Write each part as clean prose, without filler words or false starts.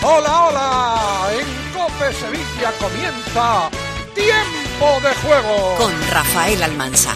Hola, hola, en COPE Sevilla comienza Tiempo de Juego con Rafael Almansa.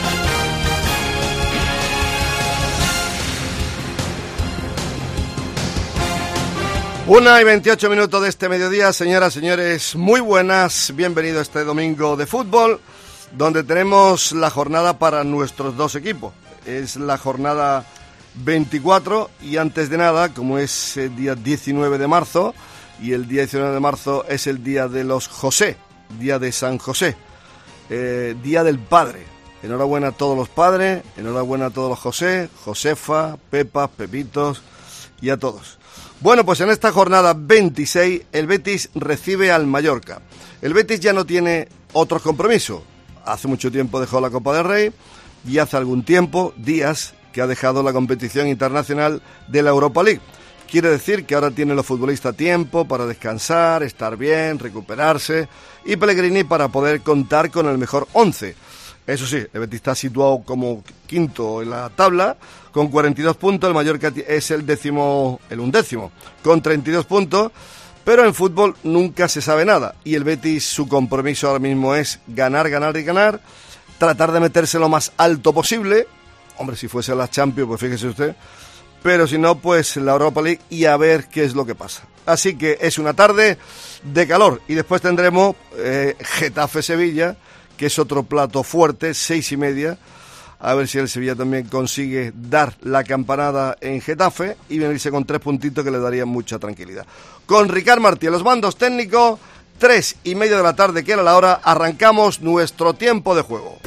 Una y 28 minutos de este mediodía, señoras, señores, muy buenas, bienvenido a este domingo de fútbol, donde tenemos la jornada para nuestros dos equipos. Es la jornada 24 y antes de nada, como es el día 19 de marzo, y el día 19 de marzo es el día de los José, día de San José, día del padre. Enhorabuena a todos los padres, enhorabuena a todos los José, Josefa, Pepas, Pepitos y a todos. Bueno, pues en esta jornada 26 el Betis recibe al Mallorca. El Betis ya no tiene otros compromisos. Hace mucho tiempo dejó la Copa del Rey y hace algún tiempo, días, que ha dejado la competición internacional de la Europa League. Quiere decir que ahora tienen los futbolistas tiempo para descansar, estar bien, recuperarse y Pellegrini para poder contar con el mejor 11. Eso sí, el Betis está situado como quinto en la tabla con 42 puntos, el Mallorca es el undécimo con 32 puntos, pero en fútbol nunca se sabe nada y el Betis su compromiso ahora mismo es ganar, ganar y ganar, tratar de meterse lo más alto posible. Hombre, si fuese la Champions, pues fíjese usted, pero si no, pues la Europa League y a ver qué es lo que pasa. Así que es una tarde de calor y después tendremos Getafe-Sevilla, que es otro plato fuerte, 6:30, a ver si el Sevilla también consigue dar la campanada en Getafe y venirse con 3 puntitos que le darían mucha tranquilidad. Con Ricard Martí en los mandos técnicos, 3:30 de la tarde, que era la hora, arrancamos nuestro tiempo de juego.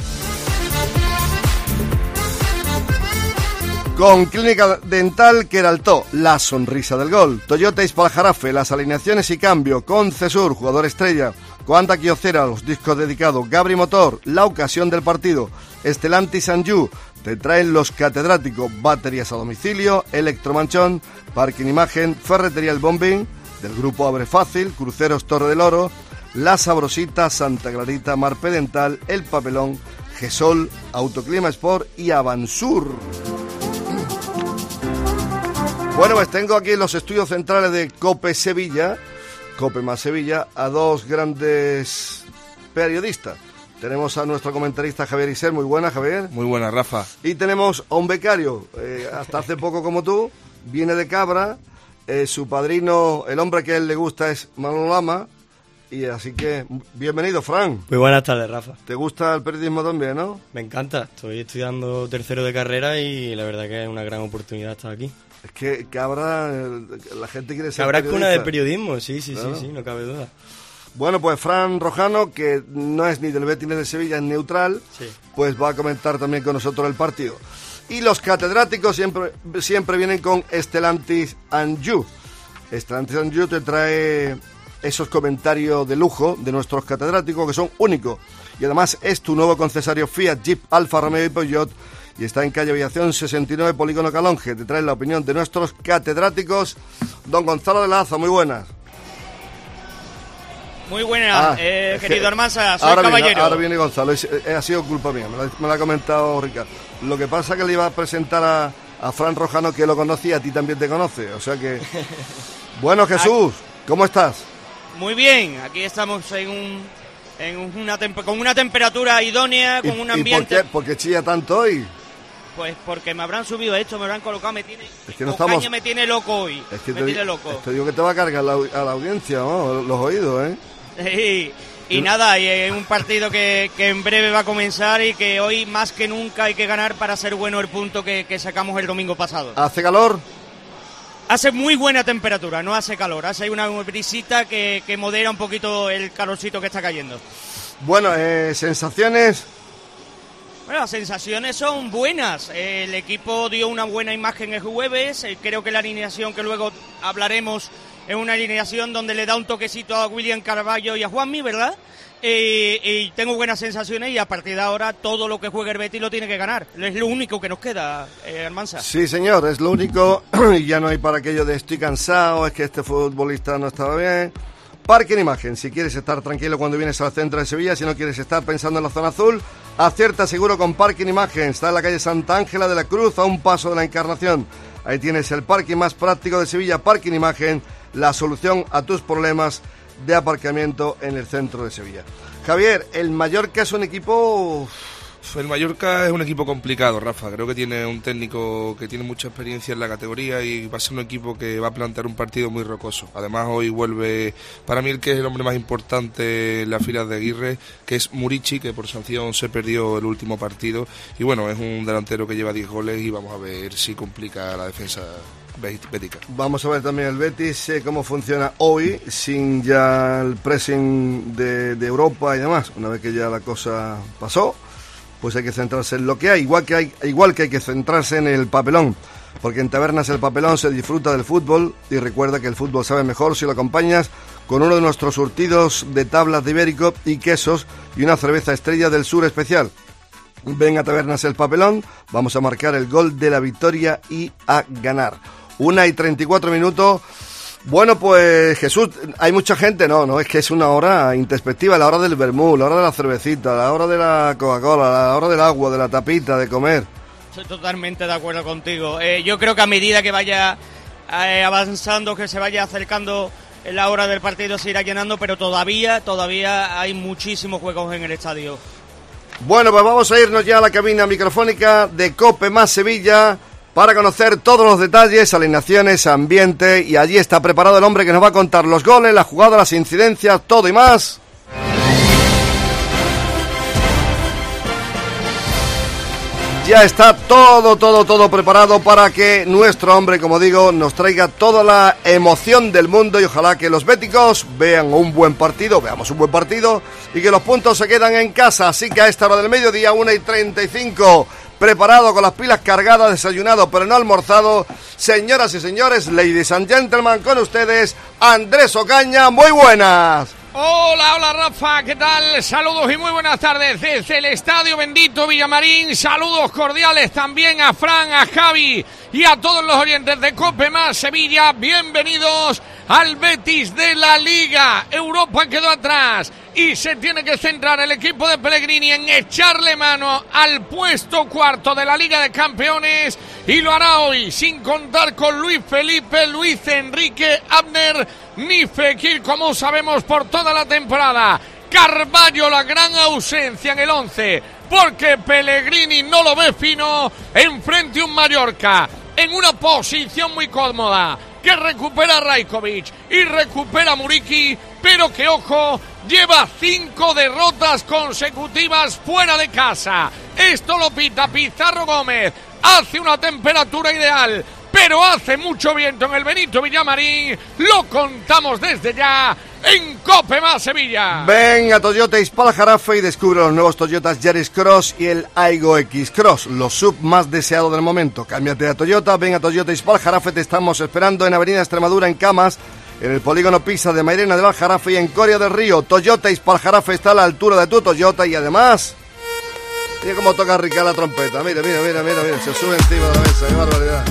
Con Clínica Dental Queraltó, la sonrisa del gol. Toyota Ispalajarafe, las alineaciones y cambio. Con Cesur, jugador estrella. Coanda Kyocera, los discos dedicados. Gabri Motor, la ocasión del partido. Stellantis Anjou, te traen los catedráticos. Baterías a domicilio. Electromanchón, Parking Imagen. Ferretería El Bombín, del grupo Abre Fácil. Cruceros Torre del Oro. La Sabrosita, Santa Clarita, Marpe Dental. El Papelón, Gesol, Autoclima Sport y Avansur. Bueno, pues tengo aquí en los estudios centrales de COPE Sevilla, COPE más Sevilla, a dos grandes periodistas. Tenemos a nuestro comentarista Javier Isser. Muy buena, Javier. Muy buena, Rafa. Y tenemos a un becario, hasta hace poco como tú, viene de Cabra, su padrino, el hombre que a él le gusta es Manolo Lama, y así que bienvenido, Fran. Muy buenas tardes, Rafa. ¿Te gusta el periodismo también, no? Me encanta, estoy estudiando tercero de carrera y la verdad que es una gran oportunidad estar aquí. Es que Cabra, la gente quiere ser Cabra es periodista. Cuna de periodismo, sí, claro. Sí, no cabe duda. Bueno, pues Fran Rojano, que no es ni del Betis ni de Sevilla, es neutral, sí, pues va a comentar también con nosotros el partido. Y los catedráticos siempre vienen con Stellantis Anjou. Stellantis Anjou te trae esos comentarios de lujo de nuestros catedráticos que son únicos. Y además es tu nuevo concesionario Fiat, Jeep, Alfa Romeo y Peugeot. Y está en calle Aviación 69, Polígono Calonge. Te trae la opinión de nuestros catedráticos. Don Gonzalo de Lazo, muy buenas. Muy buenas, querido Almansa, soy caballero. Ahora viene Gonzalo, ha sido culpa mía, me lo ha comentado Ricardo. Lo que pasa es que le iba a presentar a Fran Rojano, que lo conocía, a ti también te conoce, o sea que... Bueno, Jesús, ¿cómo estás? Muy bien, aquí estamos con una temperatura idónea, con un ambiente... ¿Y por qué chilla tanto hoy? Pues porque me habrán subido esto, me habrán colocado, me tiene loco hoy. Es que tiene loco. Te digo que te va a cargar a la audiencia, ¿no? Los oídos, ¿eh? Y nada, y es un partido que en breve va a comenzar y que hoy más que nunca hay que ganar para ser bueno el punto que sacamos el domingo pasado. ¿Hace calor? Hace muy buena temperatura, no hace calor, hace una brisita que modera un poquito el calorcito que está cayendo. Bueno, sensaciones... Bueno, las sensaciones son buenas. El equipo dio una buena imagen el jueves. Creo que la alineación que luego hablaremos es una alineación donde le da un toquecito a William Carvalho y a Juanmi, ¿verdad? Y tengo buenas sensaciones y a partir de ahora todo lo que juegue el Betis lo tiene que ganar. Es lo único que nos queda, Almansa. Sí, señor, es lo único. Y ya no hay para aquello de estoy cansado, es que este futbolista no estaba bien. Parking Imagen, si quieres estar tranquilo cuando vienes al centro de Sevilla, si no quieres estar pensando en la zona azul, acierta seguro con Parking Imagen. Está en la calle Santa Ángela de la Cruz, a un paso de la Encarnación. Ahí tienes el parking más práctico de Sevilla, Parking Imagen, la solución a tus problemas de aparcamiento en el centro de Sevilla. Javier, el Mallorca es un equipo... El Mallorca es un equipo complicado, Rafa. Creo que tiene un técnico que tiene mucha experiencia en la categoría y va a ser un equipo que va a plantear un partido muy rocoso. Además, hoy vuelve, para mí, el que es el hombre más importante en las filas de Aguirre, que es Murici, que por sanción se perdió el último partido. Y bueno, es un delantero que lleva 10 goles y vamos a ver si complica la defensa bética. Vamos a ver también el Betis, cómo funciona hoy, sin ya el pressing de Europa y demás. Una vez que ya la cosa pasó, pues hay que centrarse en lo que hay, igual que hay que centrarse en el papelón, porque en Tabernas El Papelón se disfruta del fútbol, y recuerda que el fútbol sabe mejor si lo acompañas con uno de nuestros surtidos de tablas de Ibérico y quesos y una cerveza Estrella del Sur especial. Ven a Tabernas El Papelón, vamos a marcar el gol de la victoria y a ganar. 1:34. Bueno, pues Jesús, hay mucha gente, no, es que es una hora introspectiva, la hora del vermú, la hora de la cervecita, la hora de la Coca-Cola, la hora del agua, de la tapita, de comer. Estoy totalmente de acuerdo contigo. Yo creo que a medida que vaya avanzando, que se vaya acercando la hora del partido, se irá llenando, pero todavía hay muchísimos juegos en el estadio. Bueno, pues vamos a irnos ya a la cabina microfónica de COPE más Sevilla para conocer todos los detalles, alineaciones, ambiente, y allí está preparado el hombre que nos va a contar los goles, la jugada, las incidencias, todo y más. Ya está todo preparado para que nuestro hombre, como digo, nos traiga toda la emoción del mundo, y ojalá que los béticos veamos un buen partido y que los puntos se quedan en casa. Así que a esta hora del mediodía, 1:35, preparado con las pilas cargadas, desayunado pero no almorzado, señoras y señores, ladies and gentlemen, con ustedes, Andrés Ocaña. Muy buenas. Hola Rafa, ¿qué tal? Saludos y muy buenas tardes desde el Estadio Bendito Villamarín. Saludos cordiales también a Fran, a Javi y a todos los oyentes de COPE más Sevilla. Bienvenidos al Betis de la Liga. Europa quedó atrás y se tiene que centrar el equipo de Pellegrini en echarle mano al puesto cuarto de la Liga de Campeones, y lo hará hoy sin contar con Luis Felipe, Luis Enrique, Abner ni Fekir, como sabemos por toda la temporada. Carballo, la gran ausencia en el 11, porque Pellegrini no lo ve fino enfrente a un Mallorca en una posición muy cómoda, que recupera a Rajkovic y recupera a Muriqui, pero que, ojo, lleva 5 derrotas consecutivas fuera de casa. Esto lo pita Pizarro Gómez. Hace una temperatura ideal, pero hace mucho viento en el Benito Villamarín. Lo contamos desde ya en COPE más Sevilla. Ven a Toyota Ispal Jarafe y descubre los nuevos Toyotas Yaris Cross y el Aygo X Cross, los sub más deseados del momento. Cámbiate a Toyota, ven a Toyota Ispal Jarafe, te estamos esperando en Avenida Extremadura, en Camas, en el polígono Pisa de Mairena del Aljarafe y en Coria del Río. Toyota Ispal Jarafe está a la altura de tu Toyota, y además, mira cómo toca Rica la trompeta, mira, se sube encima de la mesa, qué barbaridad.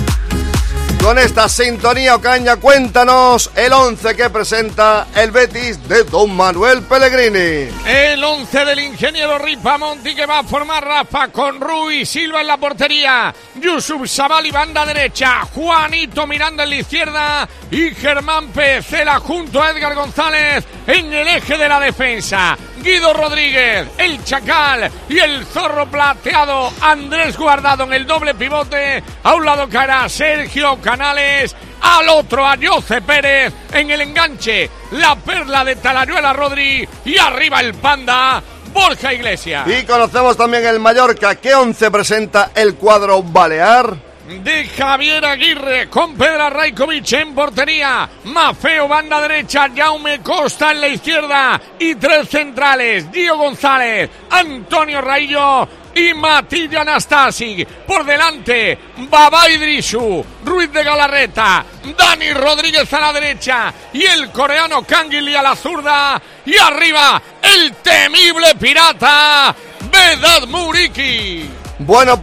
Con esta sintonía, Ocaña, cuéntanos el 11 que presenta el Betis de Don Manuel Pellegrini. El 11 del ingeniero Ripamonti, que va a formar, Rafa, con Rui Silva en la portería, Yusuf Sabali banda derecha, Juanito Miranda en la izquierda y Germán Pecela junto a Edgar González en el eje de la defensa. Guido Rodríguez, el Chacal y el Zorro Plateado Andrés Guardado en el doble pivote. A un lado caerá Sergio Canales, al otro a Jose Pérez en el enganche, la perla de Talayuela Rodri, y arriba el Panda Borja Iglesias. Y conocemos también el Mallorca. ¿Qué 11 presenta el cuadro balear? De Javier Aguirre, con Pedro Rajkovic en portería, Mafeo banda derecha, Jaume Costa en la izquierda y 3 centrales, Gio González, Antonio Raillo y Matilla Nastasic. Por delante, Baba Idrisu, Ruiz de Galarreta, Dani Rodríguez a la derecha y el coreano Canguili a la zurda. Y arriba, el temible pirata Vedat Muriqui. Bueno,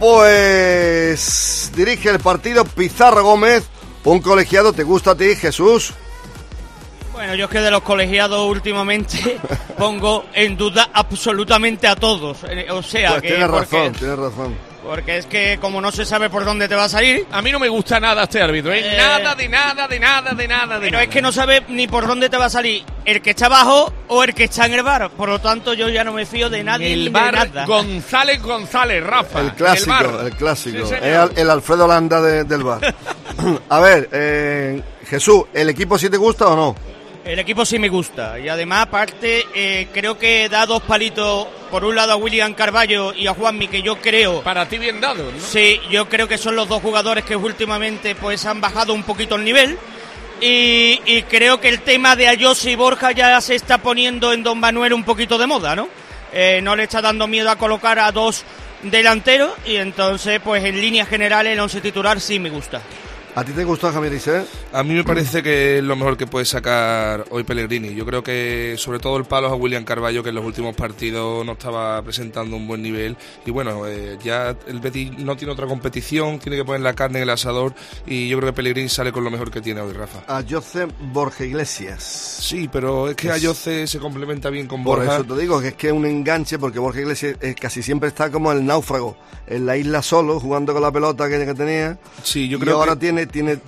pues dirige el partido Pizarro Gómez, un colegiado. ¿Te gusta a ti, Jesús? Bueno, yo es que de los colegiados últimamente pongo en duda absolutamente a todos. O sea, pues que tienes razón. Porque es que como no se sabe por dónde te va a salir... A mí no me gusta nada este árbitro, ¿eh? Nada. Pero es que no sabe ni por dónde te va a salir el que está abajo o el que está en el bar. Por lo tanto, yo ya no me fío de nadie ni de nada. González, Rafa. El clásico. Sí, es el Alfredo Landa del bar. A ver, Jesús, ¿el equipo sí te gusta o no? El equipo sí me gusta y además aparte creo que da 2 palitos, por un lado a William Carballo y a Juanmi, que yo creo... Para ti bien dado, ¿no? Sí, yo creo que son los 2 jugadores que últimamente pues han bajado un poquito el nivel y creo que el tema de Ayose y Borja ya se está poniendo en Don Manuel un poquito de moda, ¿no? No le está dando miedo a colocar a 2 delanteros y entonces pues en líneas generales el 11 titular sí me gusta. ¿A ti te gustó, Javier Isé? A mí me parece que es lo mejor que puede sacar hoy Pellegrini. Yo creo que sobre todo el palo es a William Carballo, que en los últimos partidos no estaba presentando un buen nivel. Y bueno, ya el Betis no tiene otra competición, tiene que poner la carne en el asador. Y yo creo que Pellegrini sale con lo mejor que tiene hoy, Rafa. Ayose, Borja Iglesias. Sí, pero es que Ayose se complementa bien con Borja. Por eso te digo que es que es un enganche, porque Borja Iglesias casi siempre está como el náufrago, en la isla solo, jugando con la pelota que tenía. Sí, yo creo y ahora que...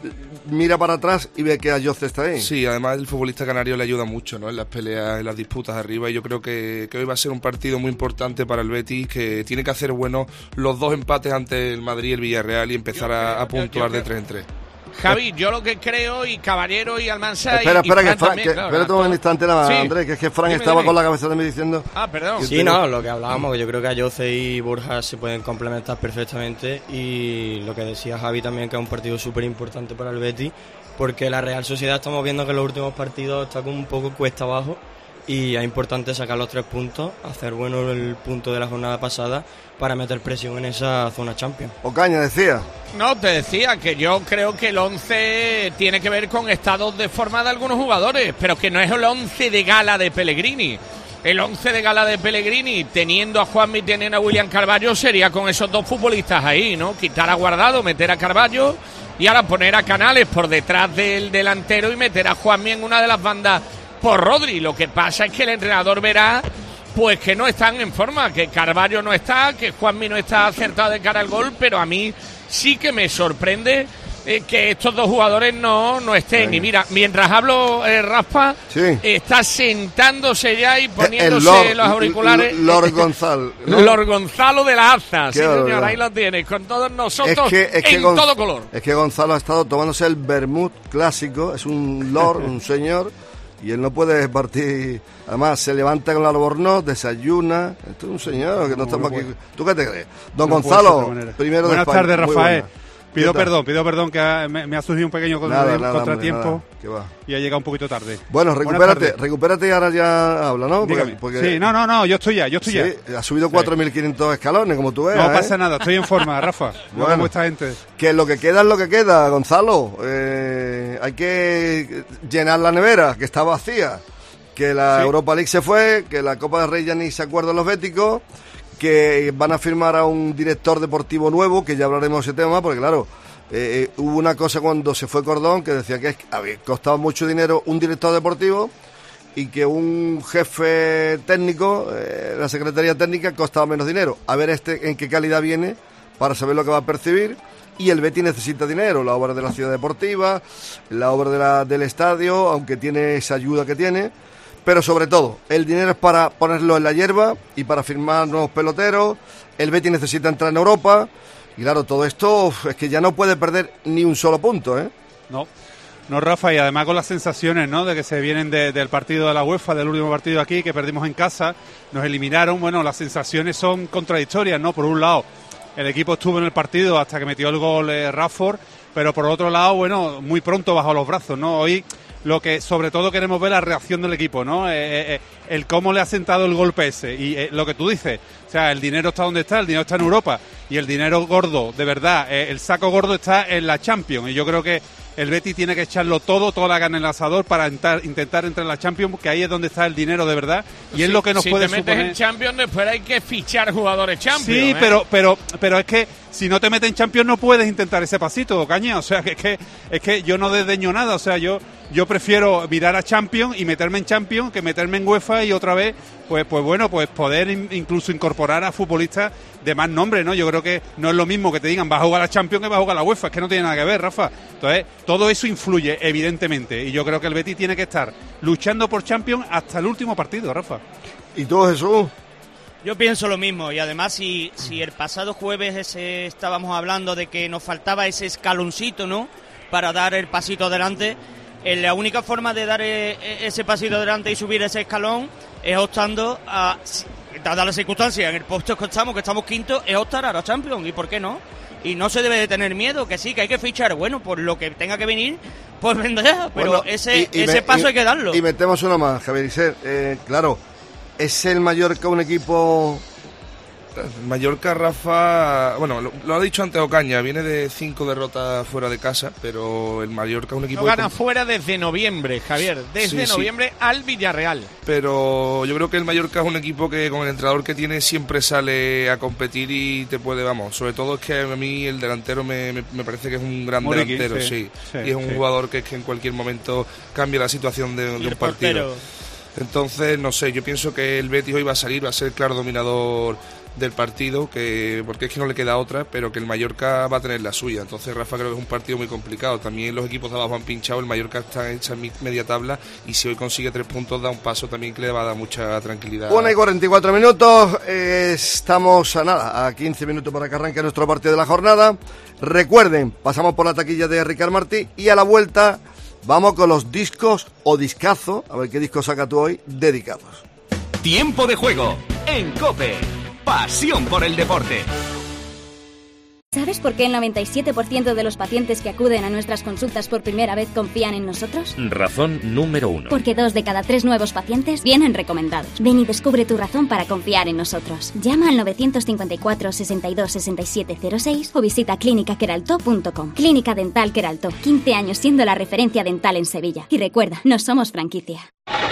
mira para atrás y ve que Ayose está ahí. Sí, además el futbolista canario le ayuda mucho, ¿no? En las peleas, en las disputas arriba, y yo creo que hoy va a ser un partido muy importante para el Betis, que tiene que hacer bueno los 2 empates ante el Madrid y el Villarreal y empezar a puntuar de 3 en 3. Javi, yo lo que creo, y Caballero y Almansa... Espera, que Fran también, espérate un instante nada más, sí. Andrés, que es que Fran estaba con la cabeza de mí diciendo... Perdón. Sí, no, lo que hablábamos, que yo creo que Ayose y Borja se pueden complementar perfectamente, y lo que decía Javi también, que es un partido súper importante para el Betis, porque la Real Sociedad estamos viendo que en los últimos partidos está como un poco cuesta abajo, y es importante sacar los 3 puntos, hacer bueno el punto de la jornada pasada para meter presión en esa zona Champions. Ocaña decía. No, te decía que yo creo que el 11 tiene que ver con estados de forma de algunos jugadores, pero que no es el 11 de gala de Pellegrini. El 11 de gala de Pellegrini, teniendo a Juanmi y teniendo a William Carballo, sería con esos 2 futbolistas ahí, ¿no? Quitar a Guardado, meter a Carballo y ahora poner a Canales por detrás del delantero y meter a Juanmi en una de las bandas por Rodri. Lo que pasa es que el entrenador verá pues que no están en forma, que Carballo no está, que Juanmi no está acertado de cara al gol, pero a mí sí que me sorprende que estos 2 jugadores no estén. Venga. Y mira, mientras hablo, Rafa, sí, está sentándose ya y poniéndose los auriculares. Lord Gonzalo, ¿no? Lord Gonzalo de la Aza, sí señor, ahí lo tienes, con todos nosotros en todo color. Es que Gonzalo ha estado tomándose el vermut clásico, es un lord, un señor, y él no puede partir. Además, se levanta con el albornoz, desayuna. Esto es un señor que no estamos aquí. ¿Tú qué te crees? Don Gonzalo, primero de España. Buenas tardes, Rafael. Pido perdón, que me ha surgido un pequeño contratiempo y ha llegado un poquito tarde. Bueno, recupérate y ahora ya habla, ¿no? Porque... Sí, no, yo estoy ya. Ha subido 4.500 escalones, como tú ves. No pasa nada, estoy en forma, Rafa. No como esta gente. Que lo que queda es lo que queda, Gonzalo. Hay que llenar la nevera, que está vacía. Que la Europa League se fue, que la Copa del Rey ya ni se acuerdan los béticos, que van a firmar a un director deportivo nuevo, que ya hablaremos de ese tema, porque claro, hubo una cosa cuando se fue Cordón, que decía que había costado mucho dinero un director deportivo y que un jefe técnico, la Secretaría Técnica, costaba menos dinero. A ver en qué calidad viene para saber lo que va a percibir. Y el Betis necesita dinero, la obra de la ciudad deportiva, la obra del estadio, aunque tiene esa ayuda que tiene. Pero sobre todo, el dinero es para ponerlo en la hierba y para firmar nuevos peloteros. El Betis necesita entrar en Europa. Y claro, todo esto es que ya no puede perder ni un solo punto, ¿eh? No, Rafa, y además con las sensaciones, ¿no?, de que se vienen del partido de la UEFA, del último partido aquí, que perdimos en casa, nos eliminaron. Bueno, las sensaciones son contradictorias, ¿no? Por un lado, el equipo estuvo en el partido hasta que metió el gol Rashford, pero por otro lado, bueno, muy pronto bajó los brazos, ¿no? Hoy lo que sobre todo queremos ver la reacción del equipo, ¿no? El cómo le ha sentado el golpe ese. Y lo que tú dices, o sea, el dinero está donde está, el dinero está en Europa. Y el dinero gordo, de verdad, el saco gordo está en la Champions. Y yo creo que el Betis tiene que echarlo todo, toda la gana en el asador para intentar entrar en la Champions, porque ahí es donde está el dinero de verdad. Y es lo que nos puede suponer. Si te metes en Champions, después hay que fichar jugadores Champions. Sí, pero es que si no te metes en Champions no puedes intentar ese pasito, Caña. O sea, que es que yo no desdeño nada. O sea, yo prefiero mirar a Champions y meterme en Champions que meterme en UEFA y otra vez, pues poder incluso incorporar a futbolistas de más nombre, ¿no? Yo creo creo que no es lo mismo que te digan vas a jugar a la Champions que vas a jugar a la UEFA, es que no tiene nada que ver, Rafa. Entonces, todo eso influye, evidentemente, y yo creo que el Betis tiene que estar luchando por Champions hasta el último partido, Rafa. ¿Y tú, Jesús? Yo pienso lo mismo, y además si el pasado jueves estábamos hablando de que nos faltaba ese escaloncito, ¿no?, para dar el pasito adelante, la única forma de dar ese pasito adelante y subir ese escalón es optando a, dadas las circunstancias, en el puesto que estamos quinto, es optar a la Champions, ¿y por qué no? Y no se debe de tener miedo, que sí, que hay que fichar, bueno, por lo que tenga que venir, pues vendrá, pero bueno, ese paso hay que darlo. Y metemos una más, Javier Isser, claro, ¿es el Mallorca un equipo...? Mallorca, Rafa, bueno, lo ha dicho antes Ocaña, viene de 5 derrotas fuera de casa, pero el Mallorca es un equipo... No gana fuera desde noviembre, Javier, desde noviembre al Villarreal. Pero yo creo que el Mallorca es un equipo que con el entrenador que tiene siempre sale a competir y te puede, vamos, sobre todo es que a mí el delantero me parece que es un gran Muriqui, delantero, sí, y es un jugador que en cualquier momento cambia la situación de un partido. Entonces, no sé, yo pienso que el Betis hoy va a ser el claro dominador del partido, porque es que no le queda otra, pero que el Mallorca va a tener la suya. Entonces, Rafa, creo que es un partido muy complicado. También los equipos de abajo han pinchado, el Mallorca está en media tabla y si hoy consigue 3 puntos da un paso también que le va a dar mucha tranquilidad. 1:44 minutos, estamos a 15 minutos para que arranque nuestro partido de la jornada. Recuerden, pasamos por la taquilla de Ricard Martí y a la vuelta vamos con los discos o discazo, a ver qué disco saca tú hoy, dedicados. Tiempo de juego en COPE. Pasión por el deporte. ¿Sabes por qué el 97% de los pacientes que acuden a nuestras consultas por primera vez confían en nosotros? Razón número 1. Porque 2 de cada 3 nuevos pacientes vienen recomendados. Ven y descubre tu razón para confiar en nosotros. Llama al 954 62 67 06 o visita clinicaqueraltó.com. Clínica Dental Queraltó, 15 años siendo la referencia dental en Sevilla. Y recuerda, no somos franquicia.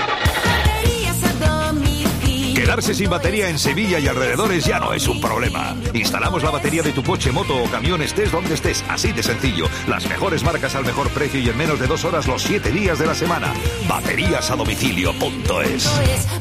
Quedarse sin batería en Sevilla y alrededores ya no es un problema. Instalamos la batería de tu coche, moto o camión, estés donde estés, así de sencillo. Las mejores marcas al mejor precio y en menos de 2 horas los 7 días de la semana. Bateriasadomicilio.es.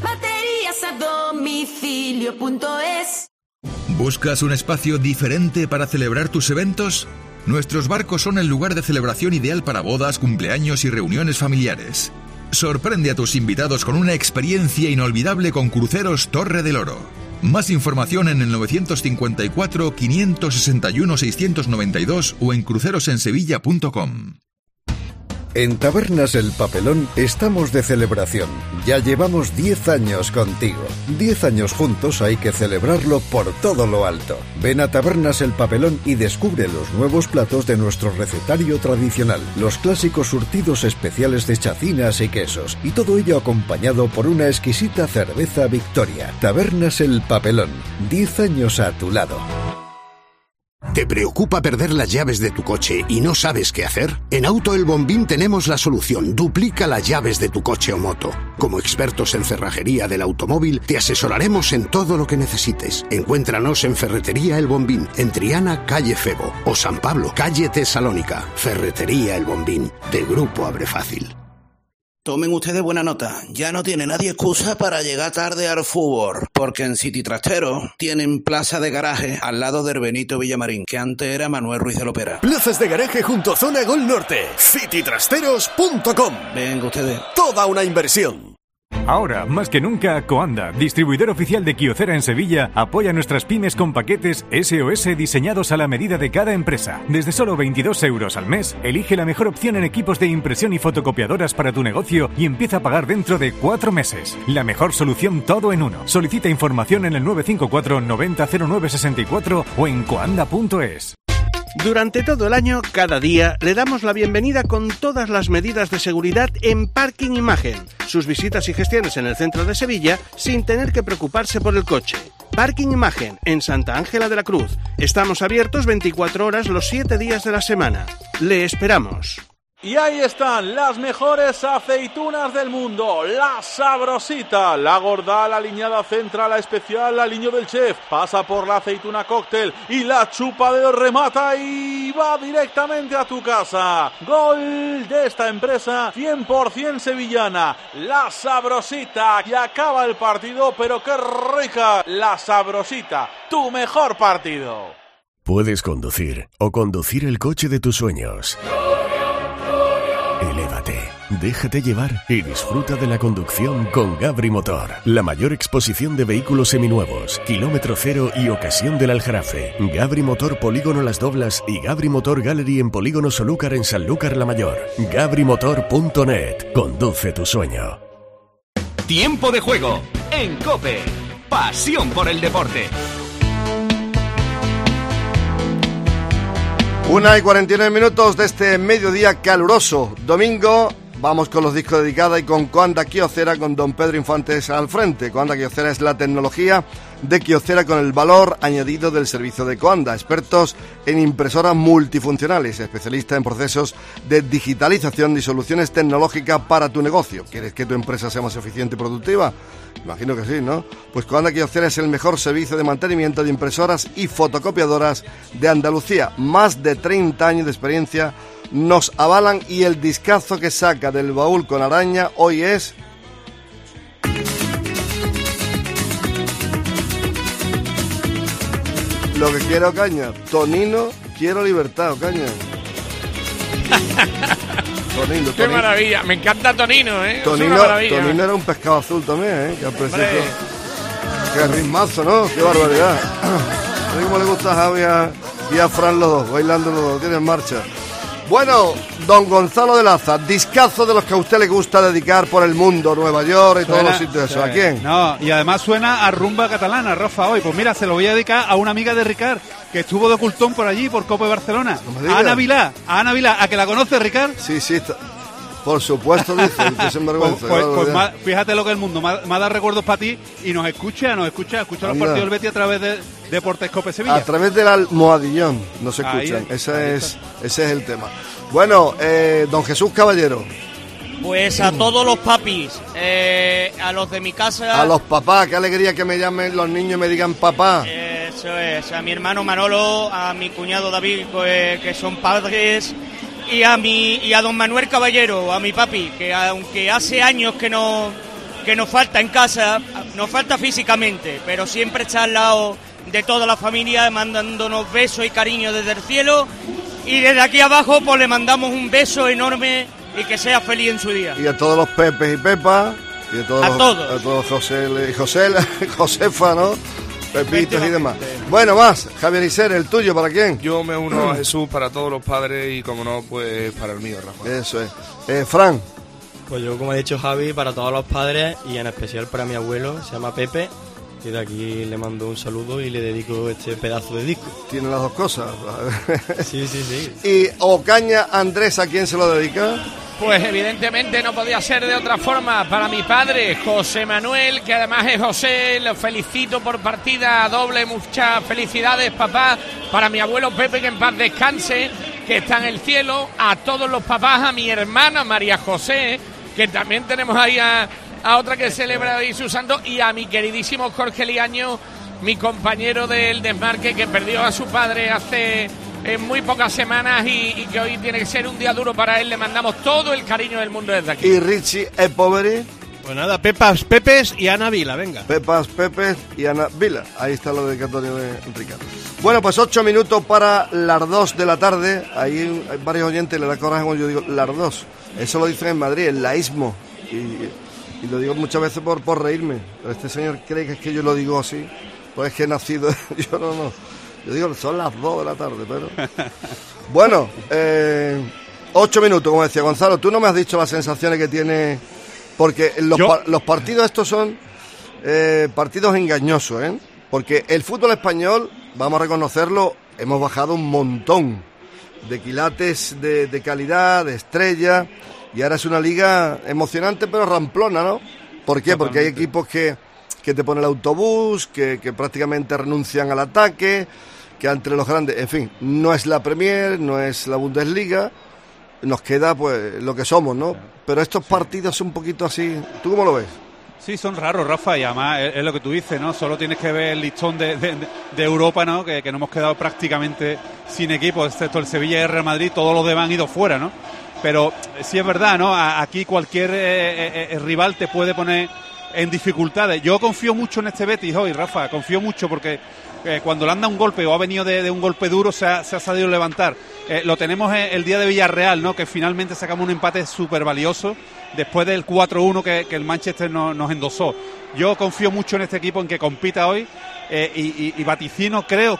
Bateriasadomicilio.es. ¿Buscas un espacio diferente para celebrar tus eventos? Nuestros barcos son el lugar de celebración ideal para bodas, cumpleaños y reuniones familiares. Sorprende a tus invitados con una experiencia inolvidable con Cruceros Torre del Oro. Más información en el 954 561 692 o en crucerosensevilla.com. En Tabernas El Papelón estamos de celebración. Ya llevamos 10 años contigo. 10 años juntos hay que celebrarlo por todo lo alto. Ven a Tabernas El Papelón y descubre los nuevos platos de nuestro recetario tradicional, los clásicos surtidos especiales de chacinas y quesos, y todo ello acompañado por una exquisita cerveza Victoria. Tabernas El Papelón, 10 años a tu lado. ¿Te preocupa perder las llaves de tu coche y no sabes qué hacer? En Auto El Bombín tenemos la solución. Duplica las llaves de tu coche o moto. Como expertos en cerrajería del automóvil, te asesoraremos en todo lo que necesites. Encuéntranos en Ferretería El Bombín, en Triana, calle Febo, o San Pablo, calle Tesalónica. Ferretería El Bombín, de Grupo Abre Fácil. Tomen ustedes buena nota, ya no tiene nadie excusa para llegar tarde al fútbol, porque en City Trastero tienen plaza de garaje al lado del Benito Villamarín, que antes era Manuel Ruiz de Lopera. Plazas de garaje junto a Zona Gol Norte, citytrasteros.com. Venga ustedes. Toda una inversión. Ahora, más que nunca, Coanda, distribuidor oficial de Kyocera en Sevilla, apoya a nuestras pymes con paquetes SOS diseñados a la medida de cada empresa. Desde solo 22 euros al mes, elige la mejor opción en equipos de impresión y fotocopiadoras para tu negocio y empieza a pagar dentro de 4 meses. La mejor solución todo en uno. Solicita información en el 954 90 09 64 o en coanda.es. Durante todo el año, cada día, le damos la bienvenida con todas las medidas de seguridad en Parking Imagen. Sus visitas y gestiones en el centro de Sevilla sin tener que preocuparse por el coche. Parking Imagen, en Santa Ángela de la Cruz. Estamos abiertos 24 horas los 7 días de la semana. Le esperamos. Y ahí están las mejores aceitunas del mundo, la Sabrosita, la gorda, la aliñada central, la especial, la aliño del chef, pasa por la aceituna cóctel y la chupa de remata y va directamente a tu casa. Gol de esta empresa 100% sevillana, la Sabrosita, y acaba el partido, pero qué rica, la Sabrosita, tu mejor partido. Puedes conducir o conducir el coche de tus sueños. Elévate, déjate llevar y disfruta de la conducción con Gabri Motor. La mayor exposición de vehículos seminuevos, kilómetro cero y ocasión del Aljarafe. Gabri Motor Polígono Las Doblas y Gabri Motor Gallery en Polígono Solúcar en Sanlúcar la Mayor. gabrimotor.net. Conduce tu sueño. Tiempo de juego en COPE. Pasión por el deporte. 1:49 de este mediodía caluroso. Domingo, vamos con los discos dedicados y con Coanda Kyocera, con don Pedro Infantes al frente. Coanda Kyocera es la tecnología de Kyocera con el valor añadido del servicio de Coanda. Expertos en impresoras multifuncionales, especialistas en procesos de digitalización y soluciones tecnológicas para tu negocio. ¿Quieres que tu empresa sea más eficiente y productiva? Imagino que sí, ¿no? Pues Coanda Kyocera es el mejor servicio de mantenimiento de impresoras y fotocopiadoras de Andalucía. Más de 30 años de experiencia nos avalan y el discazo que saca del baúl con araña hoy es... Lo que quiero, Ocaña. Tonino, quiero libertad, Ocaña. Tonino. Qué maravilla, me encanta Tonino, ¿eh? Tonino, es una maravilla. Tonino era un pescado azul también, ¿eh? Que al principio... Qué ritmazo, ¿no? Qué barbaridad. A mí como le gusta a Javi y a Fran los dos, bailando los dos, tienen en marcha. Bueno, don Gonzalo de Laza, discazo de los que a usted le gusta dedicar por el mundo, Nueva York y todos los sitios. ¿A quién? No, y además suena a rumba catalana, Rafa, hoy. Pues mira, se lo voy a dedicar a una amiga de Ricard, que estuvo de ocultón por allí, por Copa de Barcelona. A Ana Vilá, ¿a que la conoce, Ricard? Sí, por supuesto, dice, que se envergüenza. Pues fíjate lo que es el mundo, más da recuerdos para ti y nos escucha los partidos del Betis a través de Deportes Cope Sevilla. A través del almohadillón nos escuchan, ese es el tema. Bueno, don Jesús Caballero. Pues a todos los papis, a los de mi casa. A los papás, qué alegría que me llamen los niños y me digan papá. Eso es, a mi hermano Manolo, a mi cuñado David, que son padres, y a don Manuel Caballero, a mi papi, que aunque hace años que nos falta en casa, nos falta físicamente, pero siempre está al lado de toda la familia, mandándonos besos y cariño desde el cielo, y desde aquí abajo pues le mandamos un beso enorme y que sea feliz en su día. Y a todos los Pepes y Pepas, y a todos Josefa, ¿no? Pepitos y demás. Bueno, más, Javier Iser, ¿el tuyo para quién? Yo me uno a Jesús para todos los padres y, como no, pues para el mío, Rafa. Eso es. Fran. Pues yo, como ha dicho Javi, para todos los padres y en especial para mi abuelo, se llama Pepe, y de aquí le mando un saludo y le dedico este pedazo de disco. Tiene las dos cosas. Sí. Y Ocaña Andrés, ¿a quién se lo dedica? Pues evidentemente no podía ser de otra forma. Para mi padre, José Manuel, que además es José, lo felicito por partida doble, muchas felicidades, papá. Para mi abuelo Pepe, que en paz descanse, que está en el cielo. A todos los papás, a mi hermana María José, que también tenemos ahí a otra que celebra hoy su santo, y a mi queridísimo Jorge Liaño, mi compañero del desmarque, que perdió a su padre hace muy pocas semanas y que hoy tiene que ser un día duro para él. Le mandamos todo el cariño del mundo desde aquí. ¿Y Richie e Poveri? Pues nada, Pepas, Pepes y Ana Vila, venga. Pepas, Pepes y Ana Vila. Ahí está lo dedicatorio de Ricardo. Bueno, pues 8 minutos para las 2 de la tarde. Ahí hay varios oyentes, le da coraje cuando yo digo las 2. Eso lo dicen en Madrid, el laísmo. Y lo digo muchas veces por reírme. Pero este señor cree que es que yo lo digo así. Pues es que he nacido... Yo no. Yo digo, son las 2 de la tarde, pero... Bueno, 8 minutos, como decía Gonzalo. Tú no me has dicho las sensaciones que tiene... Porque los partidos estos son partidos engañosos, ¿eh? Porque el fútbol español, vamos a reconocerlo, hemos bajado un montón de quilates de calidad, de estrella, y ahora es una liga emocionante pero ramplona, ¿no? ¿Por qué? Porque hay equipos que te ponen el autobús, que prácticamente renuncian al ataque, que entre los grandes, en fin, no es la Premier, no es la Bundesliga, nos queda pues lo que somos, ¿no? Pero estos partidos son un poquito así, ¿tú cómo lo ves? Sí, son raros, Rafa, y además es lo que tú dices, ¿no? Solo tienes que ver el listón de Europa, ¿no? Que nos hemos quedado prácticamente sin equipo, excepto el Sevilla y el Real Madrid, todos los demás han ido fuera, ¿no? Pero sí es verdad, ¿no? Aquí cualquier rival te puede poner en dificultades. Yo confío mucho en este Betis hoy, Rafa, confío mucho porque cuando le anda un golpe o ha venido de un golpe duro se ha sabido levantar. Lo tenemos el día de Villarreal, ¿no? Que finalmente sacamos un empate súper valioso después del 4-1 que el Manchester nos endosó. Yo confío mucho en este equipo, en que compita hoy, y vaticino, quiero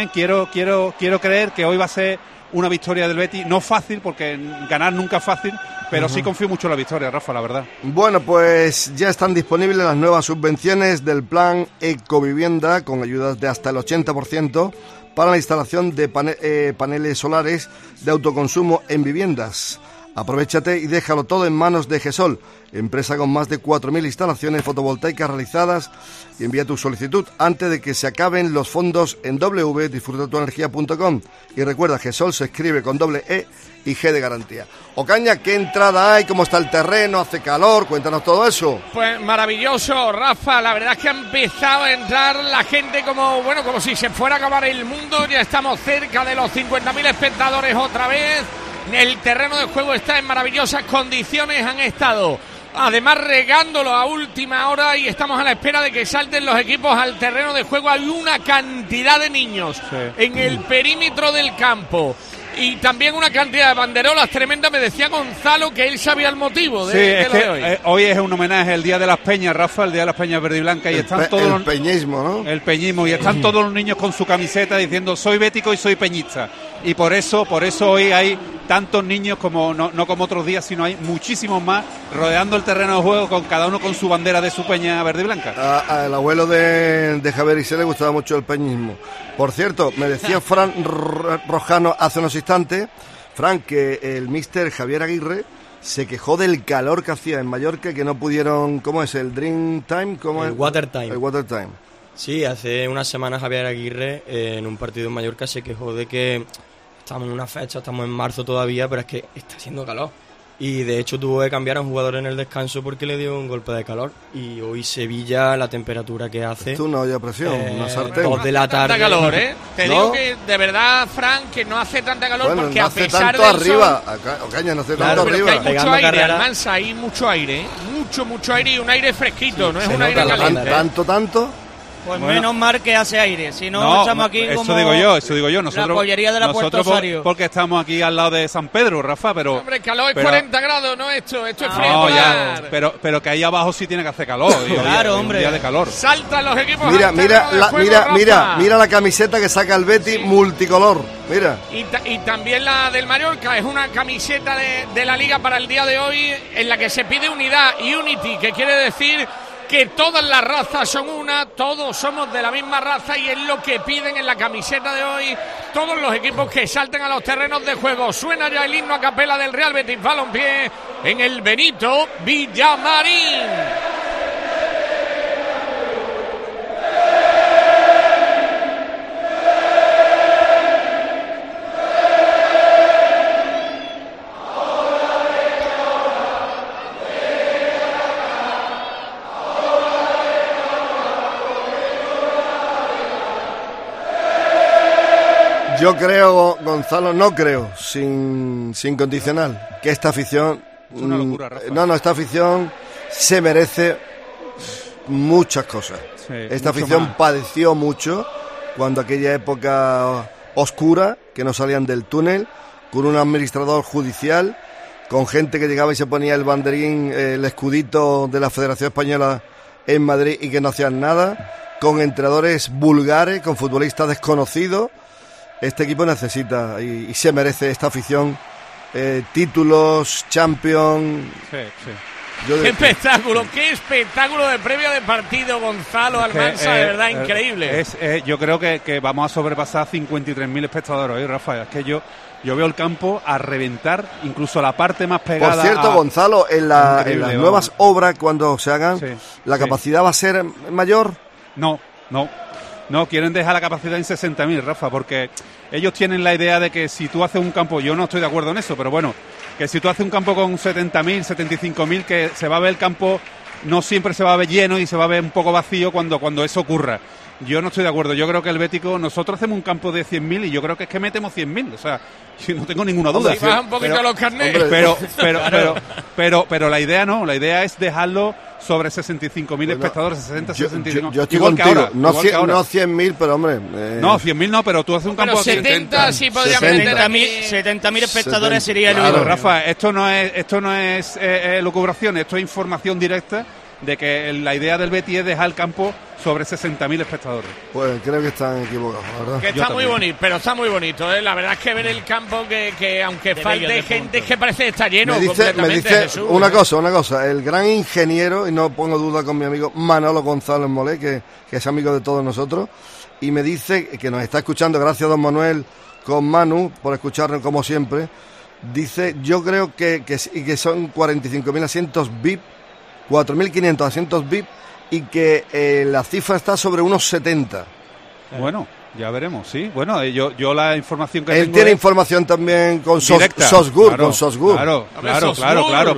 creer que hoy va a ser una victoria del Betis, no fácil, porque ganar nunca es fácil, pero sí confío mucho en la victoria, Rafa, la verdad. Bueno, pues ya están disponibles las nuevas subvenciones del plan Ecovivienda, con ayudas de hasta el 80% para la instalación de paneles solares de autoconsumo en viviendas. Aprovechate y déjalo todo en manos de GESOL, empresa con más de 4.000 instalaciones fotovoltaicas realizadas, y envía tu solicitud antes de que se acaben los fondos en www.disfrutatuenergia.com. Y recuerda, GESOL se escribe con doble E y G de garantía. Ocaña, ¿qué entrada hay? ¿Cómo está el terreno? ¿Hace calor? Cuéntanos todo eso. Pues maravilloso, Rafa. La verdad es que ha empezado a entrar la gente como si se fuera a acabar el mundo. Ya estamos cerca de los 50.000 espectadores otra vez. El terreno de juego está en maravillosas condiciones, han estado además regándolo a última hora y estamos a la espera de que salten los equipos al terreno de juego. Hay una cantidad de niños en el perímetro del campo y también una cantidad de banderolas tremenda. Me decía Gonzalo que él sabía el motivo de lo de hoy. Hoy es un homenaje al Día de las Peñas, Rafa, el Día de las Peñas verde y blanca, y están todos el peñismo, ¿no? El peñismo, y están todos los niños con su camiseta diciendo soy bético y soy peñista. Y por eso hoy hay tantos niños como no como otros días, sino hay muchísimos más rodeando el terreno de juego, con cada uno con su bandera de su peña verde y blanca. Al abuelo de Javier Isé le gustaba mucho el peñismo. Por cierto, me decía Fran Rojano hace unos instantes, Fran, que el míster Javier Aguirre se quejó del calor que hacía en Mallorca, que no pudieron, ¿cómo es? ¿El Dream Time? El Water Time. El Water Time. Sí, hace unas semanas Javier Aguirre en un partido en Mallorca se quejó de que estamos en una fecha, estamos en marzo todavía, pero es que está haciendo calor. Y de hecho tuvo que cambiar a un jugador en el descanso porque le dio un golpe de calor. Y hoy Sevilla, la temperatura que hace... Es una olla a presión, una sartén. 2 de la tarde. Tanta calor, ¿eh? Te digo que de verdad, Fran, que no hace tanta calor, porque no a hace pesar tanto del arriba. sol... Ocaña, no hace claro, tanto arriba. arriba. Hay mucho aire, Almansa, hay mucho aire, ¿eh? Mucho aire, y un aire fresquito, sí, no es un aire caliente. ¿Tanto? Pues bueno, menos mal que hace aire, si no estamos aquí eso como digo yo. Nosotros, la pollería de la Puerto Osario. Porque estamos aquí al lado de San Pedro, Rafa, pero... Hombre, calor es 40 grados, no esto es frío. No, ya, pero que ahí abajo sí tiene que hacer calor. Claro, hombre. Un día de calor. Saltan los equipos. Mira la camiseta que saca el Betis, multicolor, mira. Y también la del Mallorca, es una camiseta de la Liga para el día de hoy, en la que se pide unidad, unity, que quiere decir que todas las razas son una, todos somos de la misma raza, y es lo que piden en la camiseta de hoy todos los equipos que salten a los terrenos de juego. Suena ya el himno a capela del Real Betis Balompié en el Benito Villamarín. Yo creo, Gonzalo, no creo, sin condicional, que esta afición... Es una locura, Rafa. Esta afición se merece muchas cosas. Sí, esta afición padeció mucho cuando aquella época oscura, que no salían del túnel, con un administrador judicial, con gente que llegaba y se ponía el banderín, el escudito de la Federación Española en Madrid y que no hacían nada, con entrenadores vulgares, con futbolistas desconocidos. Este equipo necesita y se merece esta afición títulos, Champions. Sí. Qué espectáculo de previa de partido, Gonzalo Almansa, de verdad increíble. Yo creo que vamos a sobrepasar 53.000 espectadores hoy, Rafa. Es que yo veo el campo a reventar, incluso la parte más pegada. Por cierto, Gonzalo, en las nuevas obras, cuando se hagan, ¿la capacidad va a ser mayor? No, quieren dejar la capacidad en 60.000, Rafa, porque ellos tienen la idea de que si tú haces un campo, yo no estoy de acuerdo en eso, pero bueno, que si tú haces un campo con 70.000, 75.000, que se va a ver el campo, no siempre se va a ver lleno y se va a ver un poco vacío cuando eso ocurra. Yo no estoy de acuerdo. Yo creo que el Bético, nosotros hacemos un campo de 100.000 y yo creo que es que metemos 100.000. O sea, no tengo ninguna duda. Si baja un poquito los carnets. Pero la idea no, la idea es dejarlo sobre 65.000 espectadores, 60-65. Yo estoy igual contigo, que ahora, no igual que ahora. 100.000, pero hombre... No, 100.000 no, pero tú haces un campo de 70, sí podríamos meter a 70.000 espectadores sería el claro, idóneo. Rafa, esto no es lucubración, esto es información directa de que la idea del Betis es dejar el campo sobre 60.000 espectadores. Pues creo que están equivocados, la verdad. Que está muy bonito, pero está muy bonito, ¿eh? La verdad es que ver el campo que aunque falte gente, es que parece que está lleno Me dice Jesús, una cosa, el gran ingeniero, y no pongo duda con mi amigo Manolo González Molé, que es amigo de todos nosotros, y me dice que nos está escuchando, gracias don Manuel, con Manu, por escucharnos como siempre, dice, yo creo que son 45.000 asientos VIP, 4.500 asientos VIP, y que la cifra está sobre unos 70. Bueno, ya veremos, sí. Bueno, yo la información que él tengo tiene información también con Sosgur, claro, con Sosgur. Claro.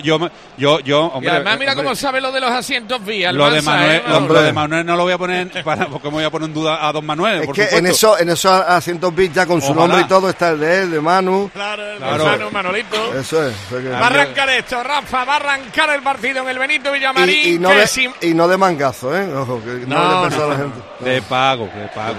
Yo, hombre, y además mira cómo sabe lo de los asientos vía. Lo de Manuel no lo voy a poner porque me voy a poner en duda a don Manuel. Es por que supuesto. en esos asientos VIP ya con su nombre y todo está el de él, de Manu. Claro. Manu, Manolito. Eso es. Va a arrancar esto, Rafa, va a arrancar el partido en el Benito Villamarín. Y no de mangazo, Ojo, que no haya pensado la gente. De pago.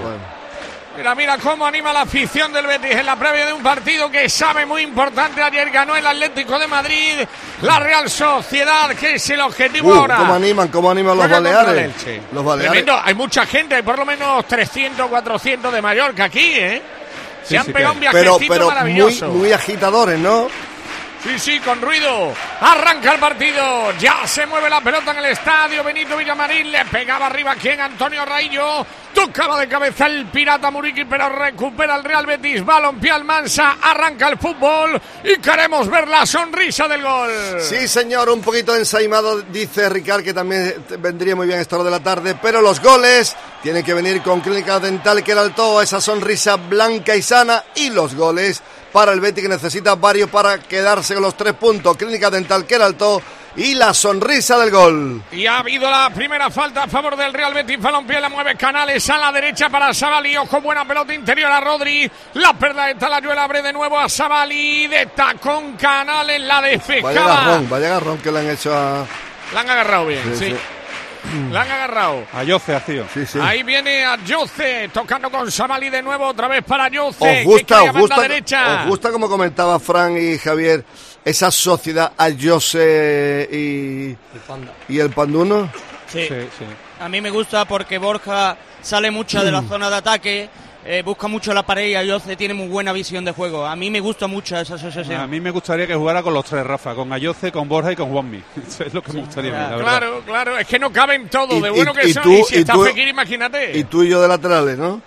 Mira cómo anima la afición del Betis en la previa de un partido que sabe muy importante. Ayer ganó el Atlético de Madrid, la Real Sociedad, que es el objetivo ahora. ¿Cómo animan los Baleares? Los Baleares. Tremendo. Hay mucha gente, hay por lo menos 300, 400 de Mallorca aquí, Se han pegado un viajecito maravilloso. Muy agitadores, ¿no? Sí, con ruido. Arranca el partido. Ya se mueve la pelota en el estadio. Benito Villamarín le pegaba arriba quien Antonio Raillo. Tocaba de cabeza el pirata Muriqui, pero recupera el Real Betis. Balompié Almansa. Arranca el fútbol y queremos ver la sonrisa del gol. Sí, señor, un poquito ensaimado, dice Ricard, que también vendría muy bien esta hora de la tarde. Pero los goles tienen que venir con Clínica Dental Queraltó, esa sonrisa blanca y sana. Y los goles para el Betis, que necesita varios para quedarse con los 3 puntos. Clínica Dental Queraltó y la sonrisa del gol. Y ha habido la primera falta a favor del Real Betis. Balompié la mueve Canales a la derecha para Sabali. Ojo, buena pelota interior a Rodri. La perla de Talayuela abre de nuevo a Sabali. De tacón Canales, la despejaba. Vaya agarrón que le han hecho a... La han agarrado bien, sí. La han agarrado. A Yoce ha sido. Sí. Ahí viene a Yoce, tocando con Sabali de nuevo, otra vez para Yoce. ¿Os gusta como comentaba Fran y Javier, esa sociedad a Yoce y el Panduno? Sí. A mí me gusta porque Borja sale mucho de la zona de ataque, busca mucho la pared y Ayoce tiene muy buena visión de juego. A mí me gusta mucho esa asociación. A mí me gustaría que jugara con los 3, Rafa, con Ayoce, con Borja y con Juanmi. Eso es lo que me gustaría. Claro, es que no caben todos, de bueno que son. Y si está Fekir, imagínate. Y tú y yo de laterales, ¿no?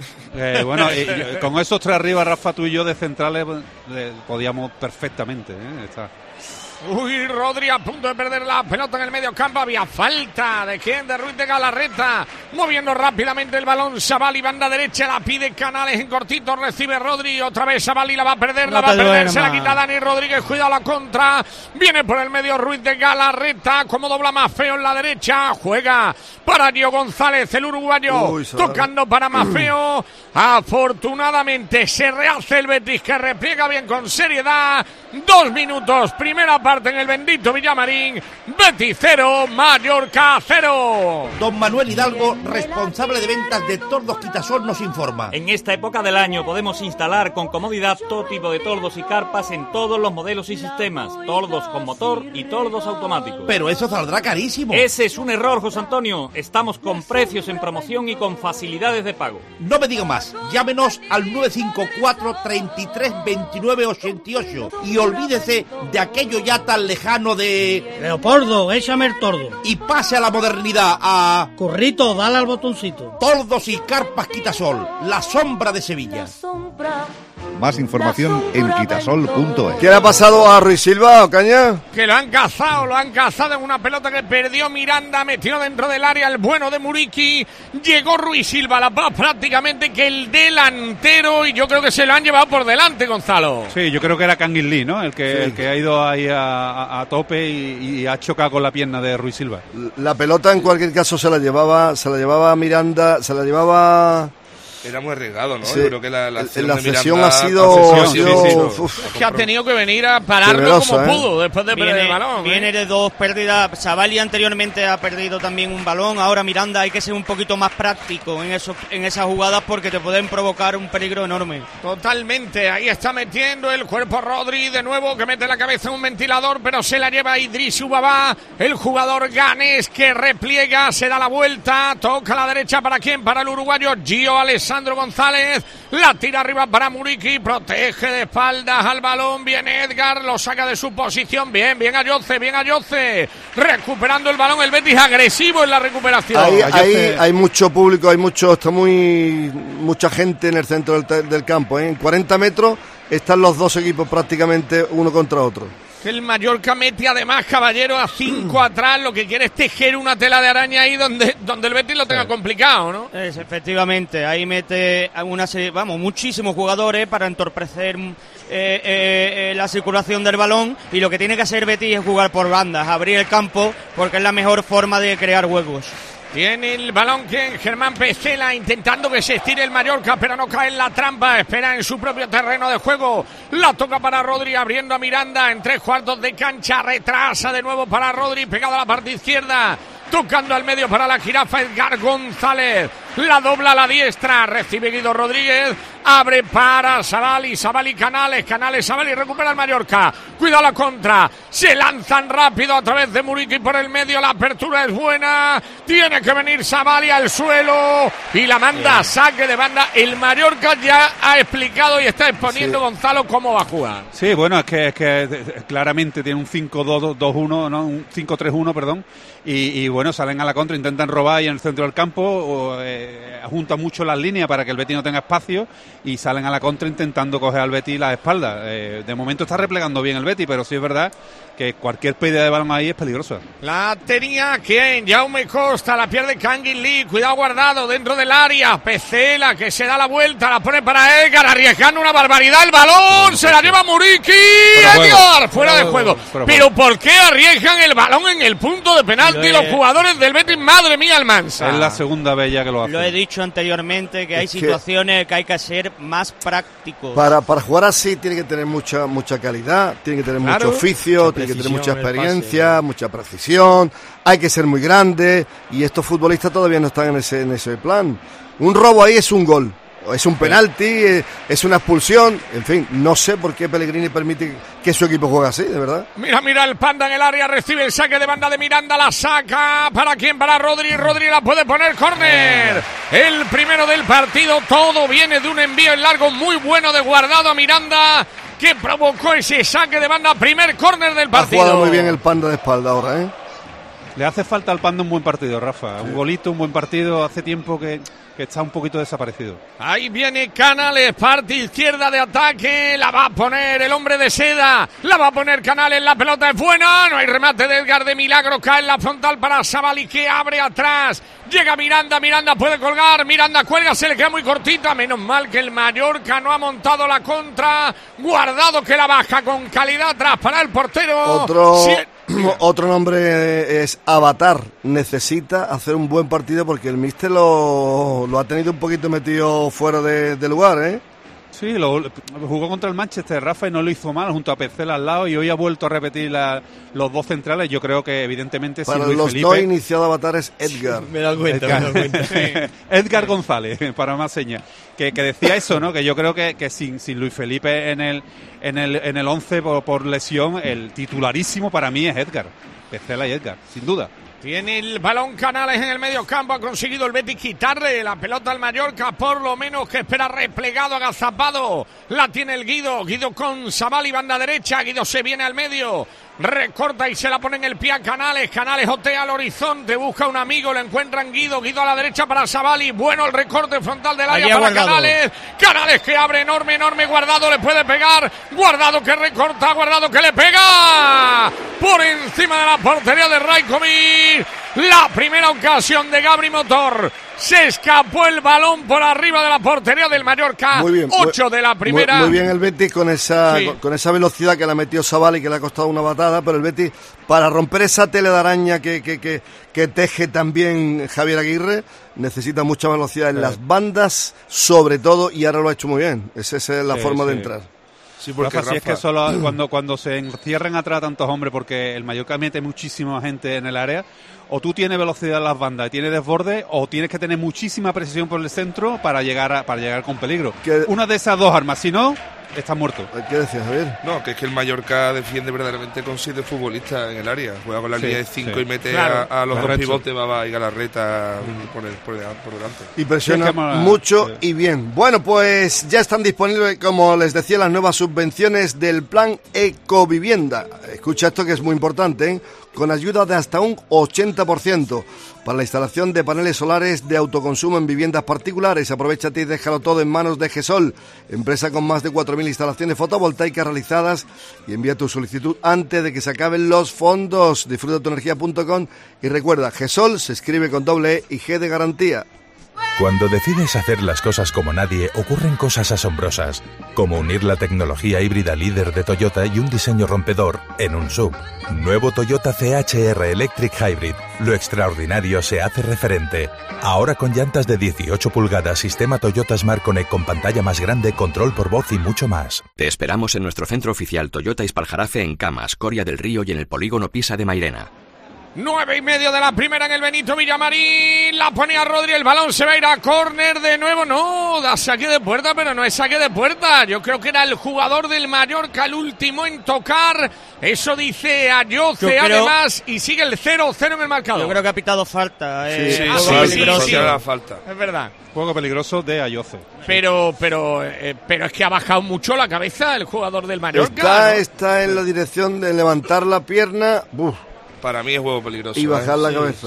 Con esos 3 arriba, Rafa, tú y yo de centrales podíamos perfectamente. Uy, Rodri a punto de perder la pelota en el medio campo. Había falta de quién, de Ruiz de Galarreta. Moviendo rápidamente el balón Sabali, banda derecha, la pide Canales en cortito, recibe Rodri, otra vez Sabali, la va a perder, se la quita Dani Rodríguez, cuidado la contra. Viene por el medio Ruiz de Galarreta, como dobla Mafeo en la derecha, juega para Gio González, el uruguayo, tocando para Mafeo. Afortunadamente se rehace el Betis, que repliega bien con seriedad. 2 minutos, primera parte en el bendito Villamarín. Betis 0, Mallorca 0. Don Manuel Hidalgo, responsable de ventas de Tordos Quitasol, nos informa. En esta época del año podemos instalar con comodidad todo tipo de tordos y carpas en todos los modelos y sistemas. Tordos con motor y tordos automáticos. Pero eso saldrá carísimo. Ese es un error, José Antonio. Estamos con precios en promoción y con facilidades de pago. No me diga más. Llámenos al 954 33 29 88 y olvídese de aquello ya tan lejano de... Leopoldo, échame el tordo. Y pase a la modernidad, a... Currito, dale al botoncito. Tordos y carpas Quitasol, la sombra de Sevilla. Más información en quitasol.es. ¿Qué le ha pasado a Ruiz Silva, Ocaña? Que lo han cazado en una pelota que perdió Miranda, metió dentro del área el bueno de Muriqui, llegó Ruiz Silva, la paz prácticamente que el delantero, y yo creo que se lo han llevado por delante, Gonzalo. Sí, yo creo que era Kangin Lee, ¿no? El que ha ido ahí a tope y ha chocado con la pierna de Ruiz Silva. La pelota en cualquier caso se la llevaba Miranda, se la llevaba Era muy arriesgado, ¿no? Sí. Yo creo que la cesión ha sido... Es que ha tenido que venir a pararlo como pudo después de perder el balón. Viene de 2 pérdidas. Savali anteriormente ha perdido también un balón. Ahora Miranda hay que ser un poquito más práctico en esas jugadas porque te pueden provocar un peligro enorme. Totalmente. Ahí está metiendo el cuerpo Rodri de nuevo, que mete la cabeza en un ventilador, pero se la lleva Idriss Ubaba, el jugador ganés, que repliega, se da la vuelta, toca a la derecha. ¿Para quién? Para el uruguayo Gio Alessandro González, la tira arriba para Muriqui, protege de espaldas al balón, viene Edgar, lo saca de su posición, bien Ayoce, recuperando el balón, el Betis agresivo en la recuperación. Hay mucho público, está mucha gente en el centro del campo, ¿eh? En 40 metros están los dos equipos prácticamente uno contra otro. El Mallorca mete además, Caballero, a 5 atrás, lo que quiere es tejer una tela de araña ahí donde el Betis lo tenga complicado, ¿no? Efectivamente, ahí mete muchísimos jugadores para entorpecer la circulación del balón, y lo que tiene que hacer Betis es jugar por bandas, abrir el campo, porque es la mejor forma de crear huecos. Tiene el balón que Germán Pesela, intentando que se estire el Mallorca, pero no cae en la trampa, espera en su propio terreno de juego, la toca para Rodri, abriendo a Miranda en 3/4 de cancha, retrasa de nuevo para Rodri, pegado a la parte izquierda, tocando al medio para la jirafa Edgar González, la dobla a la diestra, recibe Guido Rodríguez, abre para Savali, Canales, Savali, recupera el Mallorca, cuida la contra, se lanzan rápido a través de Muriqui por el medio, la apertura es buena, tiene que venir Savali al suelo y la manda a saque de banda. El Mallorca ya ha explicado y está exponiendo Gonzalo cómo va a jugar. Sí, bueno, es que claramente tiene un 5-2-2-1, ¿no? Un 5-3-1, perdón, y bueno, salen a la contra, intentan robar ahí en el centro del campo, juntan mucho las líneas para que el Betis no tenga espacio y salen a la contra intentando coger al Betis la espalda. De momento está replegando bien el Betis, pero sí es verdad que cualquier pérdida de balón ahí es peligrosa. La tenía quien, Jaume Costa, la pierde Kangin Lee, cuidado Guardado dentro del área, Pesela que se da la vuelta, la pone para Edgar, arriesgando una barbaridad, el balón se la lleva Muriqui, Edgar, fuera de juego. Pero ¿por qué arriesgan el balón en el punto de penalti los jugadores del Betis? Madre mía, Almansa. Es la segunda vez ya que lo hace. Lo he dicho anteriormente, que hay situaciones que hay que ser más prácticos. Para jugar así tiene que tener mucha calidad, tiene que tener mucho oficio, tiene que tener mucha experiencia, mucha precisión, hay que ser muy grande, y estos futbolistas todavía no están en ese plan. Un robo ahí es un gol, es un penalti, es una expulsión, en fin, no sé por qué Pellegrini permite que su equipo juegue así, de verdad. Mira el Panda en el área, recibe el saque de banda de Miranda, la saca, ¿para quién? Para Rodri la puede poner, córner, el primero del partido, todo viene de un envío en largo muy bueno de Guardado a Miranda, que provocó ese saque de banda, primer córner del partido. Ha jugado muy bien el Panda de espalda ahora, ¿eh? Le hace falta al Panda un buen partido, Rafa. Un golito, un buen partido. Hace tiempo que está un poquito desaparecido. Ahí viene Canales, parte izquierda de ataque. La va a poner el hombre de seda. La va a poner Canales, la pelota es buena. No hay remate de Edgar de milagro. Cae en la frontal para Savali, que abre atrás. Llega Miranda puede colgar. Miranda cuelga, se le queda muy cortita. Menos mal que el Mallorca no ha montado la contra. Guardado que la baja con calidad atrás para el portero. Otro nombre es Avatar. Necesita hacer un buen partido porque el míster lo ha tenido un poquito metido fuera de lugar, ¿eh? Sí, jugó contra el Manchester, Rafa, y no lo hizo mal, junto a Pesela al lado, y hoy ha vuelto a repetir los dos centrales. Yo creo que evidentemente para Luis los Felipe, dos iniciado Avatar es Edgar. Me he dado cuenta. Edgar González, para más señas. Que decía eso, ¿no? Que yo creo que sin Luis Felipe en el 11 por lesión, el titularísimo para mí es Edgar. Pesela y Edgar, sin duda. Tiene el balón Canales en el medio campo, ha conseguido el Betis quitarle la pelota al Mallorca, por lo menos, que espera replegado, agazapado. La tiene el Guido con Savali, banda derecha, Guido se viene al medio, recorta y se la pone en el pie a Canales otea al horizonte, busca un amigo, lo encuentran Guido a la derecha para Savali, bueno el recorte frontal del área para Canales que abre enorme, Guardado le puede pegar, Guardado que recorta, Guardado que le pega, por encima de la portería de Rajkovic. La primera ocasión de Gabri Motor. Se escapó el balón por arriba de la portería del Mallorca. Muy bien, 8 de la primera. Muy bien el Betis con esa velocidad que le ha metido Sabal y que le ha costado una batada, pero el Betis, para romper esa telaraña que teje también Javier Aguirre, necesita mucha velocidad en las bandas, sobre todo, y ahora lo ha hecho muy bien. Esa es la forma de entrar. Sí, porque Rafa, si es que solo cuando se encierren atrás tantos hombres, porque el Mallorca mete muchísima gente en el área, o tú tienes velocidad en las bandas y tienes desborde, o tienes que tener muchísima precisión por el centro para llegar con peligro. Una de esas dos armas, si no, está muerto. ¿Qué decías, Javier? No, que es que el Mallorca defiende verdaderamente con 7 futbolistas en el área. Juega con la línea de 5 y mete a los dos pivotes, Baba y Galarreta por delante. Y presiona mucho y bien. Bueno, pues ya están disponibles, como les decía, las nuevas subvenciones del plan Ecovivienda. Escucha esto que es muy importante, ¿eh? Con ayuda de hasta un 80% para la instalación de paneles solares de autoconsumo en viviendas particulares. Aprovechate y déjalo todo en manos de GESOL, empresa con más de 4.000 instalaciones fotovoltaicas realizadas, y envía tu solicitud antes de que se acaben los fondos. Disfrutatuenergia.com y recuerda, GESOL se escribe con doble E y G de garantía. Cuando decides hacer las cosas como nadie, ocurren cosas asombrosas, como unir la tecnología híbrida líder de Toyota y un diseño rompedor en un SUV. Nuevo Toyota CHR Electric Hybrid. Lo extraordinario se hace referente. Ahora con llantas de 18 pulgadas, sistema Toyota Smart Connect con pantalla más grande, control por voz y mucho más. Te esperamos en nuestro centro oficial Toyota Ispaljarafe en Camas, Coria del Río y en el polígono Pisa de Mairena. 9:30 de la primera en el Benito Villamarín. La ponía Rodri, el balón se va a ir a córner de nuevo. No, da saque de puerta, pero no es saque de puerta. Yo creo que era el jugador del Mallorca el último en tocar. Eso dice Ayoce además, y sigue el 0-0 en el marcador. Yo creo que ha pitado falta. Sí, falta. Es verdad. Juego peligroso de Ayoce. Pero es que ha bajado mucho la cabeza el jugador del Está Mallorca. está en la dirección de levantar la pierna. Para mí es juego peligroso. Y bajar la cabeza.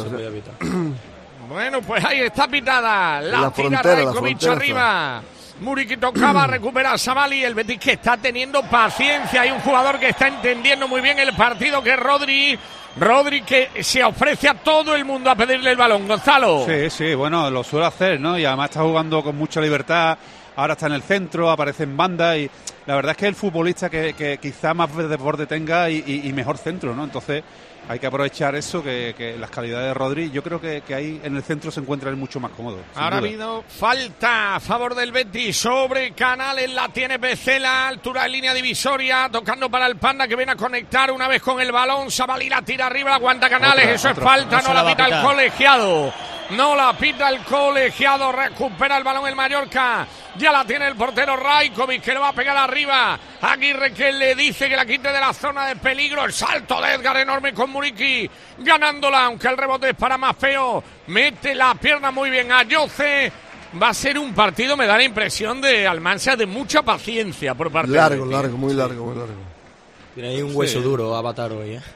Bueno, pues ahí está pitada. La tira Rajkovic arriba. Muriqui tocaba, recupera Sabali. El Betis que está teniendo paciencia. Hay un jugador que está entendiendo muy bien el partido, que es Rodri. Rodri que se ofrece a todo el mundo a pedirle el balón. Gonzalo. Sí, bueno, lo suele hacer, ¿no? Y además está jugando con mucha libertad. Ahora está en el centro, aparece en banda y la verdad es que es el futbolista que quizá más desborde tenga y mejor centro, ¿no? Entonces hay que aprovechar eso, que las calidades de Rodri, yo creo que ahí en el centro se encuentra él mucho más cómodo. Ahora ha habido falta a favor del Betis sobre Canales, la tiene Pecela, altura de línea divisoria, tocando para el Panda que viene a conectar una vez con el balón. Sabali la tira arriba, la aguanta Canales, eso es falta, no la pita el colegiado. No la pita el colegiado, recupera el balón el Mallorca. Ya la tiene el portero Rajkovic, que le va a pegar arriba. Aguirre que le dice que la quite de la zona de peligro. El salto de Edgar enorme con Muriqui, ganándola, aunque el rebote es para Maffeo. Mete la pierna muy bien a Ayoce. Va a ser un partido, me da la impresión, de Almansa de mucha paciencia por parte largo, de muy largo. Tiene ahí un hueso duro Avatar hoy, ¿eh?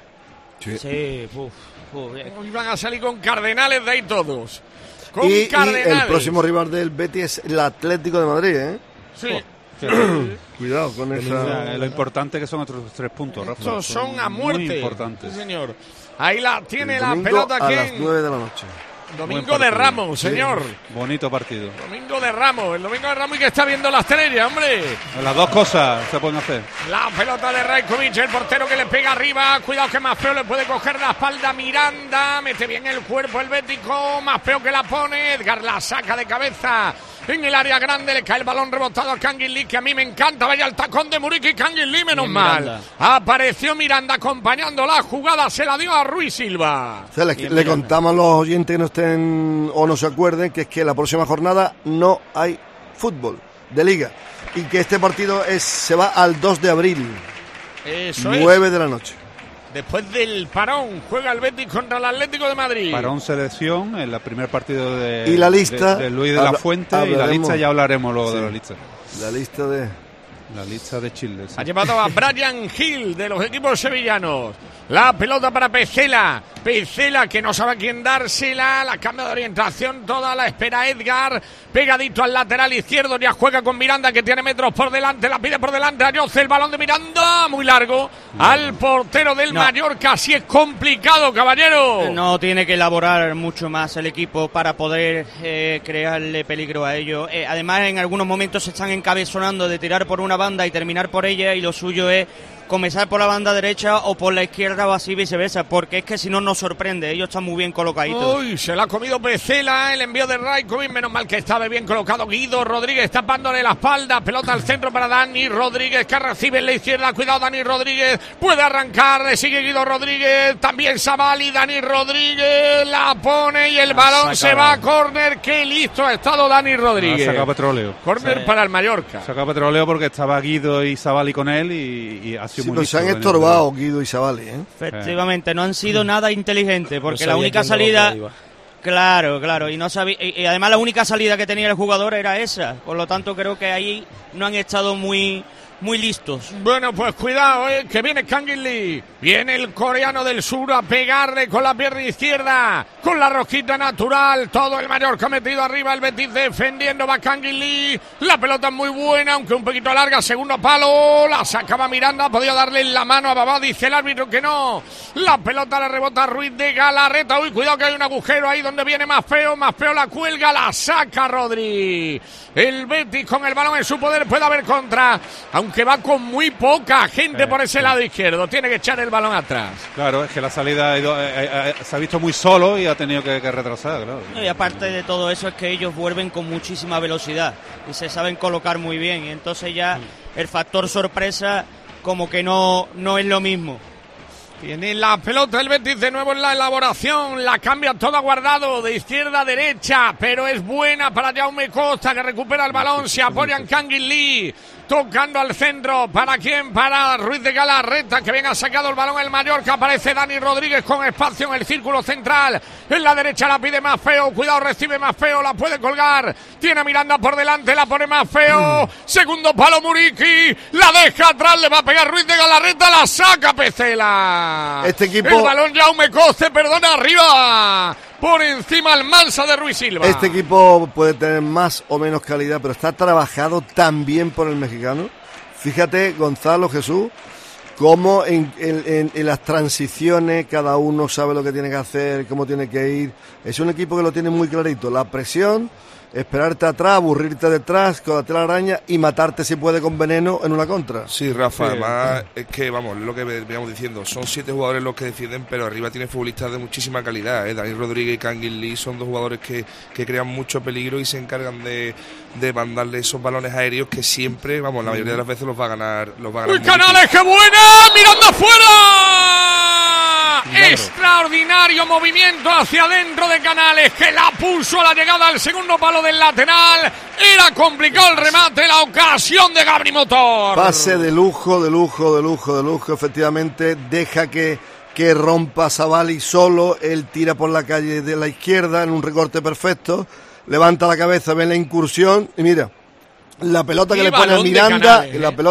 Sí. Hoy van a salir con Cardenales de ahí todos. Y el próximo rival del Betis es el Atlético de Madrid, ¿eh? Sí. Cuidado con esa. Lo importante que son otros 3 puntos, Rafa. Estos son a muerte. Muy importantes. Sí, señor. Ahí la tiene la pelota a las 9 de la noche. Domingo de Ramos, señor. Bonito partido. Domingo de Ramos, el Domingo de Ramos y que está viendo la estrella, hombre. Las dos cosas se pueden hacer. La pelota de Rajkovic, el portero que le pega arriba. Cuidado que Maffeo le puede coger la espalda a Miranda. Mete bien el cuerpo el bético. Maffeo que la pone. Edgar la saca de cabeza. En el área grande le cae el balón rebotado a Kangin Lee, que a mí me encanta. Vaya el tacón de Muriqui, Kangin Lee, menos mal. Apareció Miranda acompañando la jugada, se la dio a Ruiz Silva. O sea, le contamos a los oyentes que no estén o no se acuerden que es que la próxima jornada no hay fútbol de liga y que este partido se va al 2 de abril. Eso 9 de la noche. Después del parón, juega el Betis contra el Atlético de Madrid. Parón selección en el primer partido de, y la lista, de Luis de la Fuente. Y la lista ya hablaremos luego de la lista. La lista de Chile. Sí. Ha llevado a Brian Hill de los equipos sevillanos. La pelota para Pecela Petzela, que no sabe a quién dársela, la cambia de orientación toda, la espera Edgar, pegadito al lateral izquierdo, ya juega con Miranda, que tiene metros por delante, la pide por delante a Jose, el balón de Miranda, muy largo, al portero del Mallorca. Así es complicado, caballero. No tiene que elaborar mucho más el equipo para poder crearle peligro a ellos. Además, en algunos momentos se están encabezonando de tirar por una banda y terminar por ella, y lo suyo es comenzar por la banda derecha o por la izquierda o así viceversa, porque es que si no nos sorprende, ellos están muy bien colocaditos. Uy, se la ha comido Petzela, el envío de Raikovic, menos mal que estaba bien colocado Guido Rodríguez, tapándole la espalda, pelota al centro para Dani Rodríguez, que recibe en la izquierda, cuidado Dani Rodríguez, puede arrancar, le sigue Guido Rodríguez, también Savali, Dani Rodríguez, la pone y el balón se va a córner. Qué listo ha estado Dani Rodríguez. Ha sacado Petróleo. Córner para el Mallorca. Sacado Petróleo porque estaba Guido y Savali con él y ha sido sí, muy se han estorbado Guido y Savali, ¿eh? Efectivamente, no han sido nada inteligentes, porque la única salida... Claro, y no sabía, y además la única salida que tenía el jugador era esa, por lo tanto creo que ahí no han estado muy listos. Bueno, pues cuidado, que viene Kangin Lee, viene el coreano del sur a pegarle con la pierna izquierda, con la rosquita natural, todo el Mallorca metido arriba, el Betis defendiendo, va Kangin Lee, la pelota es muy buena, aunque un poquito larga, segundo palo, la sacaba Miranda, ha podido darle en la mano a Babá, dice el árbitro que no, la pelota le rebota a Ruiz de Galarreta, uy, cuidado que hay un agujero ahí donde viene más feo la cuelga, la saca Rodri, el Betis con el balón en su poder, puede haber contra, aunque va con muy poca gente por ese lado izquierdo, tiene que echar el balón atrás. Claro, es que la salida se ha visto muy solo y ha tenido que retrasar, claro. Y aparte de todo eso es que ellos vuelven con muchísima velocidad y se saben colocar muy bien, y entonces ya el factor sorpresa como que no es lo mismo. Tiene la pelota el Betis de nuevo en la elaboración, la cambia toda Guardado de izquierda a derecha, pero es buena para Jaume Costa, que recupera el balón, se apoya en Kangin Lee, tocando al centro, ¿para quién? Para Ruiz de Galarreta, que bien ha sacado el balón el Mallorca, aparece Dani Rodríguez con espacio en el círculo central, en la derecha la pide más feo, cuidado, recibe más feo, la puede colgar, tiene a Miranda por delante, la pone más feo, segundo palo Muriqui, la deja atrás, le va a pegar Ruiz de Galarreta, la saca Petzela. Este equipo... El balón Jaume Coste, perdona, arriba, por encima Almansa de Ruiz Silva. Este equipo puede tener más o menos calidad, pero está trabajado tan bien por el mexicano. Fíjate, Gonzalo, Jesús, cómo en las transiciones cada uno sabe lo que tiene que hacer, cómo tiene que ir. Es un equipo que lo tiene muy clarito. La presión, esperarte atrás, aburrirte detrás con la telaraña y matarte si puede con veneno en una contra. Sí, Rafa, además es que, vamos, lo que veníamos diciendo, son 7 jugadores los que defienden, pero arriba tiene futbolistas de muchísima calidad, Dani Rodríguez y Kangin Lee son dos jugadores que crean mucho peligro y se encargan de mandarle esos balones aéreos que siempre, vamos, la mayoría de las veces los va a ganar. ¡Uy, Canales, qué buena! ¡Miranda afuera! Extraordinario movimiento hacia adentro de Canales, que la puso a la llegada al segundo palo del lateral. Era complicado el remate, la ocasión de Gabri Motor. Pase de lujo, efectivamente, deja que rompa Savali solo, él tira por la calle de la izquierda en un recorte perfecto, levanta la cabeza, ve la incursión y mira, la pelota que le pone a Miranda,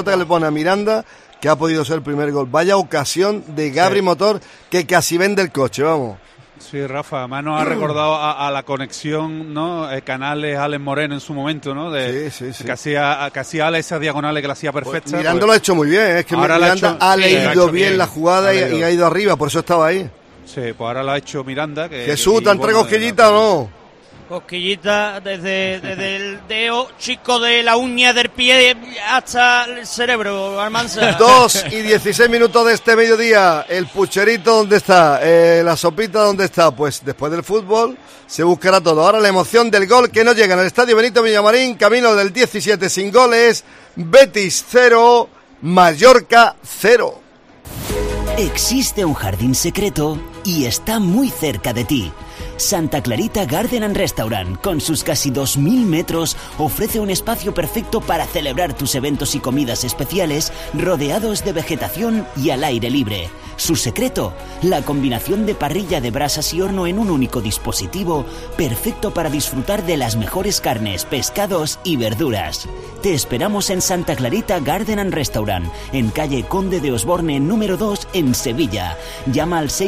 que ha podido ser el primer gol. Vaya ocasión de Gabri Motor, que casi vende el coche, vamos. Sí, Rafa, además nos ha recordado a la conexión, ¿no? Canales, Alex Moreno en su momento, ¿no? Sí. Que hacía Alex esas diagonales que la hacía perfecta. Pues Miranda lo ha hecho muy bien, es que Miranda ha leído bien la jugada y ha ido arriba, por eso estaba ahí. Sí, pues ahora lo ha hecho Miranda. Jesús, ¿te han traído cosquillita o no? Cosquillita desde el dedo chico de la uña del pie hasta el cerebro, Almanza. 2 y 16 minutos de este mediodía. El pucherito, ¿dónde está? La sopita, ¿dónde está? Pues después del fútbol se buscará todo. Ahora la emoción del gol que no llega en el Estadio Benito Villamarín, camino del 17 sin goles. Betis 0, Mallorca 0. Existe un jardín secreto y está muy cerca de ti. Santa Clarita Garden and Restaurant, con sus casi 2.000 metros, ofrece un espacio perfecto para celebrar tus eventos y comidas especiales rodeados de vegetación y al aire libre. Su secreto, la combinación de parrilla de brasas y horno en un único dispositivo, perfecto para disfrutar de las mejores carnes, pescados y verduras. Te esperamos en Santa Clarita Garden and Restaurant, en calle Conde de Osborne número 2 en Sevilla. Llama al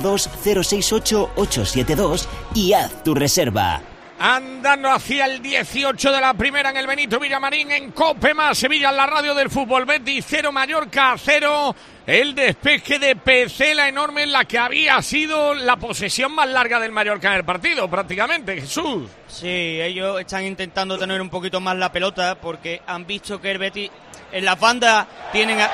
652-068-872 y haz tu reserva. Andando hacia el 18 de la primera en el Benito Villamarín, en COPE más Sevilla, en la radio del fútbol. Betis 0, Mallorca 0. El despeje de Pecela enorme en la que había sido la posesión más larga del Mallorca en el partido, prácticamente, Jesús. Sí, ellos están intentando tener un poquito más la pelota porque han visto que el Betis en la banda tienen ha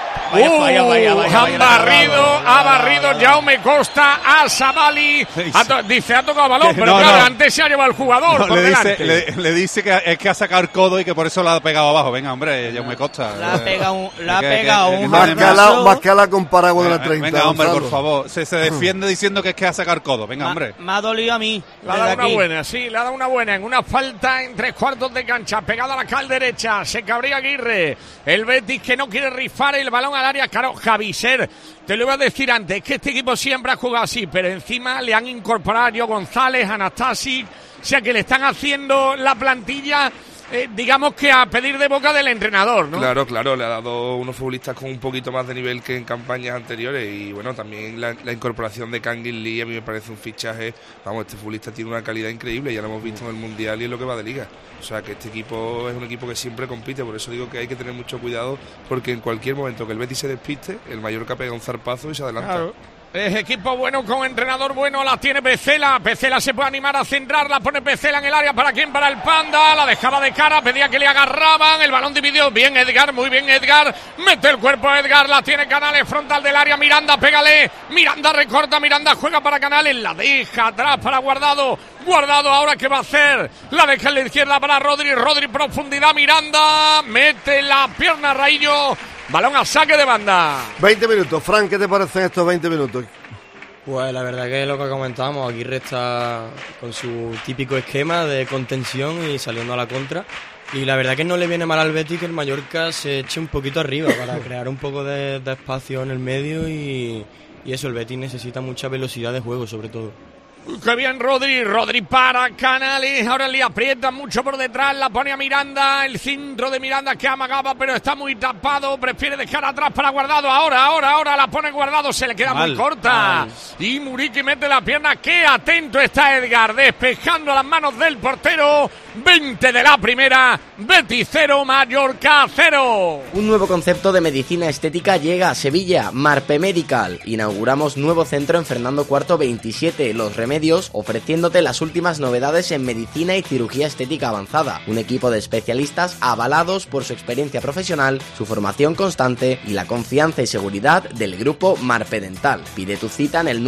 barrido Jaume Costa a Savali. Dice, ha tocado balón, pero claro, antes se ha llevado el jugador por delante. Le dice que es que ha sacado el codo y que por eso la ha pegado abajo. Venga, hombre, Jaume Costa. La ha pegado un más que la con paraguas de la 30. Venga, hombre, por favor. Se defiende diciendo que es que ha sacado el codo. Venga, hombre. Me ha dolido a mí. Le ha dado una buena, sí, le ha dado una buena. En una falta en 3/4 de cancha, pegada a la cal derecha. Se cabría Aguirre. El Betis que no quiere rifar el balón al área. Claro, Javiser, te lo iba a decir antes, que este equipo siempre ha jugado así, pero encima le han incorporado a Joe González, Anastasic, o sea que le están haciendo la plantilla, digamos que a pedir de boca del entrenador, ¿no? Claro, le ha dado unos futbolistas con un poquito más de nivel que en campañas anteriores y bueno, también la incorporación de Kangin Lee a mí me parece un fichaje, vamos, este futbolista tiene una calidad increíble, ya lo hemos visto en el Mundial y en lo que va de Liga, o sea que este equipo es un equipo que siempre compite, por eso digo que hay que tener mucho cuidado porque en cualquier momento que el Betis se despiste, el Mallorca pega un zarpazo y se adelanta. Claro. Es equipo bueno con entrenador bueno, la tiene Pecela. Pecela se puede animar a centrar, la pone Pecela en el área. ¿Para quién? Para el Panda, la dejaba de cara, pedía que le agarraban, el balón dividió, bien Edgar, muy bien Edgar, mete el cuerpo a Edgar, la tiene Canales, frontal del área, Miranda, pégale, Miranda recorta, Miranda juega para Canales, la deja atrás para Guardado, ahora ¿qué va a hacer? La deja en la izquierda para Rodri, profundidad, Miranda, mete la pierna a Raillo. Balón a saque de banda. 20 minutos. Fran, ¿qué te parecen estos 20 minutos? Pues la verdad que lo que comentábamos, Aguirre está con su típico esquema de contención y saliendo a la contra. Y la verdad que no le viene mal al Betis que el Mallorca se eche un poquito arriba para crear un poco de espacio en el medio y eso, el Betis necesita mucha velocidad de juego sobre todo. ¡Qué bien Rodri para Canales! Ahora le aprieta mucho por detrás, la pone a Miranda, el centro de Miranda que amagaba pero está muy tapado, prefiere dejar atrás para Guardado, ahora la pone Guardado, se le queda muy corta. Y Muriqui mete la pierna, ¡qué atento está Edgar! Despejando a las manos del portero, 20 de la primera, Betis 0, Mallorca 0. Un nuevo concepto de medicina estética llega a Sevilla, Marpe Medical. Inauguramos nuevo centro en Fernando IV 27, Los Remedios, ofreciéndote las últimas novedades en medicina y cirugía estética avanzada. Un equipo de especialistas avalados por su experiencia profesional, su formación constante y la confianza y seguridad del grupo Marpe Dental. Pide tu cita en el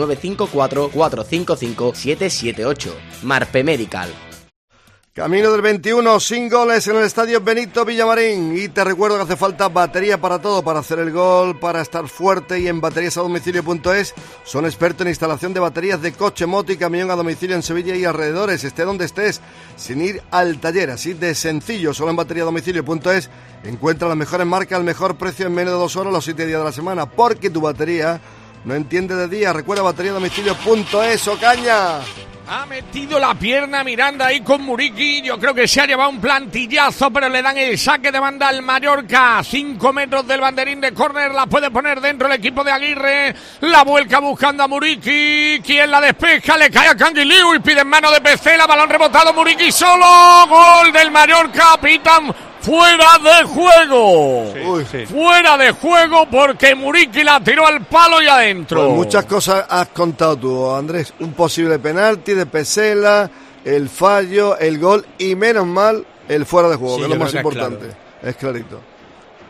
954-455-778. Marpe Medical. Camino del 21, sin goles en el estadio Benito Villamarín. Y te recuerdo que hace falta batería para todo, para hacer el gol, para estar fuerte. Y en bateríasadomicilio.es son expertos en instalación de baterías de coche, moto y camión a domicilio en Sevilla y alrededores, esté donde estés, sin ir al taller. Así de sencillo, solo en bateríadomicilio.es encuentra las mejores marcas al mejor precio en menos de 2 horas los 7 días de la semana. Porque tu batería no entiende de día. Recuerda bateríadomicilio.es, ¡Ocaña! Ha metido la pierna Miranda ahí con Muriqui. Yo creo que se ha llevado un plantillazo, pero le dan el saque de banda al Mallorca. 5 metros del banderín de córner. La puede poner dentro el equipo de Aguirre. La vuelca buscando a Muriqui. ¿Quién la despeja? Le cae a Canguiliu y pide en mano de Pecela. Balón rebotado. Muriqui solo. Gol del Mallorca. Pitan fuera de juego. Fuera de juego porque Muriqui la tiró al palo y adentro. Pues muchas cosas has contado tú, Andrés. Un posible penalti de Pecela, el fallo, el gol y menos mal el fuera de juego, que es lo más importante. Es clarito.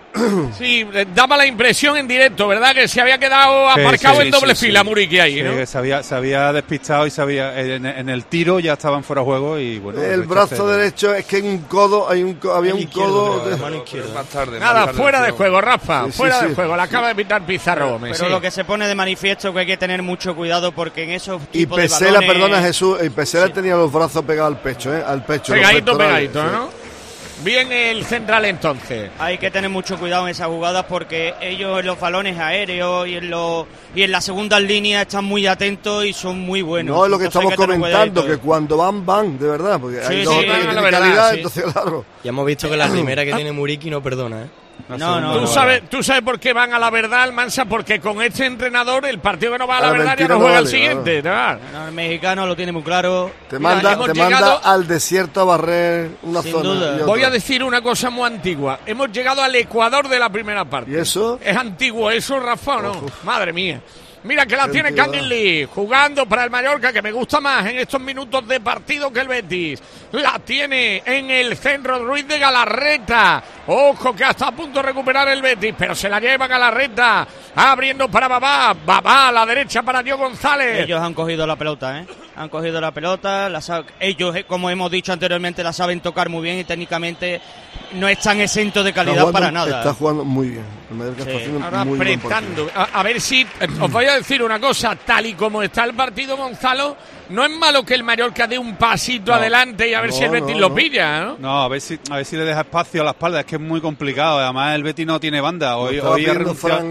Sí, daba la impresión en directo, ¿verdad? Que se había quedado aparcado en doble fila Muriqui ahí, ¿no? Que se había despistado y en el tiro ya estaban fuera de juego y bueno. El brazo derecho es que en un codo había un codo de mano izquierda. Más tarde, fuera de juego, Rafa, fuera de juego. La acaba de pitar Pizarro Gómez. Pero lo que se pone de manifiesto que hay que tener mucho cuidado porque en esos tipos y Pesela, de balones... perdona Jesús, y Pesela tenía los brazos pegados al pecho, al pecho. Pegadito, ¿no? Bien el central entonces. Hay que tener mucho cuidado en esas jugadas porque ellos en los balones aéreos y en las segundas líneas están muy atentos y son muy buenos. No, es lo que estamos comentando, que cuando van, de verdad, porque hay dos o tres que tienen calidad, entonces claro. Ya hemos visto que la primera que tiene Muriqui no perdona, ¿eh? No. ¿Tú sabes por qué van a la verdad, Almansa? Porque con este entrenador el partido que no va a la verdad ya no juega el siguiente. No, el mexicano lo tiene muy claro. Te manda al desierto a barrer una sin zona. Duda. Voy a decir una cosa muy antigua. Hemos llegado al Ecuador de la primera parte. ¿Y eso? ¿Es antiguo eso, Rafa, o no? Madre mía. Mira que la tiene Canelli jugando para el Mallorca, que me gusta más en estos minutos de partido que el Betis. La tiene en el centro Ruiz de Galarreta. Ojo que hasta a punto de recuperar el Betis, pero se la lleva Galarreta. Abriendo para Babá. Babá a la derecha para Dio González. Ellos han cogido la pelota, Han cogido la pelota. Ellos, como hemos dicho anteriormente, la saben tocar muy bien y técnicamente no están exentos de calidad para nada. Está jugando muy bien. El Mallorca está haciendo ahora muy bien apretando. A ver si os voy a decir una cosa, tal y como está el partido, Gonzalo, no es malo que el Mallorca dé un pasito adelante y a ver si el Betis lo pilla, ¿no? No, a ver si le deja espacio a la espalda, es que es muy complicado. Además el Betis no tiene banda. Hoy ha renunciado.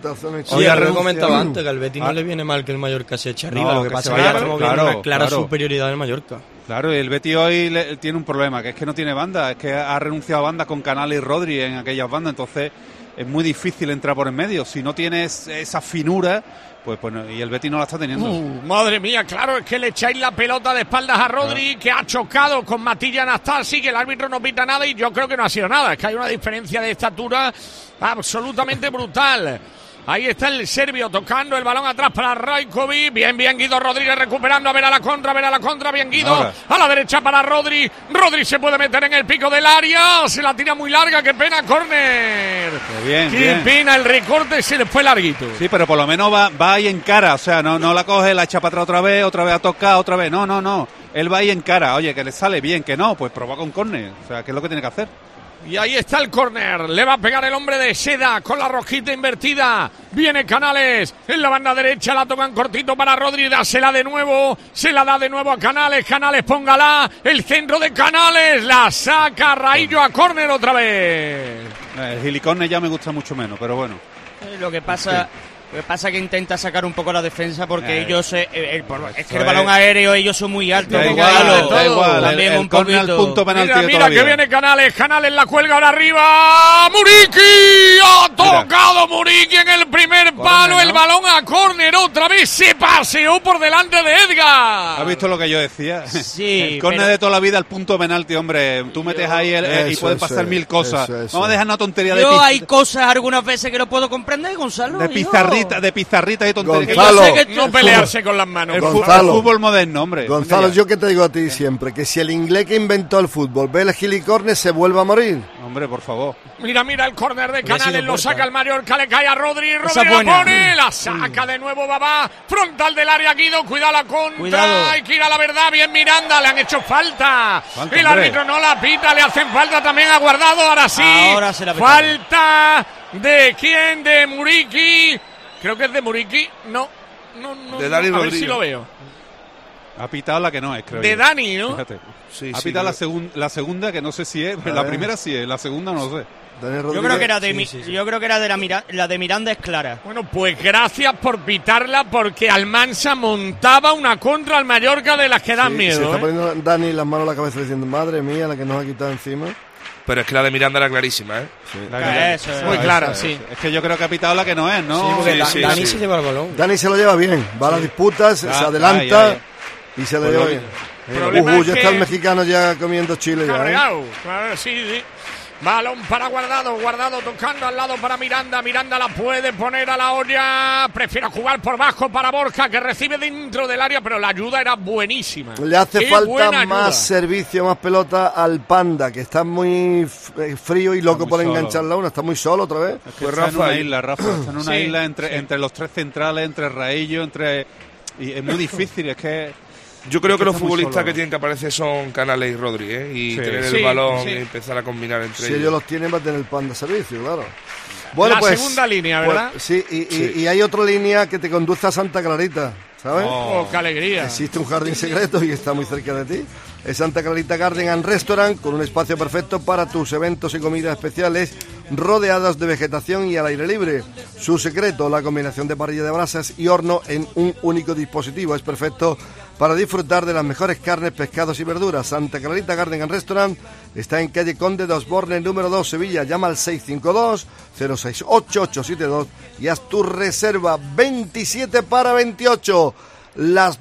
Hoy ha comentado antes que al Betis no le viene mal que el Mallorca se eche arriba. Lo que pasa es que ya estamos viendo una clara superioridad del Mallorca. Claro, y el Betis hoy tiene un problema, que es que no tiene banda, es que ha renunciado a banda con Canales y Rodri en aquellas bandas, entonces es muy difícil entrar por en medio. Si no tienes esa finura, pues y el Betis no la está teniendo. Madre mía, claro, es que le echáis la pelota de espaldas a Rodri, que ha chocado con Matilla Anastasi, que el árbitro no pita nada y yo creo que no ha sido nada. Es que hay una diferencia de estatura absolutamente brutal. Ahí está el serbio tocando el balón atrás para Rajkovic. Bien, Guido Rodríguez recuperando. A ver a la contra. Bien, Guido. Ahora. A la derecha para Rodri. Rodri se puede meter en el pico del área. Se la tira muy larga. Qué pena, córner. Qué pena, el recorte se le fue larguito. Sí, pero por lo menos va ahí en cara. O sea, no la coge, la echa para atrás otra vez a tocar, otra vez. No. Él va ahí en cara. Oye, que le sale bien, que no. Pues provoca un córner. O sea, ¿qué es lo que tiene que hacer? Y ahí está el córner, le va a pegar el hombre de Seda con la rojita invertida. Viene Canales en la banda derecha, la tocan cortito para Rodri, se la da de nuevo a Canales. Canales, póngala, el centro de Canales, la saca Raillo a córner otra vez. El gilicórner ya me gusta mucho menos, pero bueno. Lo que pasa es que intenta sacar un poco la defensa porque ellos es que el balón aéreo ellos son muy altos. Da igual, también un poquito. Punto mira que viene Canales la cuelga ahora arriba. Muriqui ha tocado Muriqui en el primer palo, el balón a córner otra vez, se paseó por delante de Edgar. ¿Has visto lo que yo decía? Sí. El córner de toda la vida, el punto penalti, hombre. Tú metes ahí y pueden pasar mil cosas. Vamos a dejar una tontería yo hay cosas algunas veces que no puedo comprender, Gonzalo. De pizarrita y tonterías. Gonzalo, yo sé que no pelearse con las manos. El fútbol moderno, hombre. Gonzalo, yo que te digo a ti siempre, que si el inglés que inventó el fútbol ve el gilicorne se vuelve a morir. Hombre, por favor. Mira el córner de Canales, lo saca el Mallorca, le cae a Rodri la pone, la saca de nuevo Babá, frontal del área Guido, cuidado la contra, hay que ir a la verdad, bien Miranda, le han hecho falta el árbitro no la pita, le hacen falta también a Guardado, ahora sí, falta ¿de quién? De Muriqui. Creo que es de Muriqui. No. De Dani a Rodríguez. ver si lo veo. Ha pitado la que no es, creo. De Dani, ¿no? Fíjate. Ha pitado la segunda, que no sé si es. La primera sí es, la segunda no lo sé. Yo creo que era de la de Miranda es clara. Bueno, pues gracias por pitarla porque Almansa montaba una contra al Mallorca de las que dan miedo. Se está poniendo Dani las manos a la cabeza diciendo, madre mía, la que nos ha quitado encima. Pero es que la de Miranda era clarísima, ¿eh? Sí. Muy clara, sí. Es que yo creo que ha pitado la que no es, ¿no? Sí, porque Dani se lleva el balón. Dani se lo lleva bien, va a las disputas, se adelanta y se lo lleva bien. Ya está el mexicano ya comiendo chile. Cabreado, sí. Balón para Guardado, Guardado tocando al lado para Miranda, Miranda la puede poner a la olla, prefiere jugar por bajo para Borja, que recibe dentro del área, pero la ayuda era buenísima. Le hace falta más servicio, más pelota al Panda, que está muy frío y loco por engancharla una, está muy solo otra vez. Es que está en una isla, Rafa, está en una isla entre los tres centrales, entre Raillo, y es muy difícil, es que... Yo creo que los futbolistas que tienen que aparecer son Canales y Rodri, y tener el balón y empezar a combinar entre ellos. Si ellos los tienen, va a tener el Panda servicio, claro. Bueno, la segunda línea, ¿verdad? Pues, sí, y hay otra línea que te conduce a Santa Clarita, ¿sabes? ¡Oh, qué alegría! Existe un jardín secreto y está muy cerca de ti. Es Santa Clarita Garden and Restaurant, con un espacio perfecto para tus eventos y comidas especiales, rodeadas de vegetación y al aire libre. Su secreto, la combinación de parrilla de brasas y horno en un único dispositivo. Es perfecto para disfrutar de las mejores carnes, pescados y verduras. Santa Clarita Garden and Restaurant está en calle Conde de Osborne, número 2, Sevilla. Llama al 652-068-872 y haz tu reserva. 27 para 28. Las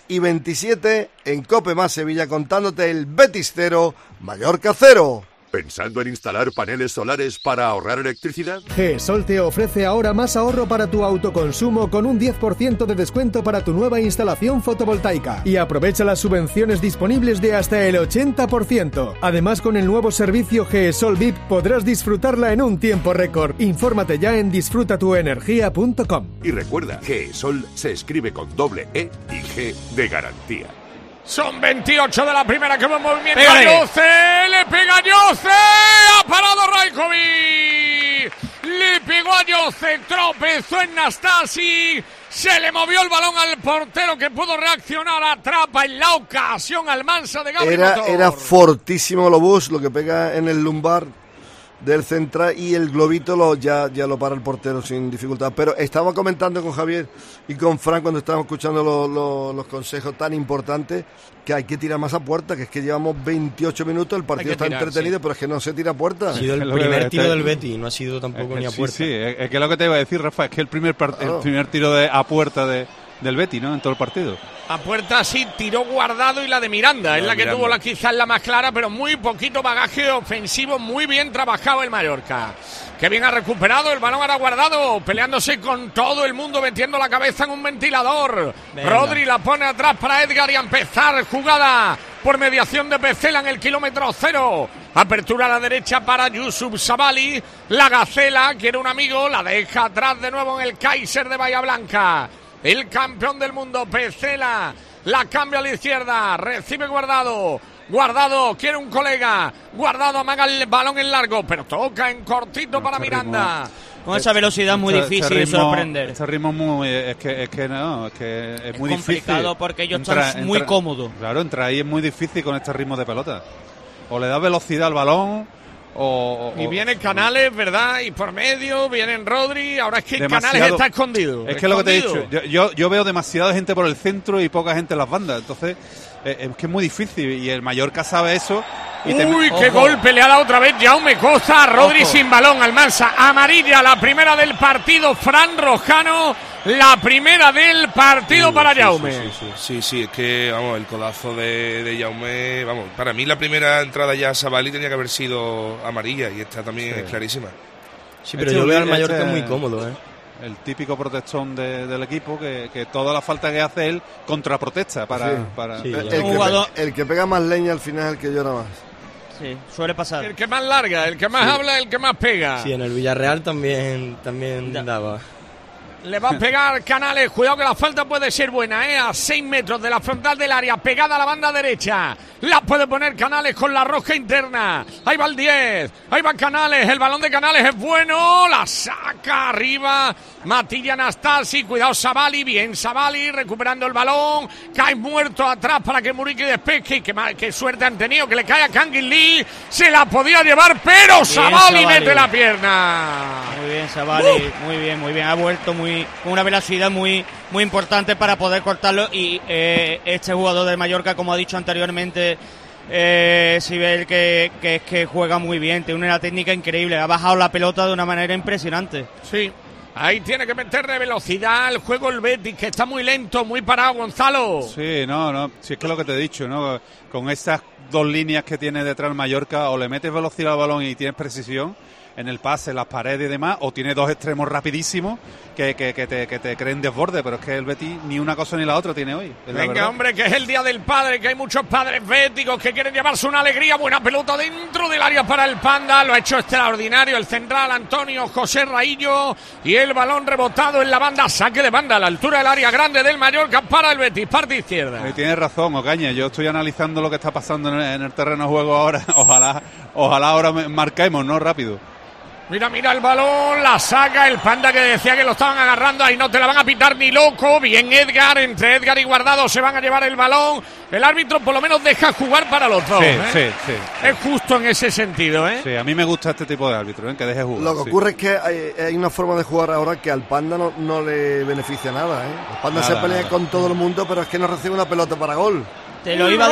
2:27 en Cope Más Sevilla, contándote el Betis 0, Mallorca 0. ¿Pensando en instalar paneles solares para ahorrar electricidad? GESOL te ofrece ahora más ahorro para tu autoconsumo con un 10% de descuento para tu nueva instalación fotovoltaica. Y aprovecha las subvenciones disponibles de hasta el 80%. Además, con el nuevo servicio GESOL VIP podrás disfrutarla en un tiempo récord. Infórmate ya en disfrutatuenergia.com. Y recuerda, GESOL se escribe con doble E y G de garantía. Son 28 de la primera, que buen movimiento. Ayoce, le pega Ayoce, ha parado Rajkovic, le pegó Ayoce, tropezó en Nastasi, se le movió el balón al portero, que pudo reaccionar, atrapa en la ocasión al Mansa de Gabri Motor. Era fortísimo Lobus, lo que pega en el lumbar del central, y el globito ya lo para el portero sin dificultad. Pero estaba comentando con Javier y con Fran cuando estábamos escuchando los consejos tan importantes, que hay que tirar más a puerta, que es que llevamos 28 minutos, el partido está entretenido, pero es que no se tira a puerta. Ha sido el primer tiro del Betis, no ha sido tampoco ni a puerta. Sí, es que lo que te iba a decir, Rafa, es que el primer tiro a puerta del Betis, ¿no?, en todo el partido. A puerta sí tiró Guardado, y la de Miranda es la que tuvo quizás la más clara, pero muy poquito bagaje ofensivo, muy bien trabajado el Mallorca. Que bien ha recuperado el balón, ahora Guardado, peleándose con todo el mundo, metiendo la cabeza en un ventilador. Venga. Rodri la pone atrás para Edgar y a empezar jugada por mediación de Pecela en el kilómetro 0. Apertura a la derecha para Yusuf Sabali. La Gacela quiere un amigo, la deja atrás de nuevo en el Kaiser de Bahía Blanca. El campeón del mundo, Pecela, la cambia a la izquierda, recibe Guardado, Guardado quiere un colega, Guardado amaga el balón en largo, pero toca en cortito para Miranda. Con esa velocidad es muy difícil sorprender. Este ritmo es muy complicado, difícil, porque ellos están muy cómodos. Claro, entrar ahí es muy difícil con este ritmo de pelota. O le da velocidad al balón, y vienen Canales, ¿verdad? Y por medio vienen Rodri. Ahora es que Canales está escondido. Es que es lo que te he dicho. Yo veo demasiada gente por el centro y poca gente en las bandas. Entonces, es que es muy difícil. Y el Mallorca sabe eso. Uy, qué golpe le ha dado otra vez Jaume Costa. Rodri sin balón, Almansa. Amarilla, la primera del partido. Fran Rojano, la primera del partido para Jaume. Sí, es que, vamos, el codazo de Jaume, vamos, para mí la primera entrada ya a Sabali tenía que haber sido amarilla, y esta también es clarísima. Sí, pero yo veo al Mallorca muy cómodo, El típico protestón del equipo, que toda la falta que hace él contraprotesta para el que pega más leña al final es el que llora más. Sí, suele pasar. El que más larga, el que más habla, el que más pega. Sí, en el Villarreal también daba. Le va a pegar Canales, cuidado que la falta puede ser buena, a 6 metros de la frontal del área, pegada a la banda derecha. La puede poner Canales con la rosca interna. Ahí va el 10, ahí va Canales, el balón de Canales es bueno, la saca arriba Matilla Nastasi, cuidado Sabali, bien Sabali, recuperando el balón, cae muerto atrás para que Muriqui despeje, y qué suerte han tenido, que le cae a Kangin Lee, se la podía llevar, pero bien, Sabali mete la pierna. Muy bien Sabali, muy bien, ha vuelto con una velocidad muy importante para poder cortarlo, y este jugador de Mallorca, como ha dicho anteriormente Sibel, que juega muy bien, tiene una técnica increíble, ha bajado la pelota de una manera impresionante. Sí, Ahí tiene que meterle velocidad al juego el Betis, que está muy lento, muy parado, Gonzalo. Sí, no, si es que es lo que te he dicho, ¿no? Con esas dos líneas que tiene detrás el Mallorca, o le metes velocidad al balón y tienes precisión en el pase, en las paredes y demás, o tiene dos extremos rapidísimos que te creen desborde, pero es que el Betis ni una cosa ni la otra tiene hoy. Venga, hombre, que es el Día del Padre, que hay muchos padres béticos que quieren llevarse una alegría. Buena pelota dentro del área para el Panda, lo ha hecho extraordinario el central Antonio José Raillo, y el balón rebotado en la banda, saque de banda a la altura del área grande del Mallorca para el Betis, parte izquierda. Tienes razón, Ocaña, yo estoy analizando lo que está pasando en el terreno de juego ahora, ojalá ahora marquemos, ¿no? Rápido. Mira el balón, la saca el Panda, que decía que lo estaban agarrando, ahí no te la van a pitar ni loco. Bien Edgar, entre Edgar y Guardado se van a llevar el balón. El árbitro por lo menos deja jugar para los dos. Sí. Es justo en ese sentido, Sí, a mí me gusta este tipo de árbitro, que deje jugar. Lo que ocurre es que hay una forma de jugar ahora que al Panda no le beneficia nada, El Panda se pelea con todo el mundo, pero es que no recibe una pelota para gol. Te lo iba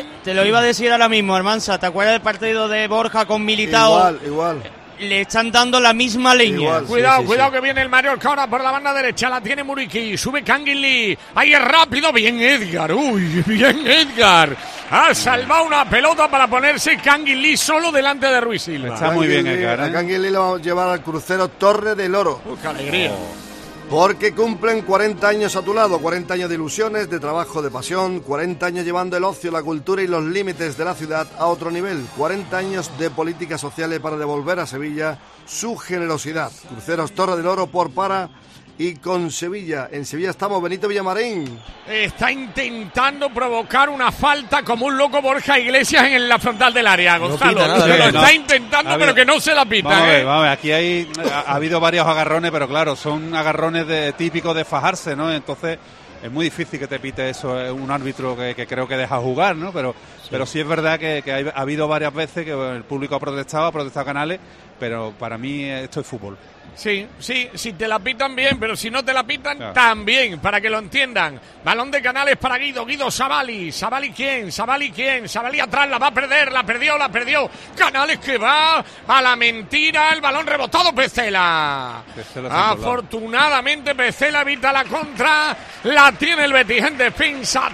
a decir ahora mismo, Almanza. ¿Te acuerdas del partido de Borja con Militao? Igual. Le están dando la misma leña. Cuidado que viene el Mallorca ahora por la banda derecha, la tiene Muriqui, sube Kangin Lee, ahí es rápido, bien Edgar, bien Edgar, ha salvado una pelota para ponerse Kangin Lee solo delante de Ruiz Silva. Está muy bien Edgar, A Kangin Lee lo vamos a llevar al crucero Torre del Oro. ¡Qué alegría! Porque cumplen 40 años a tu lado, 40 años de ilusiones, de trabajo, de pasión, 40 años llevando el ocio, la cultura y los límites de la ciudad a otro nivel, 40 años de políticas sociales para devolver a Sevilla su generosidad. Cruceros Torre del Oro por para y con Sevilla. En Sevilla estamos, Benito Villamarín. Está intentando provocar una falta como un loco Borja Iglesias en la frontal del área, Gonzalo. Está intentando, pero que no se la pita. Vamos a ver, aquí ha habido varios agarrones, pero claro, son agarrones típicos de fajarse, ¿no? Entonces es muy difícil que te pite eso un árbitro que creo que deja jugar, ¿no? Pero sí es verdad que ha habido varias veces que el público ha protestado Canales, pero para mí esto es fútbol. Sí, si te la pitan bien, pero si no te la pitan también, para que lo entiendan. Balón de Canales para Guido Savali. ¿Savali quién? Savali atrás, la va a perder, la perdió. Canales que va a la mentira, el balón rebotado, Pesela. Afortunadamente Pesela evita la contra, la tiene el Betis en defensa,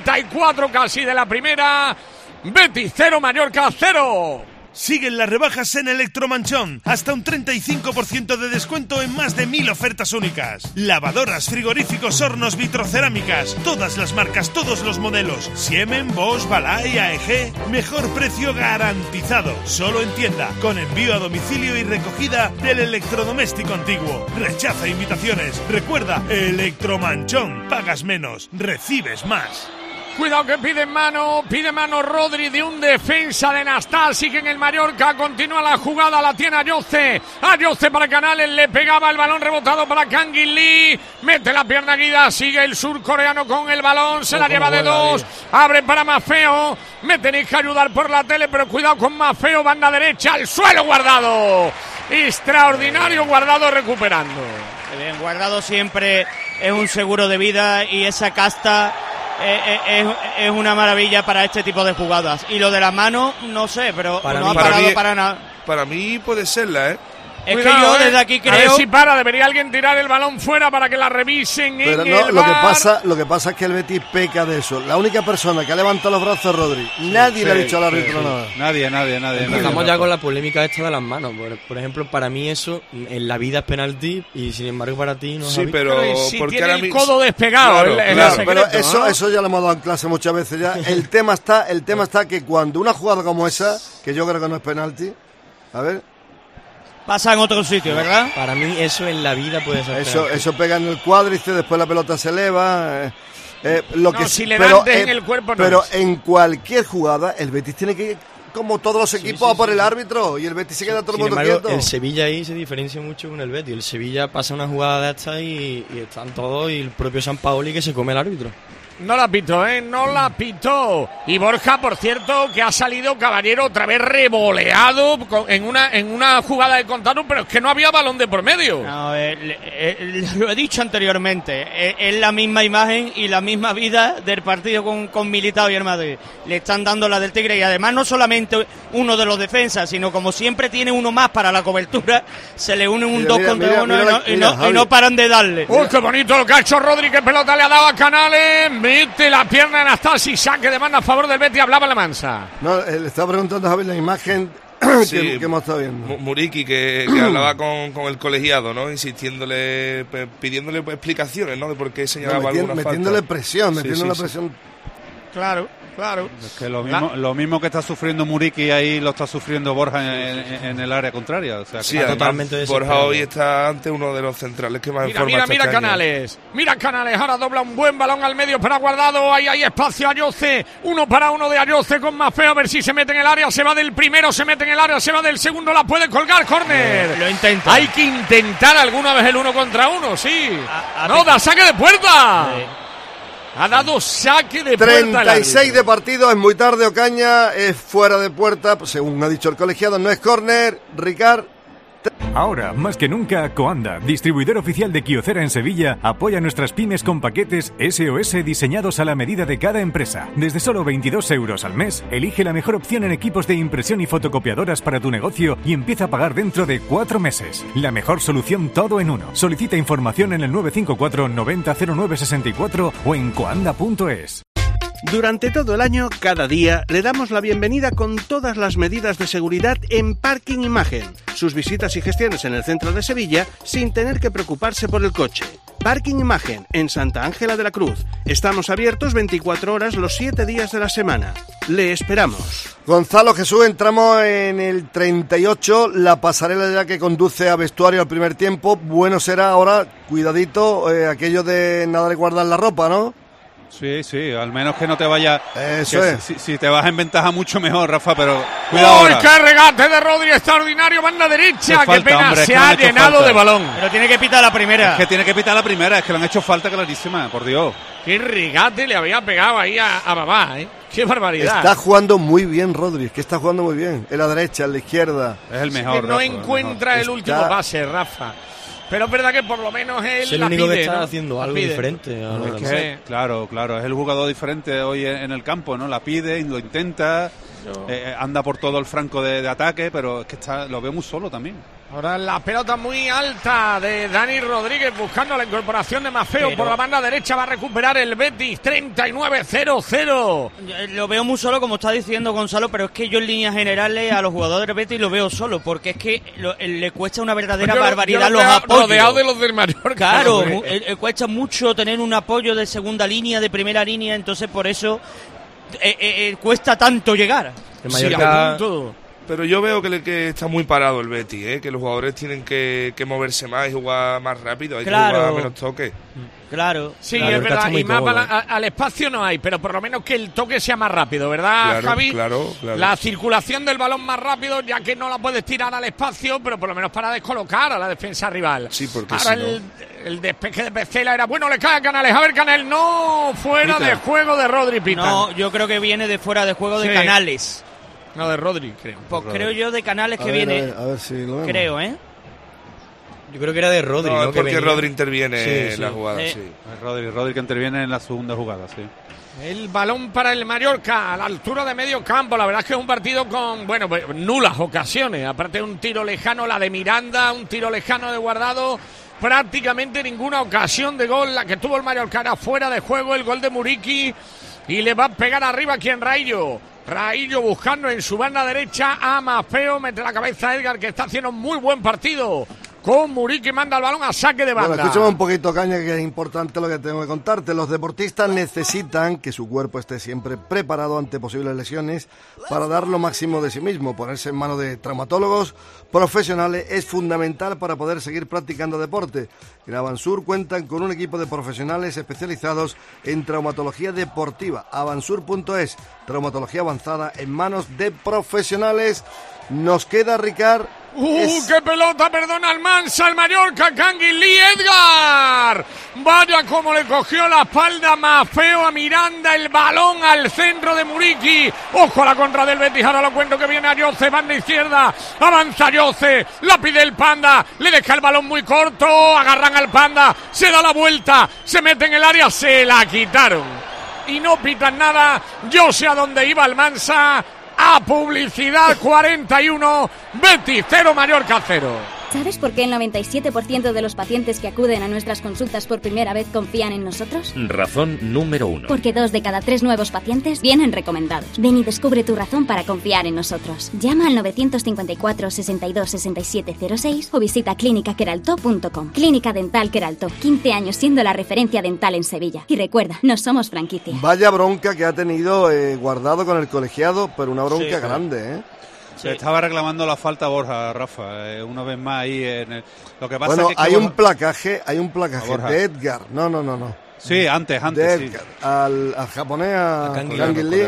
34 casi de la primera. Betis 0, Mallorca 0. Siguen las rebajas en Electromanchón. Hasta un 35% de descuento en más de 1000 ofertas únicas. Lavadoras, frigoríficos, hornos, vitrocerámicas. Todas las marcas, todos los modelos. Siemens, Bosch, Balay, AEG. Mejor precio garantizado. Solo en tienda. Con envío a domicilio y recogida del electrodoméstico antiguo. Rechaza invitaciones. Recuerda, Electromanchón. Pagas menos, recibes más. Cuidado que pide mano Rodri de un defensa de Nastasi, que en el Mallorca continúa la jugada, la tiene Ayoce para Canales, le pegaba el balón rebotado para Kangin Lee, mete la pierna Guida, sigue el surcoreano con el balón, se la lleva de dos, abre para Maffeo, me tenéis que ayudar por la tele, pero cuidado con Maffeo, banda derecha, al suelo Guardado, extraordinario Guardado recuperando. Bien, Guardado siempre es un seguro de vida y esa casta es una maravilla para este tipo de jugadas. Y lo de la mano, no sé, pero no ha parado para nada. Para mí puede serla, Es cuidado, que yo desde aquí creo... A ver si debería alguien tirar el balón fuera para que la revisen en el VAR. Lo que pasa es que el Betis peca de eso. La única persona que ha levantado los brazos es Rodri. Nadie le ha dicho al árbitro nada. Nadie. Empezamos ya con la polémica esta de las manos. Por ejemplo, para mí eso en la vida es penalti y sin embargo para ti no es. Sí, pero si tiene el codo despegado. Claro, pero eso ya lo hemos dado en clase muchas veces ya. El tema está que cuando una jugada como esa, que yo creo que no es penalti, a ver... Pasa en otro sitio, ¿verdad? Para mí eso en la vida puede ser. Eso pega en el cuádriceps, después la pelota se eleva. Si le dan en el cuerpo no. Pero en cualquier jugada el Betis tiene que ir, como todos los equipos, a por el árbitro, y el Betis se queda todo el mundo quieto. El Sevilla ahí se diferencia mucho con el Betis. El Sevilla pasa una jugada de esta y están todos, y el propio Sampaoli que se come el árbitro. No la pitó, no la pitó. Y Borja, por cierto, que ha salido Caballero otra vez revoleado en una jugada de contacto, pero es que no había balón de por medio. No, lo he dicho anteriormente, es la misma imagen y la misma vida del partido con Militao y el Madrid. Le están dando la del Tigre y además no solamente uno de los defensas, sino como siempre tiene uno más para la cobertura, se le une un 2 contra 1 y no paran de darle. ¡Uy, qué bonito lo que ha hecho Rodri! ¡Qué pelota le ha dado a Canales! Mete la pierna en Anastasi, saque de banda a favor del Betis. Hablaba la Mansa. No, le estaba preguntando a Javier la imagen que hemos estado viendo. Muriqui, que hablaba con el colegiado, ¿no? Insistiéndole, pidiéndole explicaciones, ¿no? De por qué señalaba alguna falta. Metiéndole presión, presión. Claro. Es que lo mismo que está sufriendo Muriqui ahí lo está sufriendo Borja en el área contraria. O sea, sí, totalmente. Borja hoy está ante uno de los centrales que más en forma está. Mira Canales. Mira Canales. Ahora dobla un buen balón al medio para Guardado. Ahí hay espacio. Ayoce. 1 para 1 de Ayoce con Maffeo. A ver si se mete en el área. Se va del primero, se mete en el área. Se va del segundo. La puede colgar. Córner. Lo intenta. Hay que intentar alguna vez el 1 contra 1. Sí. No, da saque de puerta. Sí. Ha dado saque de puerta. 36 de partido, es muy tarde. Ocaña es fuera de puerta, según ha dicho el colegiado, no es córner. Ricard. Ahora, más que nunca, Coanda, distribuidor oficial de Kyocera en Sevilla, apoya a nuestras pymes con paquetes SOS diseñados a la medida de cada empresa. Desde solo 22 euros al mes, elige la mejor opción en equipos de impresión y fotocopiadoras para tu negocio y empieza a pagar dentro de 4 meses. La mejor solución todo en uno. Solicita información en el 954 90 09 64 o en coanda.es. Durante todo el año, cada día, le damos la bienvenida con todas las medidas de seguridad en Parking Imagen. Sus visitas y gestiones en el centro de Sevilla sin tener que preocuparse por el coche. Parking Imagen, en Santa Ángela de la Cruz. Estamos abiertos 24 horas los 7 días de la semana. Le esperamos. Gonzalo Jesús, entramos en el 38, la pasarela ya que conduce a vestuario al primer tiempo. Bueno será ahora, cuidadito, aquello de nada de guardar la ropa, ¿no? Sí, al menos que no te vaya. Eso es. Si te vas en ventaja mucho mejor, Rafa, pero cuidado. ¡Uy, qué regate de Rodri extraordinario! Banda derecha, qué pena, se ha llenado de balón. Pero tiene que pitar la primera. Es que tiene que pitar la primera, es que le han hecho falta clarísima, por Dios. Qué regate le había pegado ahí a Babá, Qué barbaridad. Está jugando muy bien Rodri, es que está jugando muy bien. En la derecha, en la izquierda. Es el mejor. Es que no encuentra el último pase, Rafa. Pero es verdad que por lo menos él es el único que está haciendo algo diferente. Claro, es el jugador diferente hoy en el campo, ¿no? La pide, lo intenta, anda por todo el franco de ataque, pero es que lo veo muy solo también. Ahora la pelota muy alta de Dani Rodríguez buscando la incorporación de Maffeo por la banda derecha. Va a recuperar el Betis. 39-0-0. Lo veo muy solo, como está diciendo Gonzalo, pero es que yo en líneas generales a los jugadores del Betis lo veo solo, porque es que le cuesta una verdadera barbaridad los apoyos. Rodeado de los del Mallorca. Claro, cuesta mucho tener un apoyo de segunda línea, de primera línea, entonces por eso cuesta tanto llegar. El Mallorca... Pero yo veo que está muy parado el Betis, que los jugadores tienen que moverse más y jugar más rápido, hay que jugar a menos toque. Claro. Sí, es verdad, y más al espacio no hay, pero por lo menos que el toque sea más rápido, ¿verdad, Javi? Claro. La circulación del balón más rápido, ya que no la puedes tirar al espacio, pero por lo menos para descolocar a la defensa rival. Sí, porque ahora el despeje de Pecela era bueno, le cae a Canales. A ver, Canales, no, fuera de juego de Rodri, Pita. No, yo creo que viene de fuera de juego de Canales. No, de Rodri, creo. Pues creo yo de Canales que viene. A ver si lo vemos. Creo, Yo creo que era de Rodri. No, es porque Rodri interviene en la jugada, sí. Es Rodri que interviene en la segunda jugada, sí. El balón para el Mallorca a la altura de medio campo. La verdad es que es un partido con, nulas ocasiones. Aparte de un tiro lejano, la de Miranda, un tiro lejano de Guardado. Prácticamente ninguna ocasión de gol. La que tuvo el Mallorca era fuera de juego. El gol de Muriqui. Y le va a pegar arriba aquí en Raillo. Raillo buscando en su banda derecha a Maffeo, mete la cabeza a Edgar, que está haciendo muy buen partido con Muriqui, manda el balón a saque de banda. Bueno, escúchame un poquito, Caña, que es importante lo que tengo que contarte. Los deportistas necesitan que su cuerpo esté siempre preparado ante posibles lesiones para dar lo máximo de sí mismo. Ponerse en manos de traumatólogos profesionales es fundamental para poder seguir practicando deporte. En Avansur cuentan con un equipo de profesionales especializados en traumatología deportiva. Avansur.es, traumatología avanzada en manos de profesionales. Nos queda, Ricard, ¡Qué pelota! Perdona Almansa, el Mallorca, Canguilí, Edgar. Vaya como le cogió la espalda más feo a Miranda, el balón al centro de Muriqui. Ojo a la contra del Betis, ahora lo cuento que viene a Yoce, banda izquierda, avanza Yoce, la pide el Panda, le deja el balón muy corto, agarran al Panda, se da la vuelta, se mete en el área, se la quitaron. Y no pitan nada, yo sé a dónde iba Almansa. A publicidad 41, Betis 0, Mallorca 0. ¿Sabes por qué el 97% de los pacientes que acuden a nuestras consultas por primera vez confían en nosotros? Razón número 1. Porque 2 de cada 3 nuevos pacientes vienen recomendados. Ven y descubre tu razón para confiar en nosotros. Llama al 954 62 67 06 o visita clínicaqueraltó.com. Clínica Dental Queraltó, 15 años siendo la referencia dental en Sevilla. Y recuerda, no somos franquicia. Vaya bronca que ha tenido Guardado con el colegiado, pero una bronca grande, ¿eh? Se estaba reclamando la falta Borja, Rafa, una vez más ahí lo que pasa bueno, es que hay Borja... un placaje de Edgar. No. Sí, antes, de Edgar, sí. Al japonés, a Canguilí,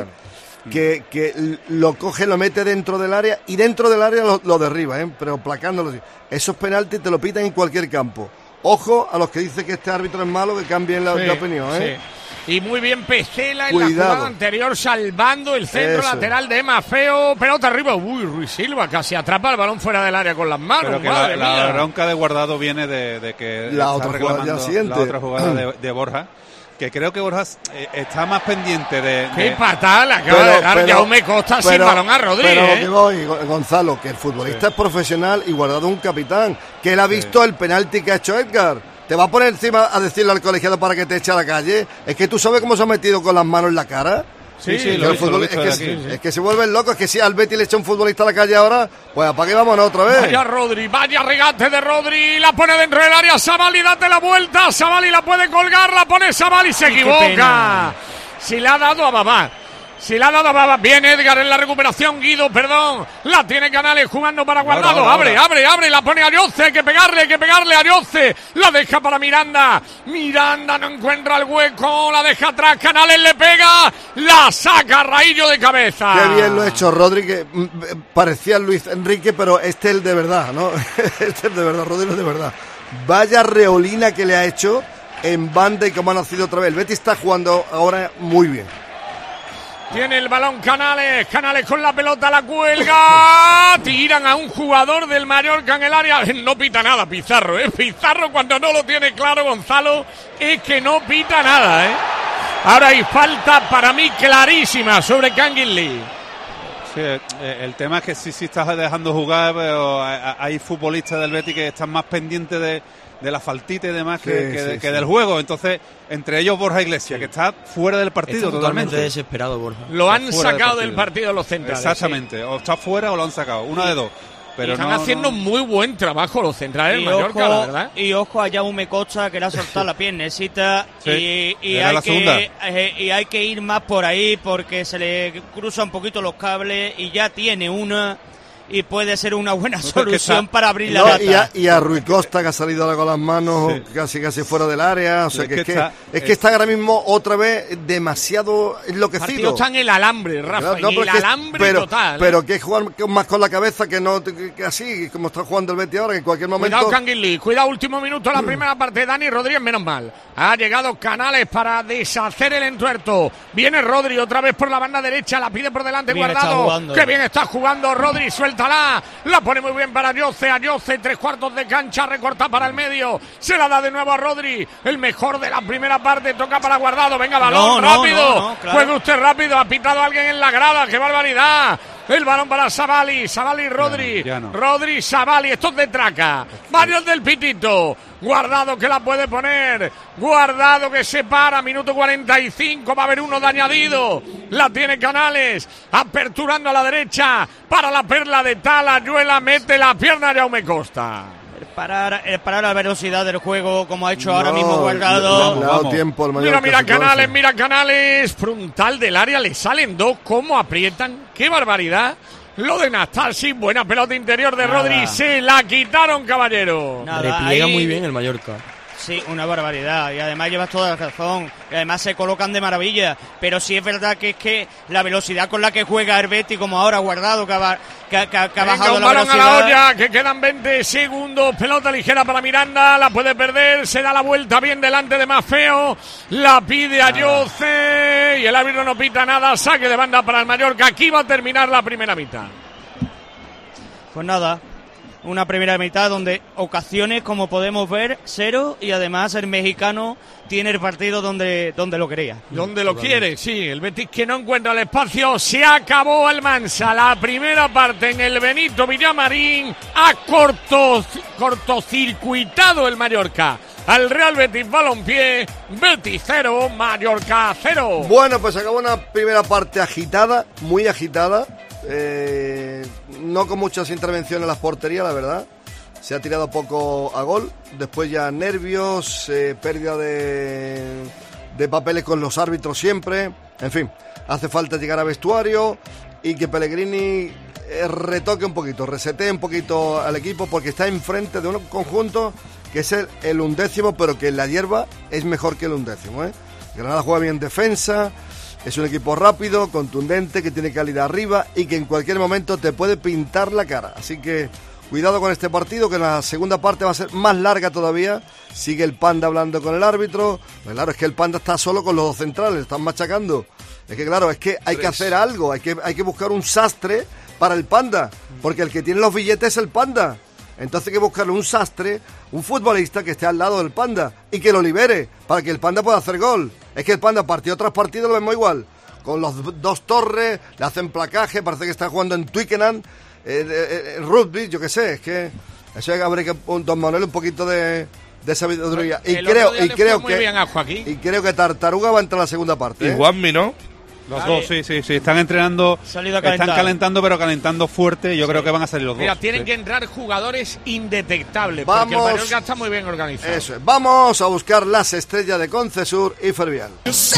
que lo coge, lo mete dentro del área y dentro del área lo derriba, pero placándolo. Esos penaltis te lo pitan en cualquier campo. Ojo a los que dicen que este árbitro es malo, que cambien la opinión, ¿eh? Sí. Y muy bien Pesela en la jugada anterior, salvando el centro lateral de Mafeo. Pelota arriba. Ruiz Silva casi atrapa el balón fuera del área con las manos. Pero que la bronca de Guardado viene de que la otra jugada de Borja. Que creo que Borja está más pendiente de... ¡Qué patada le acaba de dar Jaume Costa sin balón a Rodríguez! Pero que voy, Gonzalo, que el futbolista es profesional y Guardado un capitán. Que él ha visto el penalti que ha hecho Edgar. ¿Te va a poner encima a decirle al colegiado para que te eche a la calle? ¿Es que tú sabes cómo se ha metido con las manos en la cara? Sí, es que se vuelven locos. Es que si al Betis le echa un futbolista a la calle ahora, pues apague, vámonos otra vez. Vaya Rodri, vaya regate de Rodri. La pone dentro del área. Savali, date la vuelta. Savali la puede colgar. La pone Savali, se equivoca. Si le ha dado a Babá. Bien Edgar en la recuperación, Guido, perdón. La tiene Canales jugando para Guardado. Abre, la pone a Yoce. Hay que pegarle a Yoce. La deja para Miranda. Miranda no encuentra el hueco. La deja atrás. Canales le pega. La saca Raillo de cabeza. Qué bien lo ha hecho Rodri, que parecía Luis Enrique, pero este es el de verdad, ¿no? Este es de verdad, Rodri es de verdad. Vaya reolina que le ha hecho en banda y como ha nacido otra vez. El Betis está jugando ahora muy bien. Tiene el balón Canales con la pelota, la cuelga, tiran a un jugador del Mallorca en el área, no pita nada Pizarro, Pizarro cuando no lo tiene claro Gonzalo, es que no pita nada, Ahora hay falta para mí clarísima sobre Canguilí. Sí, el tema es que sí estás dejando jugar, pero hay futbolistas del Betis que están más pendientes de la faltita y demás que del juego. Entonces, entre ellos Borja Iglesias, que está fuera del partido está totalmente desesperado Borja. Lo han sacado del partido los centrales. Exactamente, o está fuera o lo han sacado, una de dos. Pero están haciendo muy buen trabajo los centrales del Mallorca, la verdad. Y ojo a Jaume Costa, que le ha soltado la piernecita. Y hay que ir más por ahí porque se le cruzan un poquito los cables y ya tiene una. Y puede ser una buena solución para abrir la lata. Y a Rui Costa, que ha salido ahora con las manos casi fuera del área. O sea, es que está ahora mismo otra vez demasiado enloquecido. El partido está en el alambre, Rafa, total. Pero que jugar más con la cabeza que no que así, como está jugando el Betis ahora, que en cualquier momento... Cuidado Canguilí, cuidado, último minuto de la primera parte. Dani Rodríguez, menos mal. Ha llegado Canales para deshacer el entuerto. Viene Rodri otra vez por la banda derecha, la pide por delante Guardado. Qué bien está jugando Rodri, suelta. La pone muy bien para Yoce, a Yoce, 3/4 de cancha, recorta para el medio, se la da de nuevo a Rodri, el mejor de la primera parte, toca para Guardado, venga balón, rápido, claro. Juegue usted rápido, ha pitado a alguien en la grada, qué barbaridad, el balón para Savali, Rodri, Rodri, Savali, esto es de traca, varios del pitito, Guardado que la puede poner, Guardado que se para, minuto 45, va a haber uno de añadido, la tiene Canales, aperturando a la derecha, para la perla de Talayuela, mete la pierna Jaume Costa. Parar la velocidad del juego, como ha hecho ahora mismo Guardado. Le ha dado tiempo al Mallorca. Mira Canales, frontal del área, le salen dos, cómo aprietan, qué barbaridad. Lo de Nastasi, buena pelota interior de Rodri, se la quitaron, caballero. Repliega muy bien el Mallorca. Sí, una barbaridad, y además llevas toda la razón, y además se colocan de maravilla, pero sí es verdad que es que la velocidad con la que juega el Betis, como ahora Guardado, que ha bajado un la balón velocidad. a la olla, que quedan 20 segundos, pelota ligera para Miranda, la puede perder, se da la vuelta bien delante de Maffeo, la pide a Yoce, y el árbitro no pita nada, saque de banda para el Mallorca, aquí va a terminar la primera mitad. Pues nada, una primera mitad donde ocasiones, como podemos ver, 0, y además el mexicano tiene el partido donde lo quería. Donde lo quiere, sí. El Betis que no encuentra el espacio. Se acabó el Mansa. La primera parte en el Benito Villamarín. Ha cortocircuitado el Mallorca al Real Betis Balompié. Betis 0, Mallorca 0. Bueno, pues acabó una primera parte agitada, muy agitada. No con muchas intervenciones en las porterías, la verdad. Se ha tirado poco a gol. Después ya nervios, pérdida de papeles con los árbitros siempre. En fin, hace falta llegar a vestuario y que Pellegrini retoque un poquito, resetee un poquito al equipo, porque está enfrente de un conjunto que es el 11º, pero que en la hierba es mejor que el 11º. Granada juega bien defensa. Es un equipo rápido, contundente, que tiene calidad arriba y que en cualquier momento te puede pintar la cara. Así que cuidado con este partido, que en la segunda parte va a ser más larga todavía. Sigue el Panda hablando con el árbitro. Pues claro, es que el Panda está solo con los dos centrales, están machacando. Es que claro, es que hay que hacer algo, hay que buscar un sastre para el Panda, porque el que tiene los billetes es el Panda. Entonces hay que buscarle un sastre, un futbolista que esté al lado del Panda y que lo libere para que el Panda pueda hacer gol. Es que el Panda partido tras partido lo vemos igual. Con los dos torres, le hacen placaje, parece que está jugando en Twickenham, rugby, yo qué sé. Es que eso habría que, don Manuel, un poquito de sabiduría. Y creo que Tartaruga va a entrar a la segunda parte. Y Juanmi, ¿no? Los dos, sí. Están entrenando, están calentando, pero calentando fuerte. Yo creo que van a salir los dos. Mira, tienen que entrar jugadores indetectables, Vamos, porque el Mallorca está muy bien organizado. Eso es. Vamos a buscar las estrellas de Concesur y Fervial.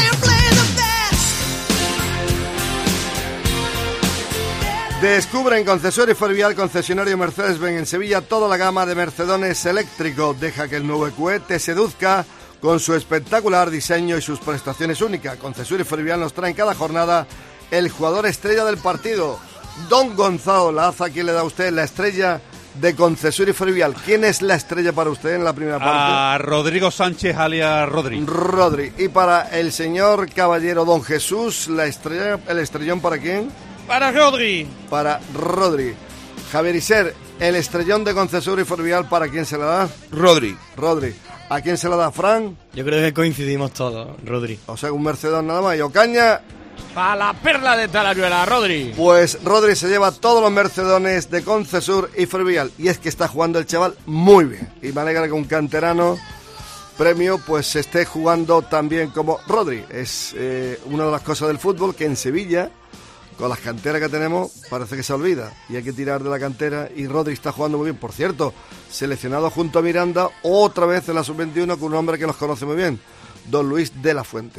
Descubre en Concesur y Fervial, concesionario Mercedes-Benz en Sevilla, toda la gama de Mercedones eléctrico. Deja que el nuevo EQE te seduzca con su espectacular diseño y sus prestaciones únicas. Concesur y Fervial nos traen cada jornada el jugador estrella del partido. Don Gonzalo Laza, ¿quién le da a usted la estrella de Concesur y Fervial? ¿Quién es la estrella para usted en la primera parte? A Rodrigo Sánchez, alias Rodri. Rodri. Y para el señor caballero Don Jesús, la estrella, el estrellón, ¿para quién? Para Rodri. Para Rodri. Javier Iser, el estrellón de Concesur y Fervial, ¿para quién se la da? Rodri. ¿A quién se la da, Fran? Yo creo que coincidimos todos, Rodri. O sea, un Mercedes nada más. ¿Y Ocaña? Para la perla de Talayuela, Rodri. Pues Rodri se lleva todos los Mercedones de Concesur y Fervial. Y es que está jugando el chaval muy bien. Y me alegra que un canterano premio pues se esté jugando tan bien como Rodri. Es una de las cosas del fútbol que en Sevilla, con las canteras que tenemos, parece que se olvida y hay que tirar de la cantera, y Rodri está jugando muy bien. Por cierto, seleccionado junto a Miranda otra vez en la sub-21 con un hombre que los conoce muy bien, don Luis de la Fuente.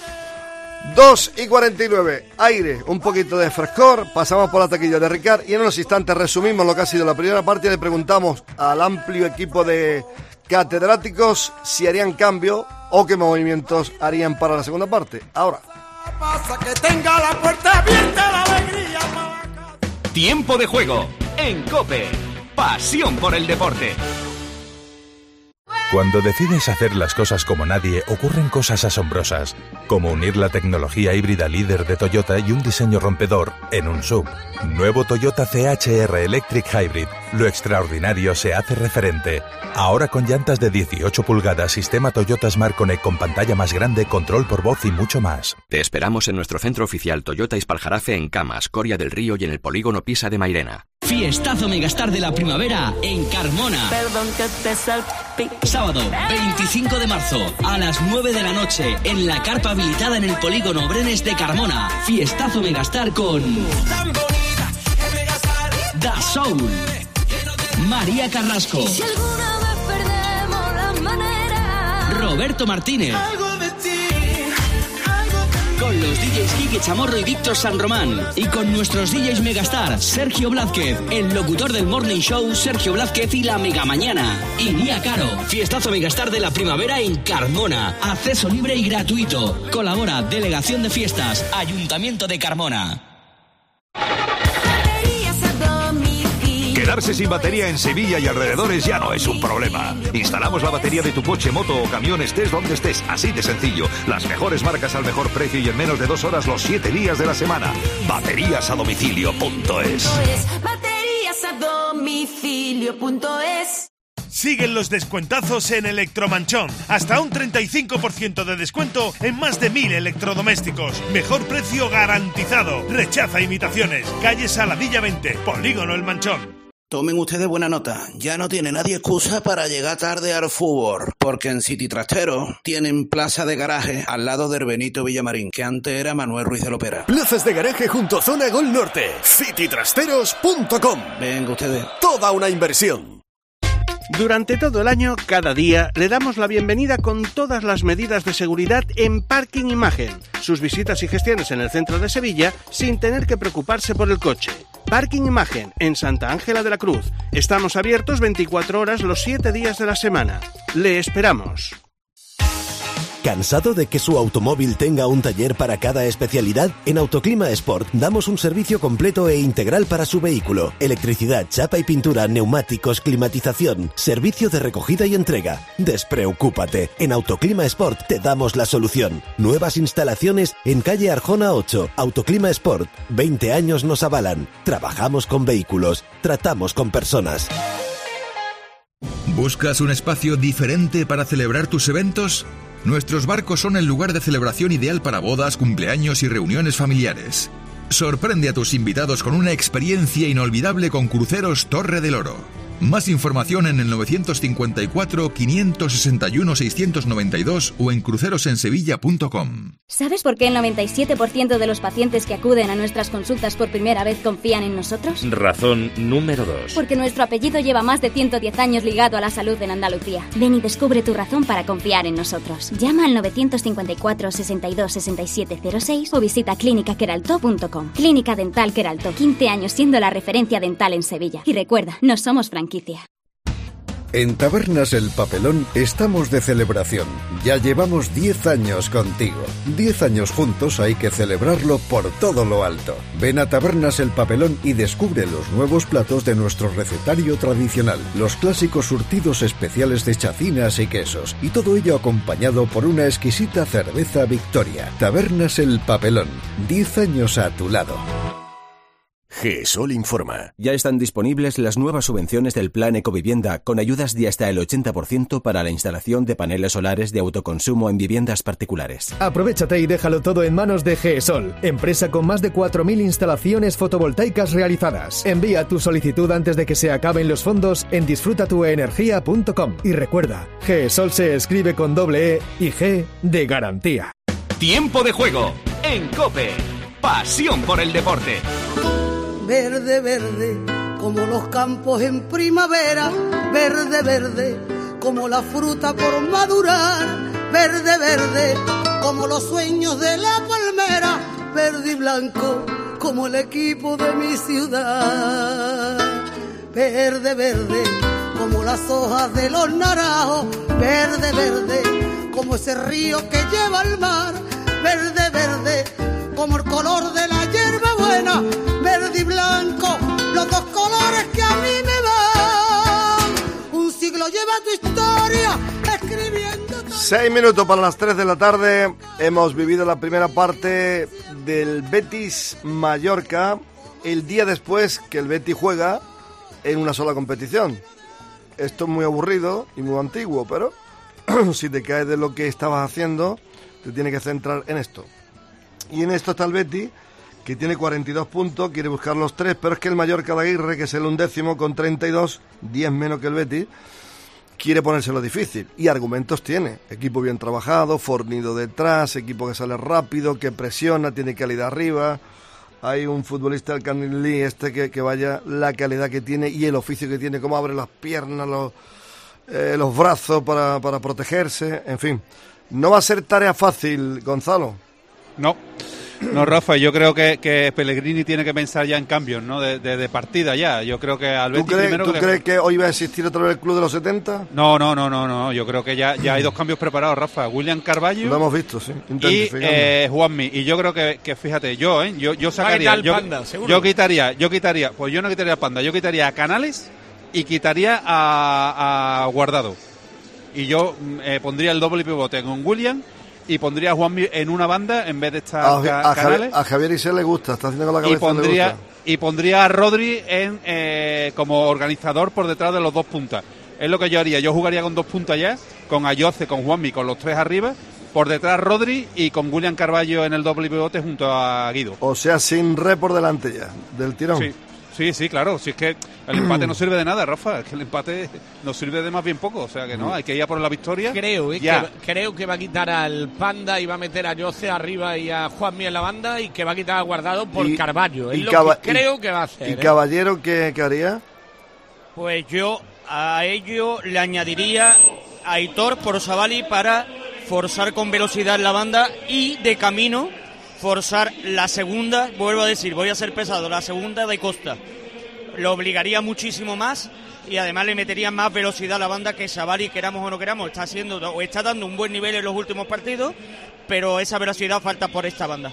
2:49, aire, un poquito de frescor, pasamos por la taquilla de Ricard y en unos instantes resumimos lo que ha sido la primera parte y le preguntamos al amplio equipo de catedráticos si harían cambio o qué movimientos harían para la segunda parte. Ahora. Pasa que tenga la puerta abierta, la alegría. Tiempo de juego en COPE. Pasión por el deporte. Cuando decides hacer las cosas como nadie, ocurren cosas asombrosas, como unir la tecnología híbrida líder de Toyota y un diseño rompedor en un SUV. Nuevo Toyota CHR Electric Hybrid. Lo extraordinario se hace referente. Ahora con llantas de 18 pulgadas, sistema Toyota Smart Connect con pantalla más grande, control por voz y mucho más. Te esperamos en nuestro centro oficial Toyota Ispaljarafe en Camas, Coria del Río y en el polígono Pisa de Mairena. Fiestazo Megastar de la primavera en Carmona. Perdón que te salpique. Sábado 25 de marzo a las 9 de la noche en la carpa habilitada en el polígono Brenes de Carmona. Fiestazo Megastar con Da Soul, María Carrasco, Si alguna vez perdemos la manera, Roberto Martínez, algo de ti, algo de con los DJs Quique Chamorro y Víctor San Román. Y con nuestros DJs Megastar, Sergio Blázquez, el locutor del Morning Show, Sergio Blázquez y la Mega Mañana. Y Nia Caro, fiestazo Megastar de la primavera en Carmona. Acceso libre y gratuito. Colabora Delegación de Fiestas, Ayuntamiento de Carmona. Quedarse sin batería en Sevilla y alrededores ya no es un problema. Instalamos la batería de tu coche, moto o camión, estés donde estés, así de sencillo. Las mejores marcas al mejor precio y en menos de 2 horas los 7 días de la semana. Bateríasadomicilio.es. Bateríasadomicilio.es. Siguen los descuentazos en Electromanchón. Hasta un 35% de descuento en más de 1000 electrodomésticos. Mejor precio garantizado. Rechaza imitaciones. Calle Saladilla 20, Polígono El Manchón. Tomen ustedes buena nota, ya no tiene nadie excusa para llegar tarde al fútbol, porque en City Trastero tienen plaza de garaje al lado del Benito Villamarín, que antes era Manuel Ruiz de Lopera. Plazas de garaje junto a Zona Gol Norte. citytrasteros.com. Venga ustedes. Toda una inversión. Durante todo el año, cada día, le damos la bienvenida con todas las medidas de seguridad en Parking Imagen. Sus visitas y gestiones en el centro de Sevilla sin tener que preocuparse por el coche. Parking Imagen, en Santa Ángela de la Cruz. Estamos abiertos 24 horas los 7 días de la semana. Le esperamos. ¿Cansado de que su automóvil tenga un taller para cada especialidad? En Autoclima Sport damos un servicio completo e integral para su vehículo. Electricidad, chapa y pintura, neumáticos, climatización, servicio de recogida y entrega. Despreocúpate, en Autoclima Sport te damos la solución. Nuevas instalaciones en calle Arjona 8. Autoclima Sport, 20 años nos avalan. Trabajamos con vehículos, tratamos con personas. ¿Buscas un espacio diferente para celebrar tus eventos? Nuestros barcos son el lugar de celebración ideal para bodas, cumpleaños y reuniones familiares. Sorprende a tus invitados con una experiencia inolvidable con Cruceros Torre del Oro. Más información en el 954-561-692 o en crucerosensevilla.com. ¿Sabes por qué el 97% de los pacientes que acuden a nuestras consultas por primera vez confían en nosotros? Razón número 2. Porque nuestro apellido lleva más de 110 años ligado a la salud en Andalucía. Ven y descubre tu razón para confiar en nosotros. Llama al 954 62 67 06 o visita clínicaqueraltó.com. Clínica Dental Queraltó, 15 años siendo la referencia dental en Sevilla. Y recuerda, no somos franquicia. En Tabernas El Papelón estamos de celebración. Ya llevamos 10 años contigo. 10 años juntos, hay que celebrarlo por todo lo alto. Ven a Tabernas El Papelón y descubre los nuevos platos de nuestro recetario tradicional. Los clásicos surtidos especiales de chacinas y quesos. Y todo ello acompañado por una exquisita cerveza Victoria. Tabernas El Papelón. 10 años a tu lado. GESOL informa. Ya están disponibles las nuevas subvenciones del Plan Ecovivienda con ayudas de hasta el 80% para la instalación de paneles solares de autoconsumo en viviendas particulares. Aprovechate y déjalo todo en manos de GESOL, empresa con más de 4.000 instalaciones fotovoltaicas realizadas. Envía tu solicitud antes de que se acaben los fondos en disfrutatuenergia.com. Y recuerda, GESOL se escribe con doble E y G de garantía. Tiempo de juego en COPE. Pasión por el deporte. Verde, verde, como los campos en primavera, verde, verde, como la fruta por madurar, verde, verde, como los sueños de la palmera, verde y blanco, como el equipo de mi ciudad. Verde, verde, como las hojas de los naranjos, verde, verde, como ese río que lleva al mar, verde, verde, como el color de la hierba buena, verde y blanco, los dos colores que a mí me van. Un siglo lleva tu historia escribiendo. 6 minutos para las 3 de la tarde. Hemos vivido la primera parte del Betis Mallorca, el día después que el Betis juega en una sola competición. Esto es muy aburrido y muy antiguo, pero si te caes de lo que estabas haciendo, te tienes que centrar en esto. Y en esto está el Betis, que tiene 42 puntos, quiere buscar los 3, pero es que el Mallorca de Aguirre, que es el 11º con 32, 10 menos que el Betis, quiere ponérselo difícil. Y argumentos tiene. Equipo bien trabajado, fornido detrás, equipo que sale rápido, que presiona, tiene calidad arriba. Hay un futbolista, el Canilí, que vaya la calidad que tiene y el oficio que tiene, cómo abre las piernas, los brazos para protegerse, en fin. No va a ser tarea fácil, Gonzalo. No, Rafa, yo creo que Pellegrini tiene que pensar ya en cambios, ¿no? De partida ya. Yo creo que al Betis primero... ¿Tú crees que hoy va a existir otra vez el club de los 70? No. Yo creo que ya hay 2 cambios preparados, Rafa. William Carvalho... Lo hemos visto, sí. Y Juanmi. Y yo creo que fíjate, yo sacaría... Yo quitaría... Pues yo no quitaría al Panda. Yo quitaría a Canales y quitaría a Guardado. Y yo pondría el doble pivote con William... Y pondría a Juanmi en una banda en vez de estar Canales. A Javier Isel le gusta, está haciendo con la cabeza. Y pondría a Rodri como organizador por detrás de los 2 puntas. Es lo que yo haría. Yo jugaría con 2 puntas ya, con Ayoce, con Juanmi, con los 3 arriba. Por detrás Rodri y con William Carvalho en el doble pivote junto a Guido. O sea, sin Re por delante ya, del tirón. Sí, claro. Si es que el empate no sirve de nada, Rafa. Es que el empate nos sirve de más bien poco. O sea que no, hay que ir a por la victoria. Creo que va a quitar al Panda y va a meter a Jose arriba y a Juanmi en la banda y que va a quitar a Guardado por Carvalho. Es lo que creo que va a hacer. ¿Y Caballero qué haría? Pues yo a ello le añadiría a Aitor por Savali para forzar con velocidad la banda y de camino... forzar la segunda, vuelvo a decir, voy a ser pesado, la segunda de Costa. Lo obligaría muchísimo más y además le metería más velocidad a la banda que Savali, queramos o no queramos, está dando un buen nivel en los últimos partidos, pero esa velocidad falta por esta banda.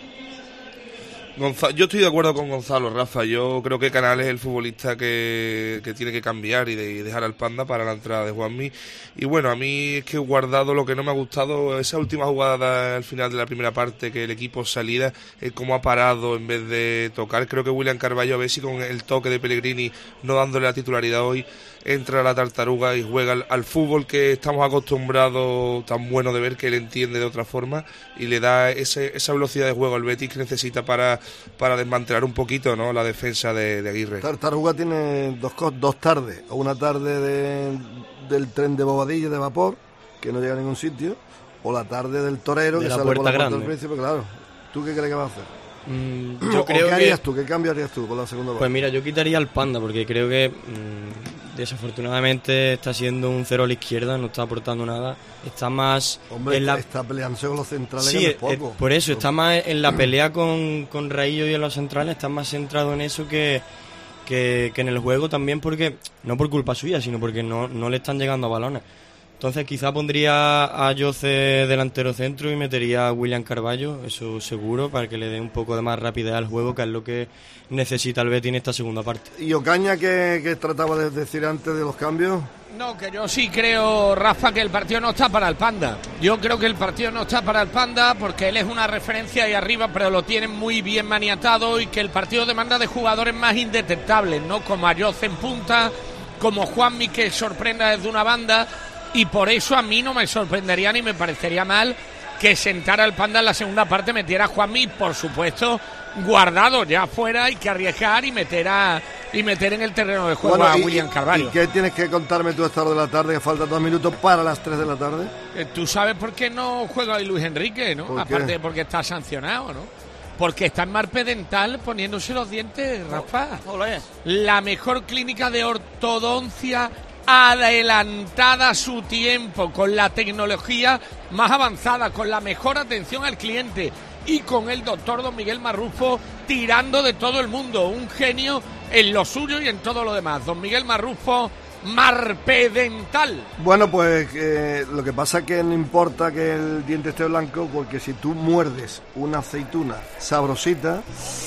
Yo estoy de acuerdo con Gonzalo, Rafa. Yo creo que Canales es el futbolista que tiene que cambiar y dejar al Panda para la entrada de Juanmi. Y bueno, a mí es que Guardado lo que no me ha gustado, esa última jugada al final de la primera parte, que el equipo salida, cómo ha parado en vez de tocar. Creo que William Carvalho, a ver si con el toque de Pellegrini, no dándole la titularidad hoy, entra a la tartaruga y juega al fútbol que estamos acostumbrados, tan bueno de ver, que él entiende de otra forma y le da esa velocidad de juego al Betis que necesita para desmantelar un poquito, ¿no?, la defensa de Aguirre. Tartaruga tiene dos tardes, o una tarde del tren de Bobadilla de vapor que no llega a ningún sitio, o la tarde del torero que sale por la puerta del Príncipe. Claro, ¿tú qué crees que va a hacer? Yo creo ¿Qué harías tú? ¿Qué cambio harías tú con la segunda? Pues mira, yo quitaría al Panda porque creo que desafortunadamente está siendo un cero a la izquierda, no está aportando nada. Está más... Hombre, está peleándose con los centrales. Sí, que no es poco. Por eso, está más en la pelea con Raillo y en los centrales, está más centrado en eso que en el juego también, porque no por culpa suya, sino porque no le están llegando a balones. Entonces quizá pondría a Jose delantero centro y metería a William Carvalho, eso seguro, para que le dé un poco de más rapidez al juego, que es lo que necesita el Betis en esta segunda parte. ¿Y Ocaña qué trataba de decir antes de los cambios? No, que yo sí creo, Rafa, que el partido no está para el Panda. Yo creo que el partido no está para el Panda porque él es una referencia ahí arriba, pero lo tienen muy bien maniatado, y que el partido demanda de jugadores más indetectables, ¿no? Como a Jose en punta, como Juanmi, que sorprenda desde una banda. Y por eso a mí no me sorprendería ni me parecería mal que sentara al Panda en la segunda parte, metiera a Juanmi, por supuesto, Guardado ya afuera, hay que arriesgar y meter en el terreno de juego a William Carvalho. ¿Y qué tienes que contarme tú a esta hora de la tarde, que faltan 2 minutos para las 3 de la tarde? ¿Tú sabes por qué no juega hoy Luis Enrique, no? Aparte de porque está sancionado, ¿no? Porque está en Marpe Dental poniéndose los dientes, Rafa. La mejor clínica de ortodoncia adelantada a su tiempo, con la tecnología más avanzada, con la mejor atención al cliente y con el doctor don Miguel Marrufo tirando de todo el mundo, un genio en lo suyo y en todo lo demás. Don Miguel Marrufo, Marpe Dental. Bueno, pues lo que pasa es que no importa que el diente esté blanco, porque si tú muerdes una aceituna sabrosita,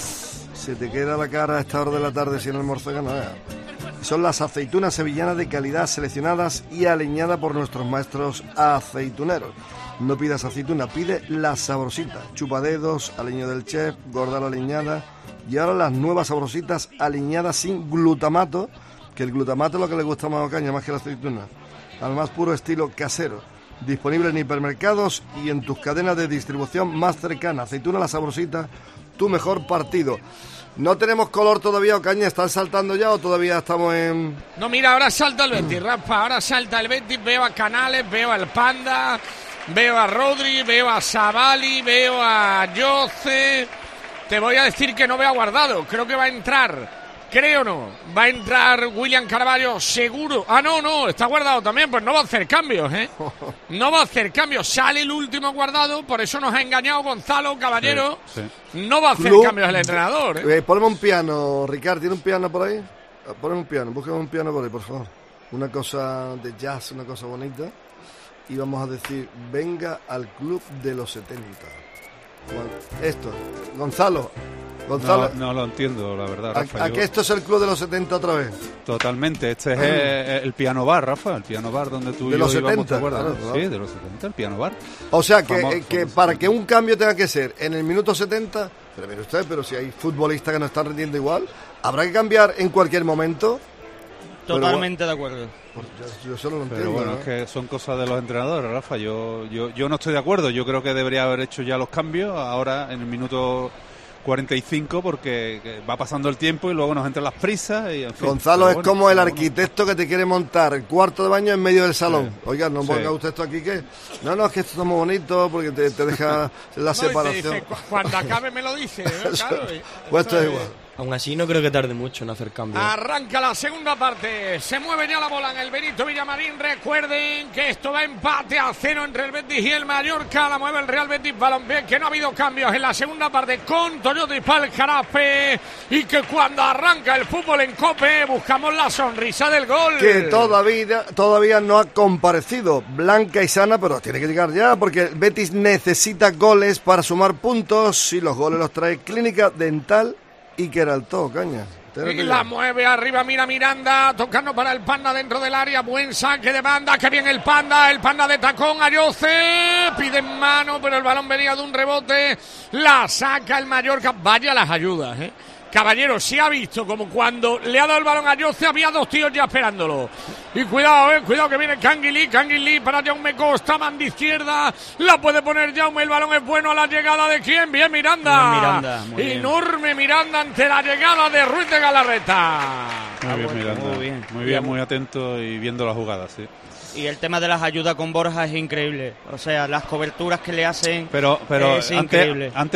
se te queda la cara a esta hora de la tarde sin almorzar nada. Son las aceitunas sevillanas de calidad, seleccionadas y aliñadas por nuestros maestros aceituneros. No pidas aceituna, pide la sabrosita. Chupadedos, aliño del chef, gorda la aliñada. Y ahora las nuevas sabrositas aliñadas sin glutamato, que el glutamato es lo que le gusta más a Ocaña, más que la aceituna. Al más puro estilo casero. Disponible en hipermercados y en tus cadenas de distribución más cercanas. Aceituna la sabrosita, tu mejor partido. No tenemos color todavía, Ocaña. ¿Están saltando ya o todavía estamos en...? No, mira, ahora salta el Betis, Rafa. Ahora salta el Betis. Veo a Canales, veo al Panda, veo a Rodri, veo a Savali, veo a Jose. Te voy a decir que no veo a Guardado. Creo que va a entrar creo no. Va a entrar William Carballo, seguro. No, está guardado también, pues no va a hacer cambios, No va a hacer cambios. Sale el último guardado, por eso nos ha engañado Gonzalo Caballero. Sí. No va a hacer cambios el entrenador. Ponme un piano, Ricardo, ¿tiene un piano por ahí? Ponme un piano, búscame un piano por ahí, por favor. Una cosa de jazz, una cosa bonita. Y vamos a decir, venga al club de los 70. Esto, Gonzalo. No lo entiendo, la verdad, Rafa. ¿A qué esto es el club de los 70 otra vez? Totalmente, este es el piano bar, Rafa, el piano bar donde tú y yo íbamos, ¿te acuerdas? Claro. Sí, de los 70, el piano bar. O sea, que para que un cambio tenga que ser en el minuto 70, pero mire usted, pero si hay futbolistas que no están rindiendo igual, habrá que cambiar en cualquier momento. Totalmente de acuerdo. Yo solo lo entiendo. Pero bueno, es que son cosas de los entrenadores, Rafa. Yo no estoy de acuerdo. Yo creo que debería haber hecho ya los cambios ahora en el minuto 45, porque va pasando el tiempo y luego nos entran las prisas. Y, en fin, Gonzalo es como el arquitecto que te quiere montar el cuarto de baño en medio del salón. Sí. Oiga, no ponga usted esto aquí que... No, es que esto es muy bonito porque te deja la separación. Dice, cuando acabe me lo dice. Claro, pues esto es igual. Aún así no creo que tarde mucho en hacer cambios. Arranca la segunda parte. Se mueve ya la bola en el Benito Villamarín. Recuerden que esto va empate a 0 entre el Betis y el Mallorca. La mueve el Real Betis Balompié, que no ha habido cambios en la segunda parte con Toyota y Pal Jarafe. Y que cuando arranca el fútbol en COPE buscamos la sonrisa del gol. Que todavía no ha comparecido blanca y sana, pero tiene que llegar ya porque el Betis necesita goles para sumar puntos y los goles los trae Clínica Dental y Queraltó, caña. Y la mueve arriba, mira Miranda, tocando para el Panda dentro del área, buen saque de banda, que bien el Panda de tacón, Ayoce, pide en mano, pero el balón venía de un rebote, la saca el Mallorca, vaya las ayudas, Caballero, sí ha visto como cuando le ha dado el balón a Ayoce había dos tíos ya esperándolo. Y cuidado que viene Canguilí para Jaume Costa, man de izquierda, la puede poner Jaume, el balón es bueno a la llegada de ¿quién? Bien Miranda. Enorme Miranda ante la llegada de Ruiz de Galarreta. Muy bien Miranda, muy bien, muy atento y viendo la jugada, sí. Y el tema de las ayudas con Borja es increíble. O sea, las coberturas que le hacen pero es increíble. Antes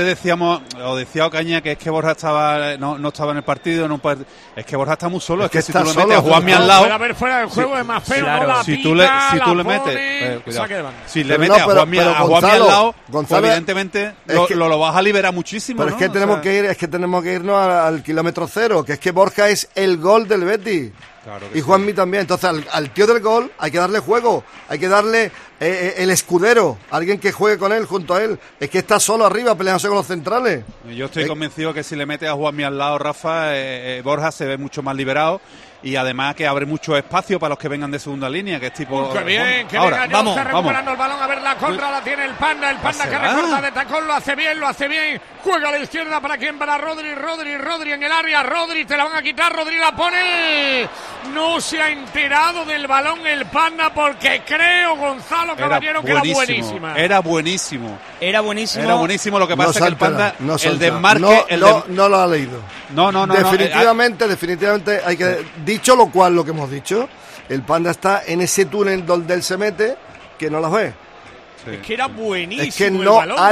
decía Ocaña que es que Borja no estaba en el partido. Es que Borja está muy solo. Es que si tú le metes a Juanmi al lado... Puede haber fuera del juego, es más feo. Claro. No si tú le metes... Si le metes a Juanmi al lado, Gonzalo, evidentemente lo vas a liberar muchísimo. Pero es que tenemos que irnos al kilómetro cero, que es que Borja es el gol del Betis. Claro y Juanmi también. Entonces al tío del gol hay que darle juego, hay que darle el escudero, alguien que juegue con él, junto a él. Es que está solo arriba peleándose con los centrales. Yo estoy convencido que si le metes a Juanmi al lado, Rafa, Borja se ve mucho más liberado. Y además que abre mucho espacio para los que vengan de segunda línea, que es tipo... ¡Qué bien! Que ahora, vamos, recuperando el balón, a ver la contra, la tiene el Panda que recorta de tacón, lo hace bien, juega a la izquierda, ¿para quién? Para Rodri en el área, Rodri, te la van a quitar, Rodri la pone, no se ha enterado del balón el Panda, porque creo, Gonzalo Caballero, que era buenísima. Era buenísimo, lo que pasa es que el Panda, el desmarque... No lo ha leído. No. Definitivamente hay que... Dicho lo cual, lo que hemos dicho, el Panda está en ese túnel donde él se mete, que no las ve. Sí. Es que era buenísimo. Es que no ha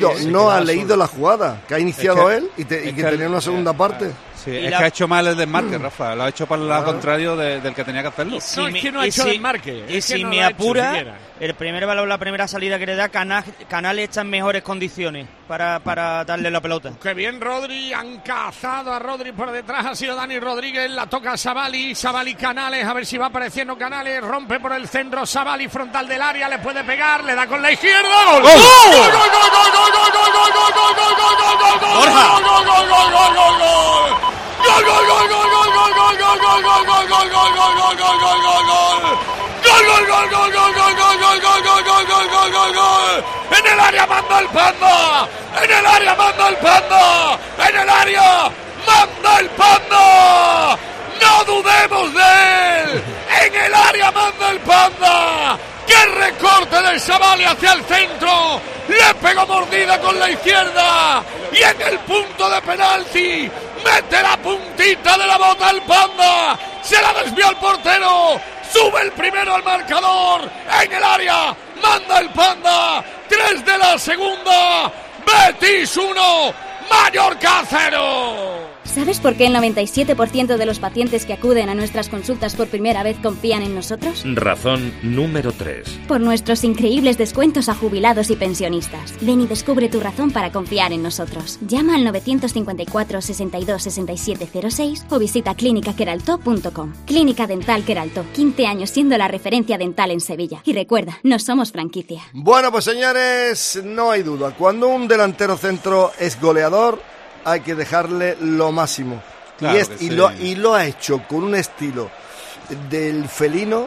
leído la jugada, que ha iniciado él y que tenía una segunda parte. Sí, es que ha hecho mal el desmarque, Rafa. Lo ha hecho para el lado contrario del que tenía que hacerlo. Es que no ha hecho desmarque. Y si me apura, el primer balón, la primera salida que le da, Canales está en mejores condiciones para darle la pelota. Qué bien Rodri, han cazado a Rodri por detrás, ha sido Dani Rodríguez, la toca Savali Canales, a ver si va apareciendo Canales, rompe por el centro, Savali frontal del área, le puede pegar, le da con la izquierda, ¡gol! ¡Gol! En el área manda el Panda. En el área manda el Panda. No dudemos de él. En el área manda el Panda. ¡Qué recorte de Savali hacia el centro! Le pegó mordida con la izquierda. Y en el punto de penalti mete la puntita de la bota al Panda. Se la desvió el portero. Sube el primero al marcador. En el área manda el Panda. 3 de la segunda. Betis 1, Mallorca 0. ¿Sabes por qué el 97% de los pacientes que acuden a nuestras consultas por primera vez confían en nosotros? Razón número 3. Por nuestros increíbles descuentos a jubilados y pensionistas. Ven y descubre tu razón para confiar en nosotros. Llama al 954 62 67 06 o visita clínicaqueraltó.com. Clínica Dental Queraltó, 15 años siendo la referencia dental en Sevilla. Y recuerda, no somos franquicia. Bueno, pues señores, no hay duda. Cuando un delantero centro es goleador, hay que dejarle lo máximo. Claro y lo ha hecho con un estilo del felino,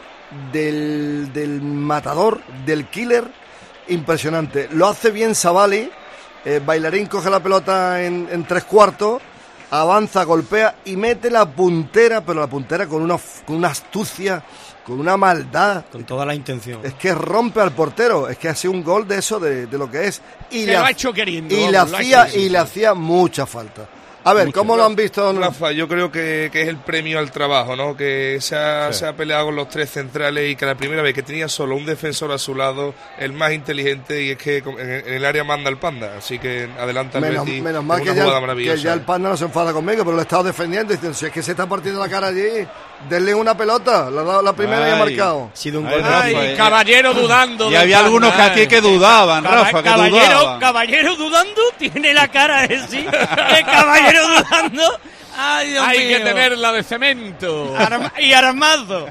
del matador, del killer, impresionante. Lo hace bien Savali. Bailarín coge la pelota en 3/4, avanza, golpea y mete la puntera, pero la puntera con una astucia, con una maldad. Con toda la intención. Es que rompe al portero, es que ha sido un gol de eso, de lo que es. Y lo ha hecho queriendo. Y le hacía mucha falta. A ver, ¿cómo lo han visto? Rafa, yo creo que es el premio al trabajo, ¿no? Que se ha peleado con los 3 centrales y que la primera vez que tenía solo un defensor a su lado, el más inteligente, y es que en el área manda el Panda. Así que adelanta el Betis. Menos mal que ya el Panda no se enfada conmigo, pero lo he estado defendiendo diciendo, si es que se está partiendo la cara allí, denle una pelota, le ha dado la primera y ha marcado. Ha sido un gol. Caballero dudando. Y había algunos que aquí que dudaban, Rafa, que dudaban. Caballero dudando, tiene la cara así. Caballero dudando. Ay, Dios Hay mío. que tenerla de cemento. Y armado.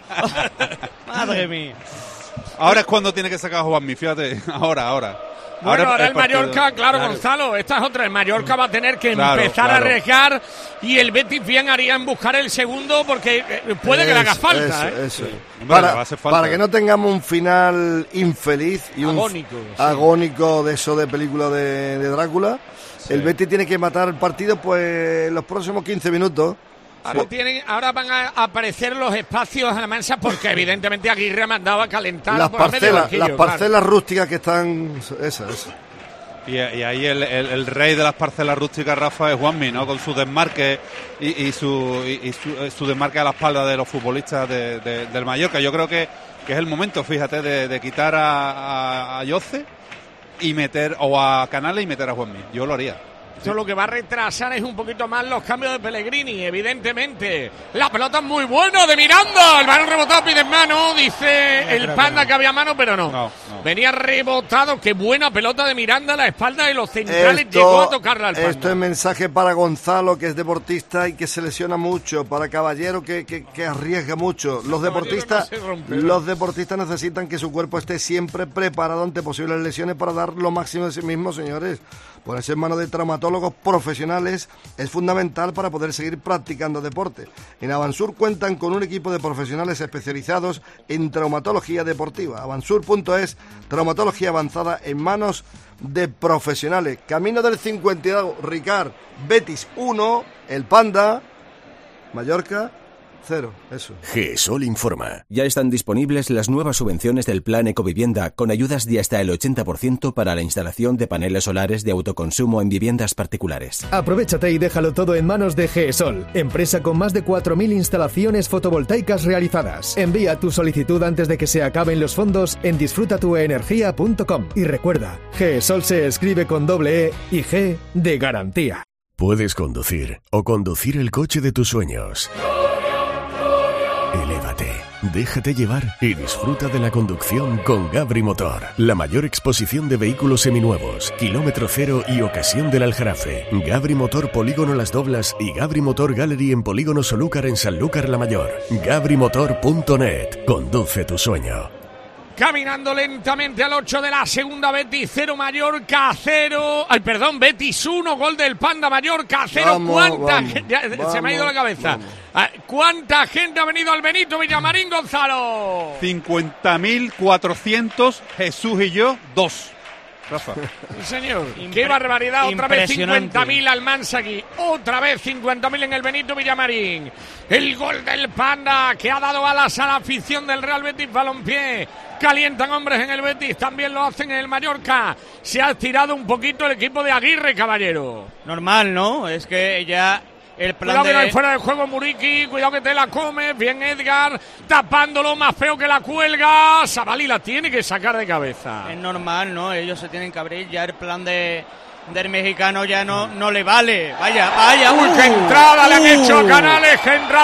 Madre mía. Ahora es cuando tiene que sacar a Juanmi, fíjate. Ahora. Bueno, ahora el partido, Mallorca, claro, Gonzalo, esta es otra. El Mallorca va a tener que empezar a arriesgar y el Betis bien haría en buscar el segundo porque puede que le haga falta. Eso. Para que no tengamos un final infeliz y agónico de eso de película de Drácula, el Betis tiene que matar el partido pues los próximos 15 minutos. Ahora van a aparecer los espacios a la mansa porque evidentemente Aguirre ha mandado a calentar las parcelas rústicas que están esas. Y ahí el rey de las parcelas rústicas, Rafa, es Juanmi, ¿no? Con su desmarque y su desmarque a la espalda de los futbolistas del Mallorca. Yo creo que es el momento, fíjate, de quitar a Yoce y meter, o a Canales y meter a Juanmi. Yo lo haría. Esto lo que va a retrasar es un poquito más los cambios de Pellegrini, evidentemente. La pelota es muy buena de Miranda. El balón rebotado, pide mano. Dice el Panda que había mano, pero no. Venía rebotado. Qué buena pelota de Miranda a la espalda de los centrales. Llegó a tocarla al Panda. Esto es mensaje para Gonzalo, que es deportista y que se lesiona mucho. Para Caballero, que arriesga mucho. Los deportistas necesitan que su cuerpo esté siempre preparado ante posibles lesiones para dar lo máximo de sí mismo, señores. Ponerse en manos de traumatólogos profesionales es fundamental para poder seguir practicando deporte. En Avansur cuentan con un equipo de profesionales especializados en traumatología deportiva. Avansur.es, traumatología avanzada en manos de profesionales. Camino del 52, Ricard, Betis 1, el Panda, Mallorca 0, eso. GESOL informa. Ya están disponibles las nuevas subvenciones del Plan Ecovivienda con ayudas de hasta el 80% para la instalación de paneles solares de autoconsumo en viviendas particulares. Aprovéchate y déjalo todo en manos de GESOL, empresa con más de 4.000 instalaciones fotovoltaicas realizadas. Envía tu solicitud antes de que se acaben los fondos en disfrutatuenergia.com. Y recuerda, GESOL se escribe con doble E y G de garantía. Puedes conducir o conducir el coche de tus sueños. Elévate, déjate llevar y disfruta de la conducción con Gabri Motor. La mayor exposición de vehículos seminuevos, kilómetro cero y ocasión del Aljarafe. Gabri Motor Polígono Las Doblas y Gabri Motor Gallery en Polígono Solúcar en Sanlúcar la Mayor. GabriMotor.net. Conduce tu sueño. Caminando lentamente al 8 de la segunda, Betis 0, Mallorca 0. Betis 1, gol del Panda, Mallorca 0. Se me ha ido la cabeza. ¿Cuánta gente ha venido al Benito Villamarín, Gonzalo? 50.400, Jesús y yo, 2. Rafa. Sí, señor. Qué barbaridad. Otra vez 50.000 al Mansagui. Otra vez 50.000 en el Benito Villamarín. El gol del Panda que ha dado alas a la afición del Real Betis Balompié. Calientan hombres en el Betis, también lo hacen en el Mallorca. Se ha estirado un poquito el equipo de Aguirre, Caballero. Normal, ¿no? Es que ya el plan cuidado que no hay fuera de juego Muriqui, cuidado que te la comes. Bien Edgar, tapándolo, más feo que la cuelga. Savali la tiene que sacar de cabeza. Es normal, ¿no? Ellos se tienen que abrir. Ya el plan de del mexicano ya no le vale. Vaya. Uy, qué entrada le han hecho a Canales,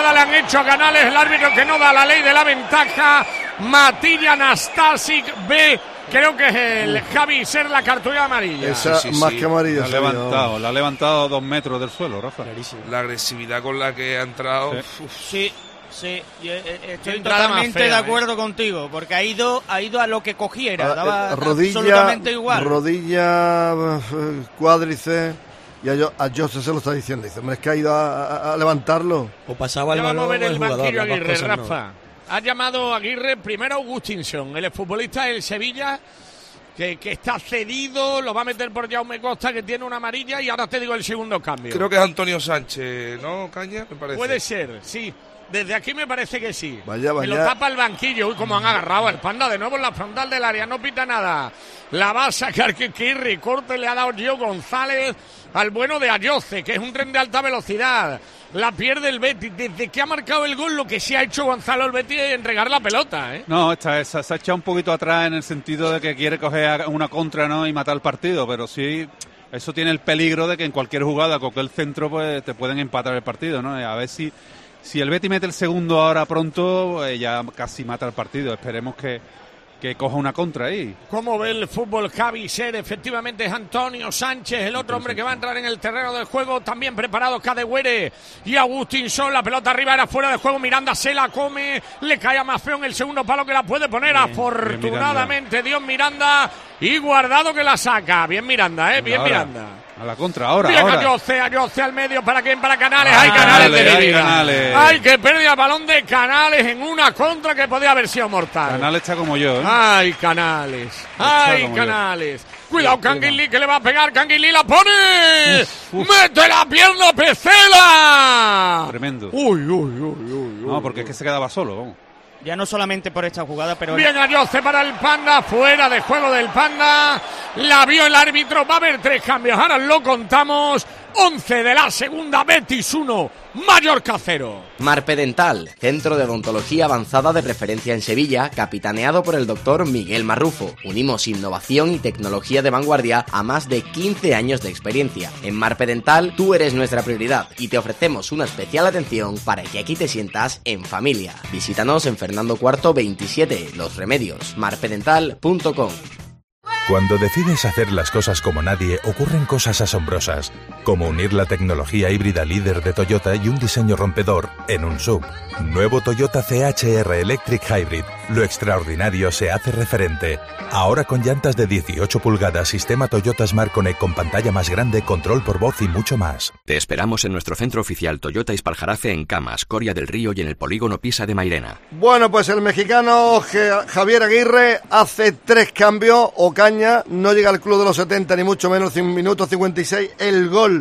el árbitro que no da la ley de la ventaja. Matilla Nastasic B. Creo que es el Javi Ser la cartulina amarilla. Esa más que amarilla. La ha levantado 2 metros del suelo, Rafa. La agresividad con la que ha entrado. Sí, yo estoy totalmente de acuerdo contigo, porque ha ido a lo que cogiera, daba absolutamente igual. Rodilla, cuádriceps, y a José se lo está diciendo. Dice, hombre, es que ha ido a levantarlo. O pasaba el balón. Vamos a ver el jugador, banquillo Aguirre, Rafa. No. Ha llamado Aguirre primero a Augustinson, el exfutbolista del Sevilla, que está cedido, lo va a meter por Jaume Costa, que tiene una amarilla, y ahora te digo el segundo cambio. Creo que es Antonio Sánchez, ¿no, Caña? Me parece. Puede ser, sí. Desde aquí me parece que sí. Vaya. Me lo tapa el banquillo. Uy, como han agarrado al Panda de nuevo en la frontal del área. No pita nada. La va a sacar Kirri. Corte le ha dado Gio González al bueno de Ayoce, que es un tren de alta velocidad. La pierde el Betis. Desde que ha marcado el gol, lo que sí ha hecho Gonzalo el Betis es entregar la pelota, ¿eh? No, se ha echado un poquito atrás en el sentido de que quiere coger una contra, ¿no?, y matar el partido, pero sí, eso tiene el peligro de que en cualquier jugada, con el centro, pues te pueden empatar el partido, ¿no? A ver si el Betis mete el segundo ahora pronto, ya casi mata el partido. Esperemos que coja una contra ahí. ¿Cómo ve el fútbol Javi Ser? Efectivamente es Antonio Sánchez, el otro hombre que va a entrar en el terreno del juego. También preparado Cadewere y Agustinson. La pelota arriba era fuera de juego. Miranda se la come. Le cae a Mafeo en el segundo palo, que la puede poner. Bien, afortunadamente Dios Miranda. Y Guardado que la saca. Bien Miranda, bien ahora, Miranda. A la contra ahora. Bien, Ayoce al medio. ¿Para quién? Para Canales. ¡Ay, Canales de mi vida! Canales. ¡Ay, que pérdida el balón de Canales en una contra que podía haber sido mortal! Canales está como yo, ¿eh? ¡Ay, Canales! ¡Ay, Canales! Cuidado, Canguilí, que le va a pegar. Canguilí la pone. ¡Mete la pierna Pesela! Tremendo. Uy. No, porque es que se quedaba solo, vamos. Ya no solamente por esta jugada, pero... Bien, Ayoce para el Panda, fuera de juego del Panda. La vio el árbitro, va a haber 3 cambios, ahora lo contamos. 11 de la segunda, Betis 1, Mallorca 0. Marpe Dental, centro de odontología avanzada de referencia en Sevilla, capitaneado por el doctor Miguel Marrufo. Unimos innovación y tecnología de vanguardia a más de 15 años de experiencia. En Marpe Dental, tú eres nuestra prioridad y te ofrecemos una especial atención para que aquí te sientas en familia. Visítanos en Fernando IV 27, Los Remedios, marpedental.com. Cuando decides hacer las cosas como nadie, ocurren cosas asombrosas, como unir la tecnología híbrida líder de Toyota y un diseño rompedor en un SUV. Nuevo Toyota CHR Electric Hybrid. Lo extraordinario se hace referente. Ahora con llantas de 18 pulgadas, sistema Toyota Smart Connect con pantalla más grande, control por voz y mucho más. Te esperamos en nuestro centro oficial Toyota Ispaljarafe en Camas, Coria del Río y en el polígono Pisa de Mairena. Bueno, pues el mexicano Javier Aguirre hace 3 cambios. Ocaña no llega al club de los 70, ni mucho menos, minuto 56. El gol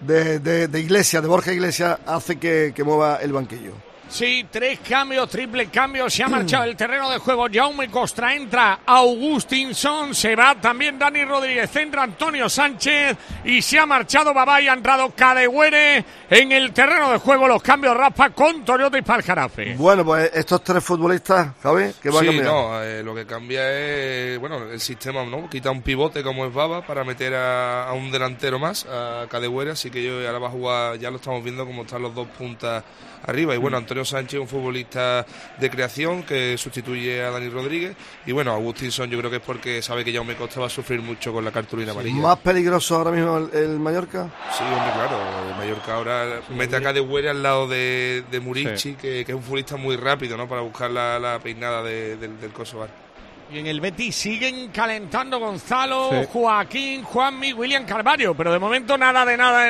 de Iglesias, de Borja Iglesias, hace que mueva el banquillo. Sí, 3 cambios, triple cambio, se ha marchado el terreno de juego. Jaume Costa, entra Augustinson, se va también Dani Rodríguez, entra Antonio Sánchez y se ha marchado Babá y ha entrado Cadewere en el terreno de juego. Los cambios Rafa con Toyota y Ispaljarafe. Bueno, pues estos 3 futbolistas, Javi, ¿qué va a cambiar? Lo que cambia es, el sistema, ¿no? Quita un pivote como es Baba para meter a un delantero más, a Cadewere, así que yo ahora va a jugar, ya lo estamos viendo como están los 2 puntas arriba. Y Antonio Sánchez, un futbolista de creación que sustituye a Dani Rodríguez. Y Agustinson, yo creo que es porque sabe que Jaume Costa va a sufrir mucho con la cartulina amarilla. ¿Más peligroso ahora mismo el Mallorca? Sí, hombre, claro. El Mallorca ahora mete a Cadewere al lado de Murici, que es un futbolista muy rápido, ¿no? Para buscar la peinada del Kosovar. Y en el Betis siguen calentando Gonzalo, Joaquín, Juanmi, William Carvalho, pero de momento nada.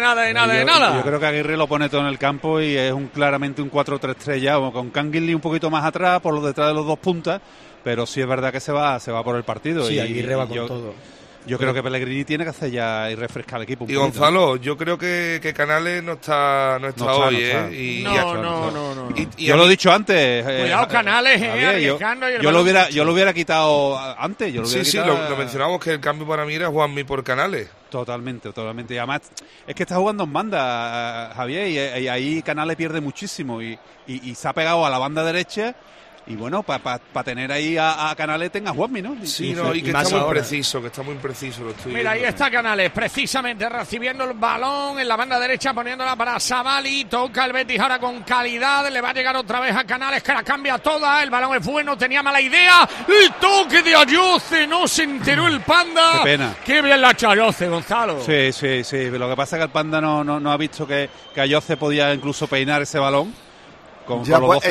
Yo creo que Aguirre lo pone todo en el campo y es claramente un 4-3-3 ya, con Canguilí un poquito más atrás, por los detrás de los 2 puntas, pero sí es verdad que se va por el partido. Sí, Aguirre va con todo. Yo creo que Pellegrini tiene que hacer ya y refrescar el equipo. Y Gonzalo, yo creo que Canales no está hoy, ¿eh? No. Yo lo he dicho antes. Cuidado, Canales, yo lo hubiera quitado antes. Lo mencionamos, que el cambio para mí era Juanmi por Canales. Totalmente. Y además, es que está jugando en banda, Javier, y ahí Canales pierde muchísimo. Y se ha pegado a la banda derecha. bueno, para tener ahí a Canales tenga Juanmi, ¿no? Sí, y que está muy preciso, lo estoy Mira, ahí está Canales, precisamente recibiendo el balón en la banda derecha, poniéndola para Savali, toca el Betis ahora con calidad, le va a llegar otra vez a Canales, que la cambia toda, el balón es bueno, tenía mala idea, el toque de Ayoce, no se enteró el Panda. Qué pena. Qué bien la ha hecho Ayoce, Gonzalo. Sí, lo que pasa es que el Panda no ha visto que Ayoce podía incluso peinar ese balón. Ya, pues,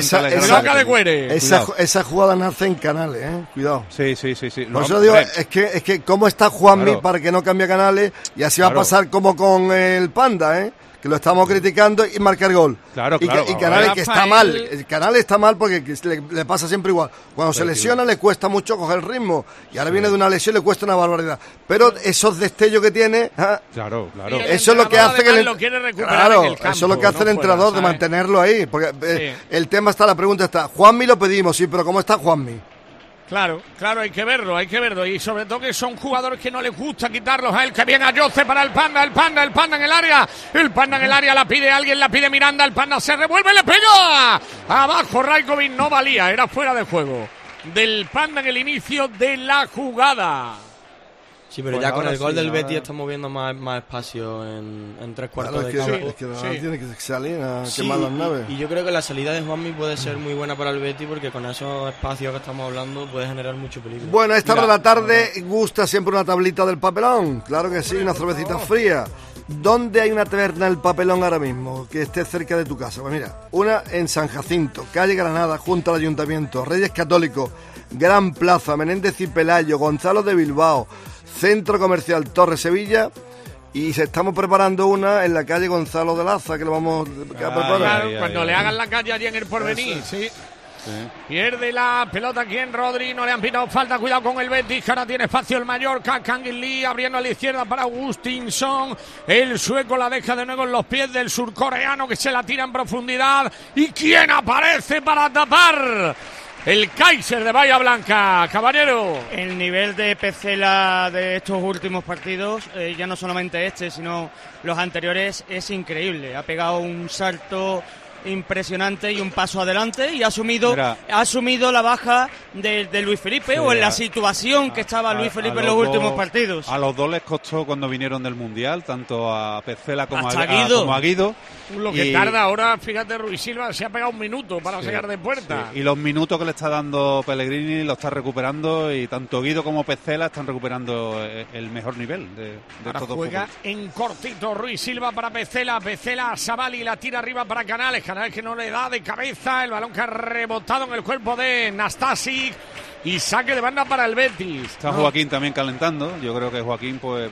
esa jugada nace en Canales, cuidado. Sí. Por eso digo, es que cómo está Juanmi para que no cambie Canales, y así va a pasar como con el Panda, que lo estamos criticando y marca el gol. Claro. Y Canales que está mal, el Canales está mal porque le pasa siempre igual. Cuando se lesiona le cuesta mucho coger el ritmo, y ahora viene de una lesión, le cuesta una barbaridad. Pero esos destellos que tiene, claro. Eso es lo que hace que lo quiere recuperar en el campo, eso es lo que hace el entrenador, de mantenerlo ahí, porque el tema está, la pregunta está, Juanmi lo pedimos, sí, pero ¿cómo está Juanmi? Claro, hay que verlo, y sobre todo que son jugadores que no les gusta quitarlos a él, que viene Ayoce para el Panda en el área, la pide alguien, la pide Miranda, el Panda se revuelve, le pega, abajo Rajkovic, no valía, era fuera de juego del Panda en el inicio de la jugada. Sí, pero ya con el gol del Betis estamos viendo más espacio en tres cuartos de campo. Es que tiene que salir a quemar las naves. Y yo creo que la salida de Juanmi puede ser muy buena para el Betis, porque con esos espacios que estamos hablando puede generar mucho peligro. Bueno, a esta hora de la tarde gusta siempre una tablita del Papelón. Claro que sí, una cervecita fría. ¿Dónde hay una taberna del Papelón ahora mismo que esté cerca de tu casa? Pues mira, una en San Jacinto, calle Granada, junto al Ayuntamiento, Reyes Católicos, Gran Plaza, Menéndez y Pelayo, Gonzalo de Bilbao, Centro Comercial Torre Sevilla, y se estamos preparando una en la calle Gonzalo de Laza, que lo vamos a preparar. Cuando le hagan la calle allí en el Porvenir, sí. Pierde la pelota aquí en Rodri, no le han pitado falta, cuidado con el Betis, que ahora tiene espacio el Mallorca, Kangin Lee abriendo a la izquierda para Augustinsson, el sueco la deja de nuevo en los pies del surcoreano, que se la tira en profundidad, y ¿quién aparece para tapar? El Kaiser de Bahía Blanca, caballero. El nivel de Petzela de estos últimos partidos, ya no solamente este, sino los anteriores, es increíble. Ha pegado un salto impresionante y un paso adelante, y ha asumido la baja de Luis Felipe, o en la situación que estaba Luis Felipe en los últimos partidos. A los dos les costó cuando vinieron del Mundial, tanto a Petzela como a Guido. Lo que tarda ahora, fíjate, Ruiz Silva se ha pegado un minuto para sacar de puerta. Sí. Y los minutos que le está dando Pellegrini lo está recuperando, y tanto Guido como Petzela están recuperando el mejor nivel de ahora juega en cortito Ruiz Silva para Petzela a Savali, la tira arriba para Canales que no le da de cabeza, el balón que ha rebotado en el cuerpo de Nastasic, y saque de banda para el Betis. Está Joaquín también calentando. Yo creo que Joaquín, pues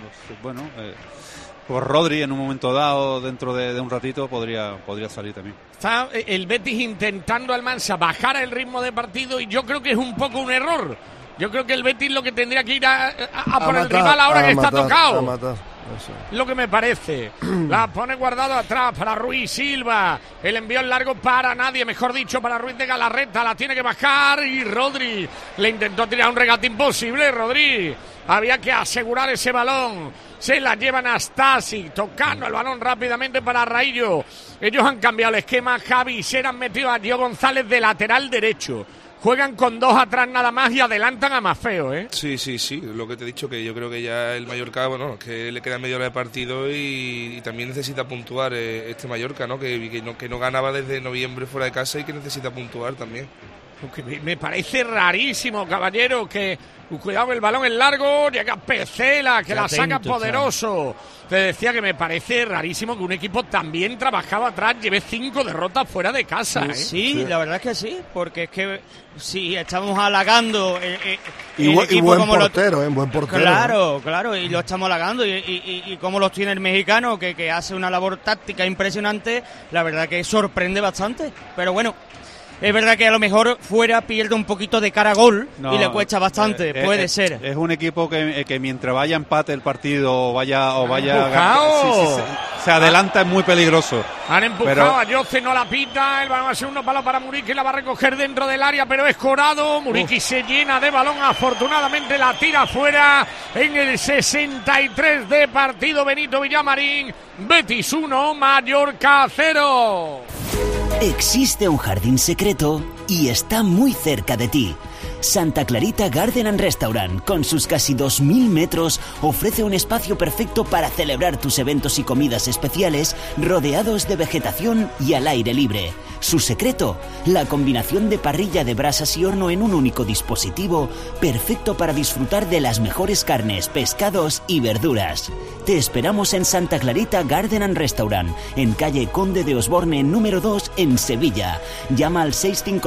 Rodri en un momento dado, dentro de un ratito, podría salir también. Está el Betis intentando al Mansa bajar el ritmo de partido, y yo creo que es un poco un error. Yo creo que el Betis lo que tendría que ir a por matar, el rival ahora que está tocado. Lo que me parece. La pone Guardado atrás para Ruiz Silva. El envío en largo para nadie, mejor dicho, para Ruiz de Galarreta. La tiene que bajar, y Rodri le intentó tirar un regate imposible. Rodri, había que asegurar ese balón. Se la llevan a Stasi, tocando el balón rápidamente para Raillo. Ellos han cambiado el esquema. Javi se han metido a Diego González de lateral derecho. Juegan con dos atrás nada más y adelantan a Mafeo, ¿eh? Sí, lo que te he dicho, que yo creo que ya el Mallorca, que le queda media hora de partido, y también necesita puntuar este Mallorca, ¿no? Que no ganaba desde noviembre fuera de casa, y que necesita puntuar también. Porque me parece rarísimo, caballero, que cuidado, el balón es largo, llega Petzela, que la saca poderoso. Te decía que me parece rarísimo que un equipo también trabajado atrás lleve 5 derrotas fuera de casa. Sí, la verdad es que sí, porque es que si estamos halagando y buen portero, buen portero. Claro, y lo estamos halagando, y cómo los tiene el mexicano, que hace una labor táctica impresionante, la verdad que sorprende bastante, pero bueno. Es verdad que a lo mejor fuera pierde un poquito de cara a gol, y le cuesta bastante, puede ser. Es un equipo que mientras vaya empate el partido o vaya se adelanta, es muy peligroso. Han empujado a Jose, no la pita, el balón va a ser unos palos para Muriqui, la va a recoger dentro del área, pero es Corado. Muriqui se llena de balón, afortunadamente la tira fuera en el 63 de partido. Benito Villamarín, Betis 1, Mallorca 0. ¿Existe un jardín secreto? y está muy cerca de ti. Santa Clarita Garden and Restaurant, con sus casi 2000 metros, ofrece un espacio perfecto para celebrar tus eventos y comidas especiales rodeados de vegetación y al aire libre. Su secreto, la combinación de parrilla de brasas y horno en un único dispositivo, perfecto para disfrutar de las mejores carnes, pescados y verduras. Te esperamos en Santa Clarita Garden and Restaurant, en calle Conde de Osborne número 2 en Sevilla. Llama al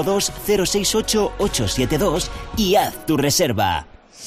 652-068-872 y haz tu reserva.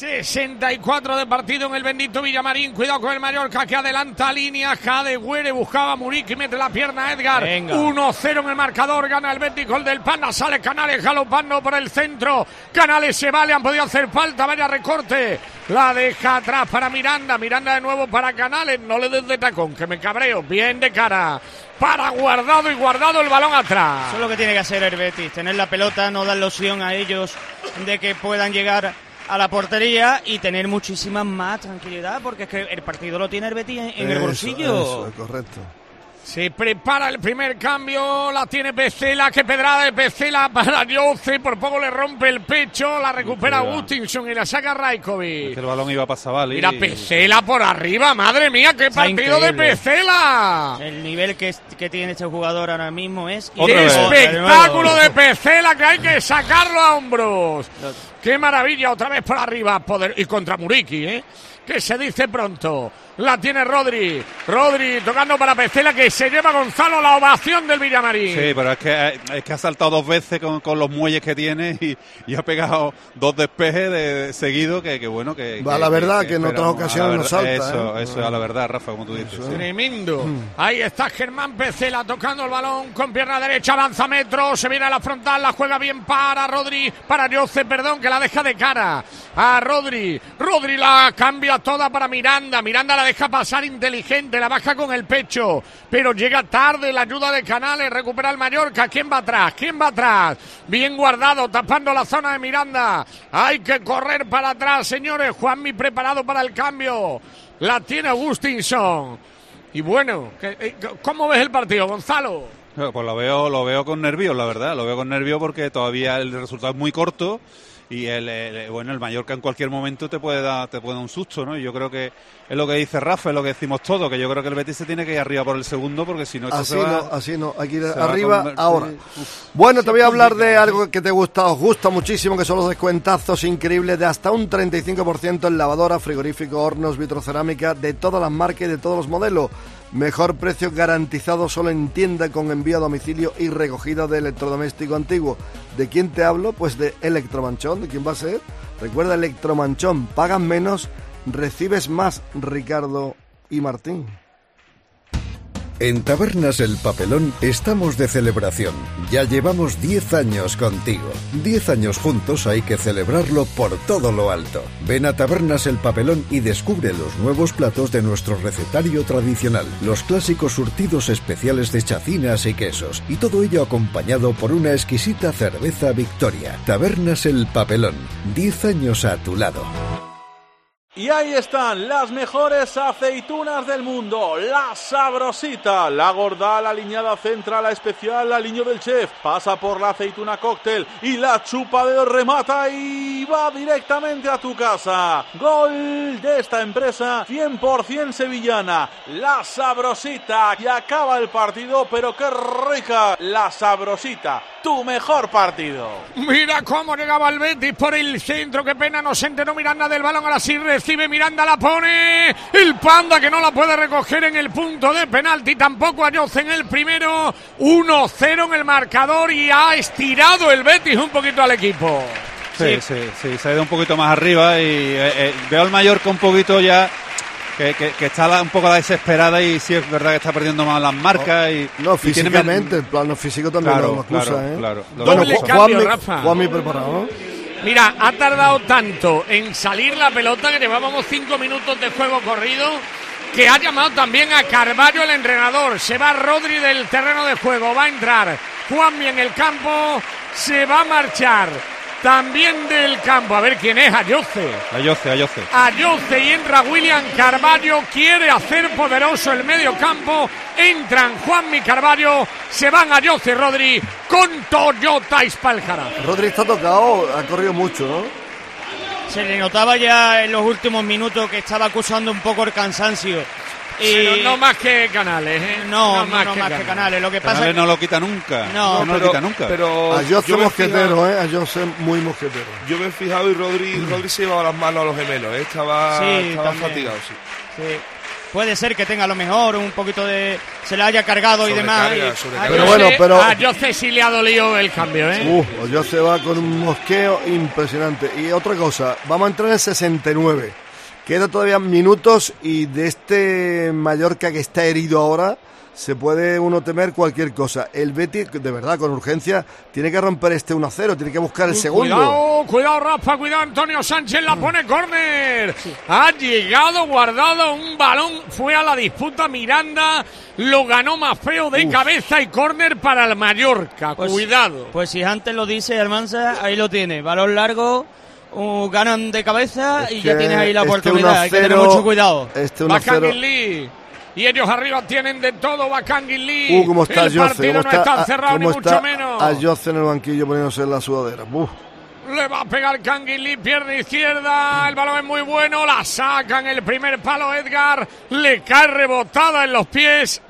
64 de partido en el bendito Villamarín. Cuidado con el Mallorca que adelanta línea. Jadegüere buscaba a Muriqui, mete la pierna a Edgar. 1-0 en el marcador. Gana el Betis, gol del Panda. Sale Canales galopando por el centro. Canales se va, le han podido hacer falta. Vaya recorte. La deja atrás para Miranda. Miranda de nuevo para Canales. No le des de tacón, que me cabreo. Bien de cara para Guardado, y Guardado el balón atrás. Eso es lo que tiene que hacer el Betis. Tener la pelota, no darle opción a ellos de que puedan llegar a la portería y tener muchísima más tranquilidad, porque es que el partido lo tiene el Betis en el bolsillo. Eso, es correcto. Se prepara el primer cambio, la tiene Pecela, que pedrada de Pecela para Jose, por poco le rompe el pecho, la recupera Agustinson y la saca Rajkovic. Es que el balón iba para Savali. Mira, Pecela por arriba, madre mía, qué partido de Pecela. El nivel que tiene este jugador ahora mismo es... ¡Qué espectáculo de Pecela, que hay que sacarlo a hombros! ¡Qué maravilla! Otra vez por arriba, poder y contra Muriqui, que se dice pronto. La tiene Rodri tocando para Pecela, que se lleva Gonzalo la ovación del Villamarín. Sí, pero es que ha saltado dos veces con los muelles que tiene y ha pegado dos despejes seguidos que bueno que... Va, la verdad que en otras ocasiones no salta. Eso es a la verdad, Rafa, como tú dices. Tremendo. Ahí está Germán Pecela tocando el balón con pierna derecha, avanza metros, se viene a la frontal, la juega bien para Jose, que la deja de cara a Rodri la cambia toda para Miranda la deja pasar inteligente, la baja con el pecho, pero llega tarde la ayuda de Canales, recupera el Mallorca. ¿Quién va atrás? Bien Guardado, tapando la zona de Miranda. Hay que correr para atrás, señores. Juanmi preparado para el cambio. La tiene Agustinson. Y bueno, ¿cómo ves el partido, Gonzalo? Pues lo veo con nervios, la verdad. Lo veo con nervios porque todavía el resultado es muy corto. Y el Mallorca en cualquier momento te puede dar un susto, ¿no? Y yo creo que es lo que dice Rafa, es lo que decimos todos, que yo creo que el Betis se tiene que ir arriba por el segundo, porque si no... Así no, hay que ir arriba ahora. Bueno, te voy a hablar de algo que os gusta muchísimo, que son los descuentazos increíbles de hasta un 35% en lavadora, frigorífico, hornos, vitrocerámica, de todas las marcas y de todos los modelos. Mejor precio garantizado solo en tienda, con envío a domicilio y recogida de electrodoméstico antiguo. ¿De quién te hablo? Pues de Electromanchón. ¿De quién va a ser? Recuerda, Electromanchón. Pagas menos, recibes más. Ricardo y Martín. En Tabernas El Papelón estamos de celebración. Ya llevamos 10 años contigo. 10 años juntos, hay que celebrarlo por todo lo alto. Ven a Tabernas El Papelón y descubre los nuevos platos de nuestro recetario tradicional. Los clásicos surtidos especiales de chacinas y quesos. Y todo ello acompañado por una exquisita cerveza Victoria. Tabernas El Papelón. 10 años a tu lado. Y ahí están las mejores aceitunas del mundo, la Sabrosita, la gorda, la aliñada central, la especial, la aliño del chef, pasa por la aceituna cóctel y la chupa de remata y va directamente a tu casa. Gol de esta empresa 100% sevillana, la Sabrosita, y acaba el partido, pero qué rica, la Sabrosita, tu mejor partido. Mira cómo llegaba el Betis por el centro, qué pena, no se enteró Miranda del balón, ahora sí recibe Miranda, la pone el Panda, que no la puede recoger en el punto de penalti, tampoco a Jose en el primero. 1-0 en el marcador y ha estirado el Betis un poquito al equipo. Sí, se ha ido un poquito más arriba y veo al Mallorca un poquito ya que está un poco desesperada, y sí es verdad que está perdiendo más las marcas. No, físicamente, el plano físico también lo acusa. Claro. Doble cambio, Rafa. Juanmi preparado. Mira, ha tardado tanto en salir la pelota, que llevábamos 5 minutos de juego corrido, que ha llamado también a Carballo, el entrenador. Se va Rodri del terreno de juego, va a entrar Juanmi en el campo, se va a marchar también del campo. A ver quién es, Ayoce. Ayoce, y entra William Carvalho, quiere hacer poderoso el medio campo. Entran Juanmi Carvalho, se van Ayoce y Rodri con Toyota Ispaljaraf. Rodri está tocado, ha corrido mucho, ¿no? Se le notaba ya en los últimos minutos que estaba acusando un poco el cansancio. Pero no más que Canales, ¿eh? No más que Canales. Lo que pasa Canales no lo quita nunca. No lo quita nunca. Pero Ayoce mosquetero, Ayoce muy mosquetero. Yo me he fijado y Rodri se llevaba las manos a los gemelos, Estaba fatigado, sí. Puede ser que tenga a lo mejor un poquito de... Se le haya cargado y demás. Pero Ayoce sí le ha dolido el cambio, ¿eh? Ayoce va con un mosqueo impresionante. Y otra cosa, vamos a entrar en el 69. Queda todavía minutos y de este Mallorca que está herido ahora se puede uno temer cualquier cosa. El Betis, de verdad, con urgencia, tiene que romper este 1-0, tiene que buscar el segundo. Cuidado Rafa, cuidado Antonio Sánchez, la pone córner. Ha llegado Guardado, un balón, fue a la disputa Miranda, lo ganó Maffeo de cabeza y córner para el Mallorca. Cuidado. Pues si antes lo dice Almanza, ahí lo tiene, balón largo. Ganan de cabeza y ya tienes ahí la oportunidad. Hay que tener mucho cuidado. Va Canguilí. Y ellos arriba tienen de todo. Va Canguilí. ¿Cómo está el partido no está cerrado ni mucho menos. Ayoce en el banquillo poniéndose en la sudadera. Le va a pegar Canguilí, pierna izquierda. El balón es muy bueno. La sacan el primer palo Edgar. Le cae rebotada en los pies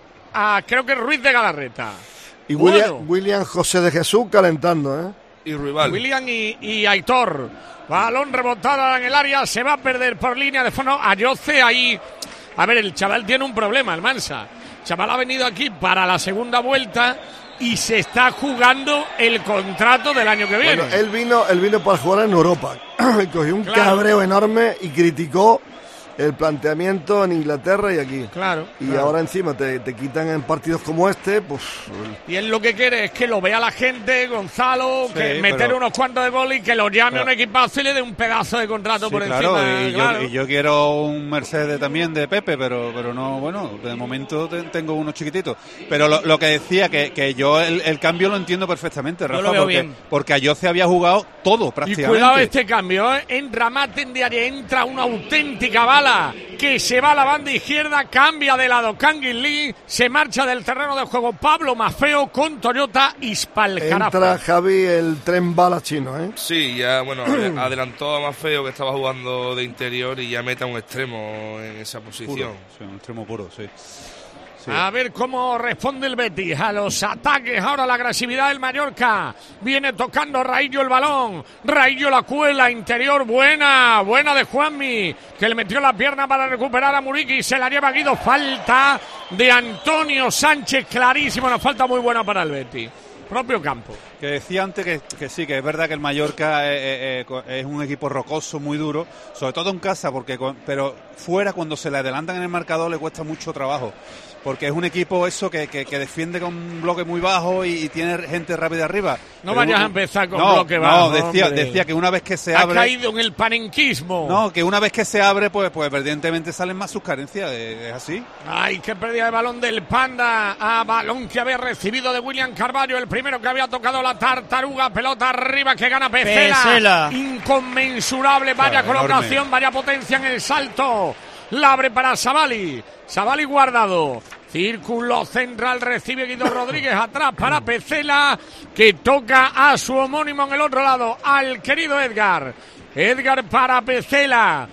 a creo que Ruiz de Galarreta. Y William José de Jesús calentando, Y Ruibal. William y Aitor. Balón rebotado en el área. Se va a perder por línea de fondo. Ayoce ahí. A ver, el chaval tiene un problema, el Mansa. El chaval ha venido aquí para la segunda vuelta y se está jugando el contrato del año que viene. Bueno, él vino para jugar en Europa. Cogió un cabreo enorme y criticó el planteamiento en Inglaterra y aquí. Y ahora encima te quitan en partidos como este, pues... Y él lo que quiere es que lo vea la gente, Gonzalo, que meter unos cuantos de goles y que lo llame a un equipazo y le dé un pedazo de contrato por encima. Y yo quiero un Mercedes también de Pepe, pero no, bueno, de momento tengo unos chiquititos. Pero lo que decía, que yo el cambio lo entiendo perfectamente, Rafa, porque Ayoce había jugado todo prácticamente. Y cuidado este cambio, entra Maten de área, entra una auténtica bala que se va a la banda izquierda, cambia de lado Canguilí, se marcha del terreno de juego Pablo Maffeo con Toyota Ispaljaraf. Entra Javi el tren bala chino, Sí, ya adelantó a Maffeo que estaba jugando de interior y ya mete a un extremo en esa posición. Un extremo puro, sí. A ver cómo responde el Betis a los ataques. Ahora la agresividad del Mallorca. Viene tocando Raillo el balón. Raillo la cuela interior. Buena de Juanmi, que le metió la pierna para recuperar a Muriqui. Se la lleva Guido. Falta de Antonio Sánchez. Clarísimo. Una falta muy buena para el Betis. Propio campo. Que decía antes que sí, que es verdad que el Mallorca es un equipo rocoso, muy duro, sobre todo en casa, pero fuera cuando se le adelantan en el marcador le cuesta mucho trabajo. Porque es un equipo que defiende con un bloque muy bajo y tiene gente rápida arriba. No vayas a empezar con bloque bajo. No, decía que una vez que se abre... Ha caído en el panenquismo. No, que una vez que se abre, pues evidentemente salen más sus carencias. Es así. Ay, qué pérdida de balón del Panda. Balón que había recibido de William Carvalho, el primero que había tocado la tartaruga. Pelota arriba que gana Pesela. Inconmensurable, vaya colocación, enorme. Vaya potencia en el salto. La abre para Savali Guardado. Círculo central, recibe Guido Rodríguez atrás para Pesela, que toca a su homónimo en el otro lado, al querido Edgar para Pesela,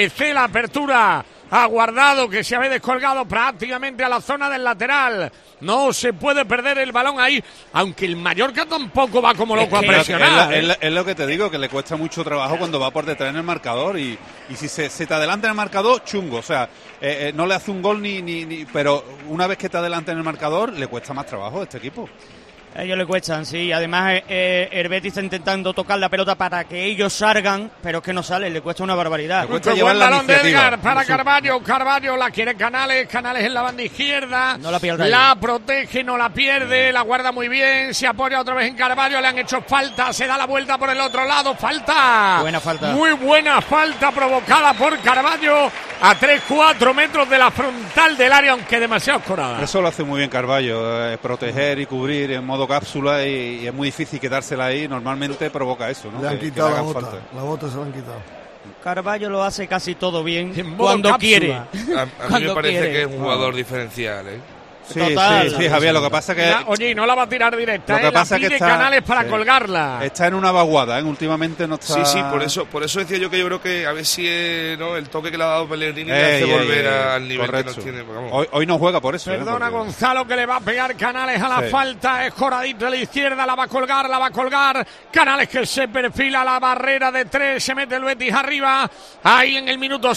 apertura a Guardado, que se había descolgado prácticamente a la zona del lateral. No se puede perder el balón ahí, aunque el Mallorca tampoco va como loco a presionar. Es lo que te digo, que le cuesta mucho trabajo cuando va por detrás en el marcador y si se te adelanta en el marcador, chungo. O sea, no le hace un gol pero una vez que te adelanta en el marcador, le cuesta más trabajo a este equipo. A ellos le cuestan, sí. Además, el Betis está intentando tocar la pelota para que ellos salgan, pero es que no sale, le cuesta una barbaridad. Le cuesta llevar la balón de Edgar para Carvalho. Carvalho la quiere Canales en la banda izquierda. No la pierde. La protege, no la pierde, la guarda muy bien. Se apoya otra vez en Carvalho, le han hecho falta. Se da la vuelta por el otro lado. Falta. Buena falta. Muy buena falta provocada por Carvalho a 3-4 metros de la frontal del área, aunque demasiado escorada. Eso lo hace muy bien Carvalho, proteger y cubrir en modo todo cápsula y es muy difícil quitársela ahí. Normalmente provoca eso, ¿no? Le han quitado la bota. La bota se la han quitado. Carballo lo hace casi todo bien cuando quiere. A mí me parece que es un jugador diferencial, ¿eh? Sí, sí, Javier, lo que pasa es que... Oye, no la va a tirar directa, lo que pasa la pide es que está, Canales para colgarla. Está en una vaguada, últimamente no está... Sí, por eso decía yo que yo creo que a ver si ¿no? el toque que le ha dado Pellegrini le hace volver al nivel correcto. Que nos tiene. Hoy no juega por eso. Perdona, Gonzalo, que le va a pegar Canales a la falta, es Joradito a la izquierda, la va a colgar, Canales que se perfila a la barrera de 3, se mete el Betis arriba, ahí en el minuto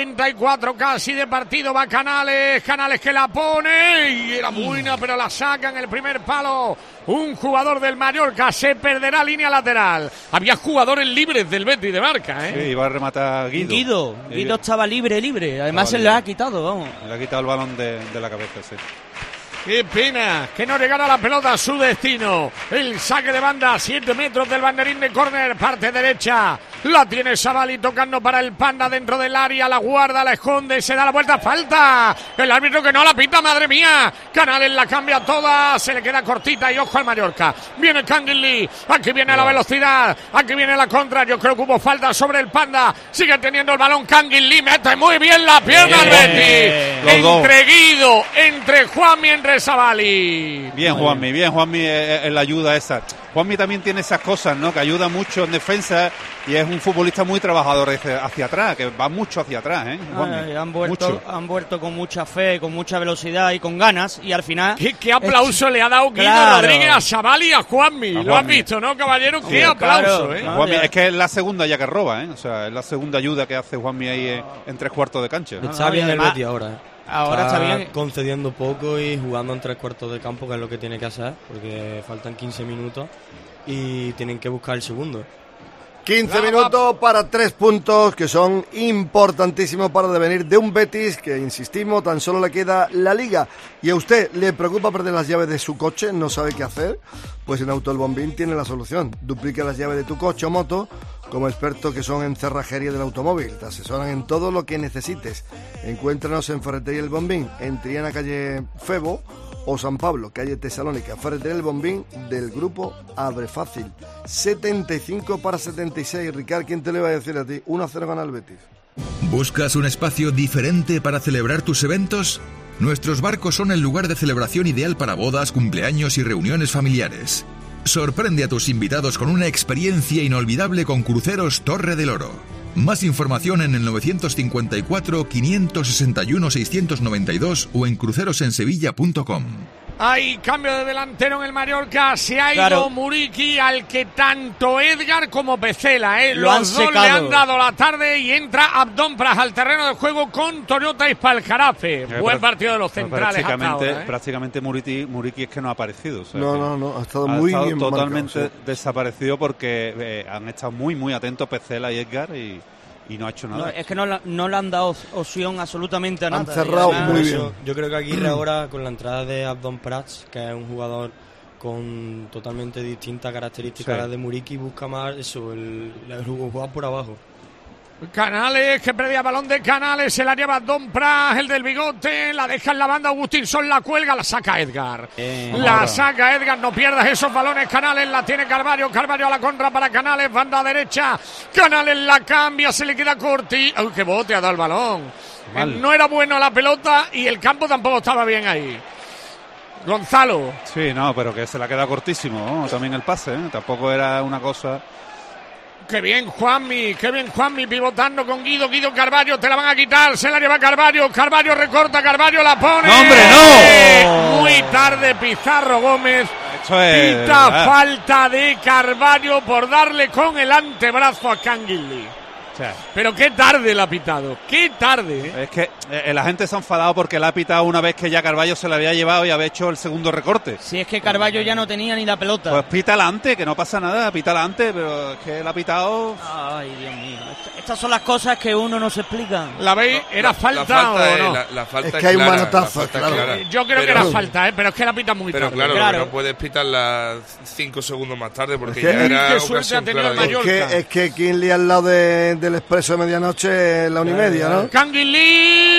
74 casi de partido va Canales que la pone y era buena, pero la saca en el primer palo. Un jugador del Mallorca, se perderá línea lateral. Había jugadores libres del Betis de marca, ¿eh? Sí, iba a rematar Guido. Guido estaba libre. Además se le ha quitado, vamos. Le ha quitado el balón de la cabeza, sí. Qué pena que no llegara la pelota a su destino. El saque de banda, 7 metros del banderín de córner, parte derecha. La tiene Savali tocando para el Panda dentro del área. La guarda, la esconde, se da la vuelta. Falta. El árbitro que no la pita, madre mía. Canales la cambia toda. Se le queda cortita y ojo al Mallorca. Viene Kangin Lee. Aquí viene la velocidad. Aquí viene la contra. Yo creo que hubo falta sobre el Panda. Sigue teniendo el balón Kangin Lee. Mete muy bien la pierna al Betis. Entre Guido, entre Juanmi, entre Savali. Bien, Juanmi en la ayuda esa. Juanmi también tiene esas cosas, ¿no? Que ayuda mucho en defensa y es un futbolista muy trabajador hacia atrás, que va mucho hacia atrás, ¿eh? Juanmi, han vuelto con mucha fe, con mucha velocidad y con ganas y al final... ¿Qué aplauso le ha dado Guido Rodríguez a Savali y a Juanmi? Lo has visto, ¿no, caballero? ¡Qué aplauso, Juanmi, es que es la segunda ya que roba, ¿eh? O sea, es la segunda ayuda que hace Juanmi ahí en 3/4 de cancha. Está bien el Betis ahora, ¿eh? Ahora está bien concediendo poco y jugando en 3/4 de campo, que es lo que tiene que hacer, porque faltan 15 minutos y tienen que buscar el segundo. 15 minutos para 3 puntos que son importantísimos para devenir de un Betis que, insistimos, tan solo le queda la Liga. ¿Y a usted le preocupa perder las llaves de su coche? ¿No sabe qué hacer? Pues en Auto El Bombín tiene la solución. Duplica las llaves de tu coche o moto como expertos que son en cerrajería del automóvil. Te asesoran en todo lo que necesites. Encuéntranos en Ferretería El Bombín, en Triana, calle Febo, o San Pablo, calle Tesalónica. Ferretería El Bombín del grupo Abre Fácil. 75-76. Ricard, ¿quién te le va a decir a ti? 1-0 gana el Betis. ¿Buscas un espacio diferente para celebrar tus eventos? Nuestros barcos son el lugar de celebración ideal para bodas, cumpleaños y reuniones familiares. Sorprende a tus invitados con una experiencia inolvidable con Cruceros Torre del Oro. Más información en el 954 561 692 o en crucerosensevilla.com. Hay cambio de delantero en el Mallorca. Se ha ido Muriqui, al que tanto Edgar como Pecela, los dos le han dado la tarde, y entra Abdón Pras al terreno de juego con Toyota Ispal-Jarafe. Buen partido de los centrales hasta ahora, prácticamente Muriqui es que no ha aparecido. O sea, no, ha estado muy bien totalmente marcado, desaparecido porque han estado muy atentos Pecela y Edgar y no ha hecho nada. No, es que no le han dado opción absolutamente a nada. Han cerrado muy bien. Yo creo que Aguirre ahora, con la entrada de Abdón Prats, que es un jugador con totalmente distintas características a las de Muriqui, busca más eso, el jugar por abajo. Canales, que perdía balón de Canales, se la lleva Abdón Pras, el del bigote, la deja en la banda, Agustínsson la cuelga, la saca Edgar. Saca Edgar, no pierdas esos balones, Canales, la tiene Carvalho a la contra para Canales, banda derecha, Canales la cambia, se le queda Corti. ¡Uy, qué bote ha dado el balón! No era bueno la pelota y el campo tampoco estaba bien ahí. Gonzalo. Sí, no, pero que se la queda cortísimo, ¿no? También el pase, ¿eh? Tampoco era una cosa... Qué bien Juanmi pivotando con Guido Carvalho, te la van a quitar, se la lleva Carvalho recorta, Carvalho la pone. ¡No, hombre, no! Muy tarde Pizarro Gómez pita falta de Carvalho por darle con el antebrazo a Kangin Lee. Pero qué tarde la ha pitado, qué tarde. Es que la gente se ha enfadado porque la ha pitado una vez que ya Carvalho se la había llevado y había hecho el segundo recorte. Si es que Carvalho ya no tenía ni la pelota. Pues pítala antes, que no pasa nada, pítala antes, pero es que la ha pitado... Ay, Dios mío, estas son las cosas que uno no se explica. ¿La veis? ¿Era falta o no? La falta es que hay un manotazo, claro. Yo creo que era falta, pero es que la pita muy tarde. Pero claro, no puedes pitarla 5 segundos más tarde porque ya era ocasión clara. Es que Kingsley al lado del Expreso de medianoche, la 1:30, ¿no? Kangin Lee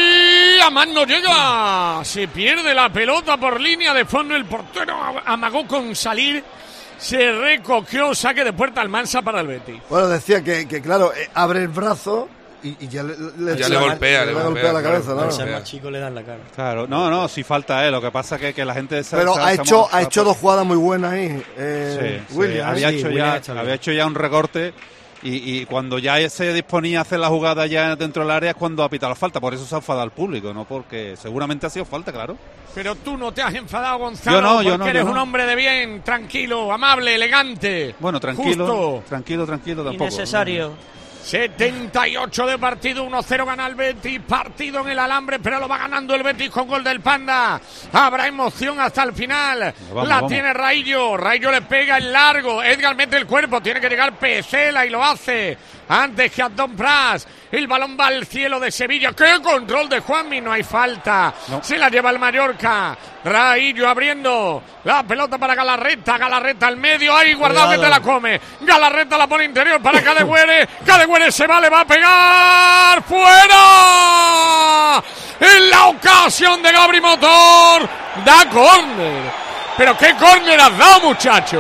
y a más no llega. Se pierde la pelota por línea de fondo. El portero amagó con salir. Se recogió, saque de puerta Almansa para el Betis. Bueno, decía que claro, abre el brazo y ya le golpea la cabeza, ¿no? Al ser más chico le dan la cara. Claro, no, si falta la cosa que la gente... Pero ha hecho dos jugadas muy buenas ahí, William. Había hecho ya un recorte y cuando ya se disponía a hacer la jugada ya dentro del área es cuando ha pitado la falta. Por eso se ha enfadado al público, ¿no? Porque seguramente ha sido falta, claro. Pero tú no te has enfadado, Gonzalo, porque eres un hombre de bien, tranquilo, amable, elegante. Bueno, tranquilo tampoco. Innecesario. 78 de partido, 1-0 gana el Betis, partido en el alambre, pero lo va ganando el Betis con gol del Panda. Habrá emoción hasta el final. Vamos. Tiene Raillo le pega el largo, Edgar mete el cuerpo, tiene que llegar Pesela y lo hace antes que Abdón Pras. El balón va al cielo de Sevilla. ¡Qué control de Juanmi! No hay falta. No. Se la lleva el Mallorca. Raillo abriendo la pelota para Galarreta al medio. ¡Ay, guardado que te la come! Galarreta la pone interior para Cadegüere. Cadegüere se va, le va a pegar. ¡Fuera! En la ocasión de Gabri Motor. Da córner. ¿Pero qué córner has dado, muchacho?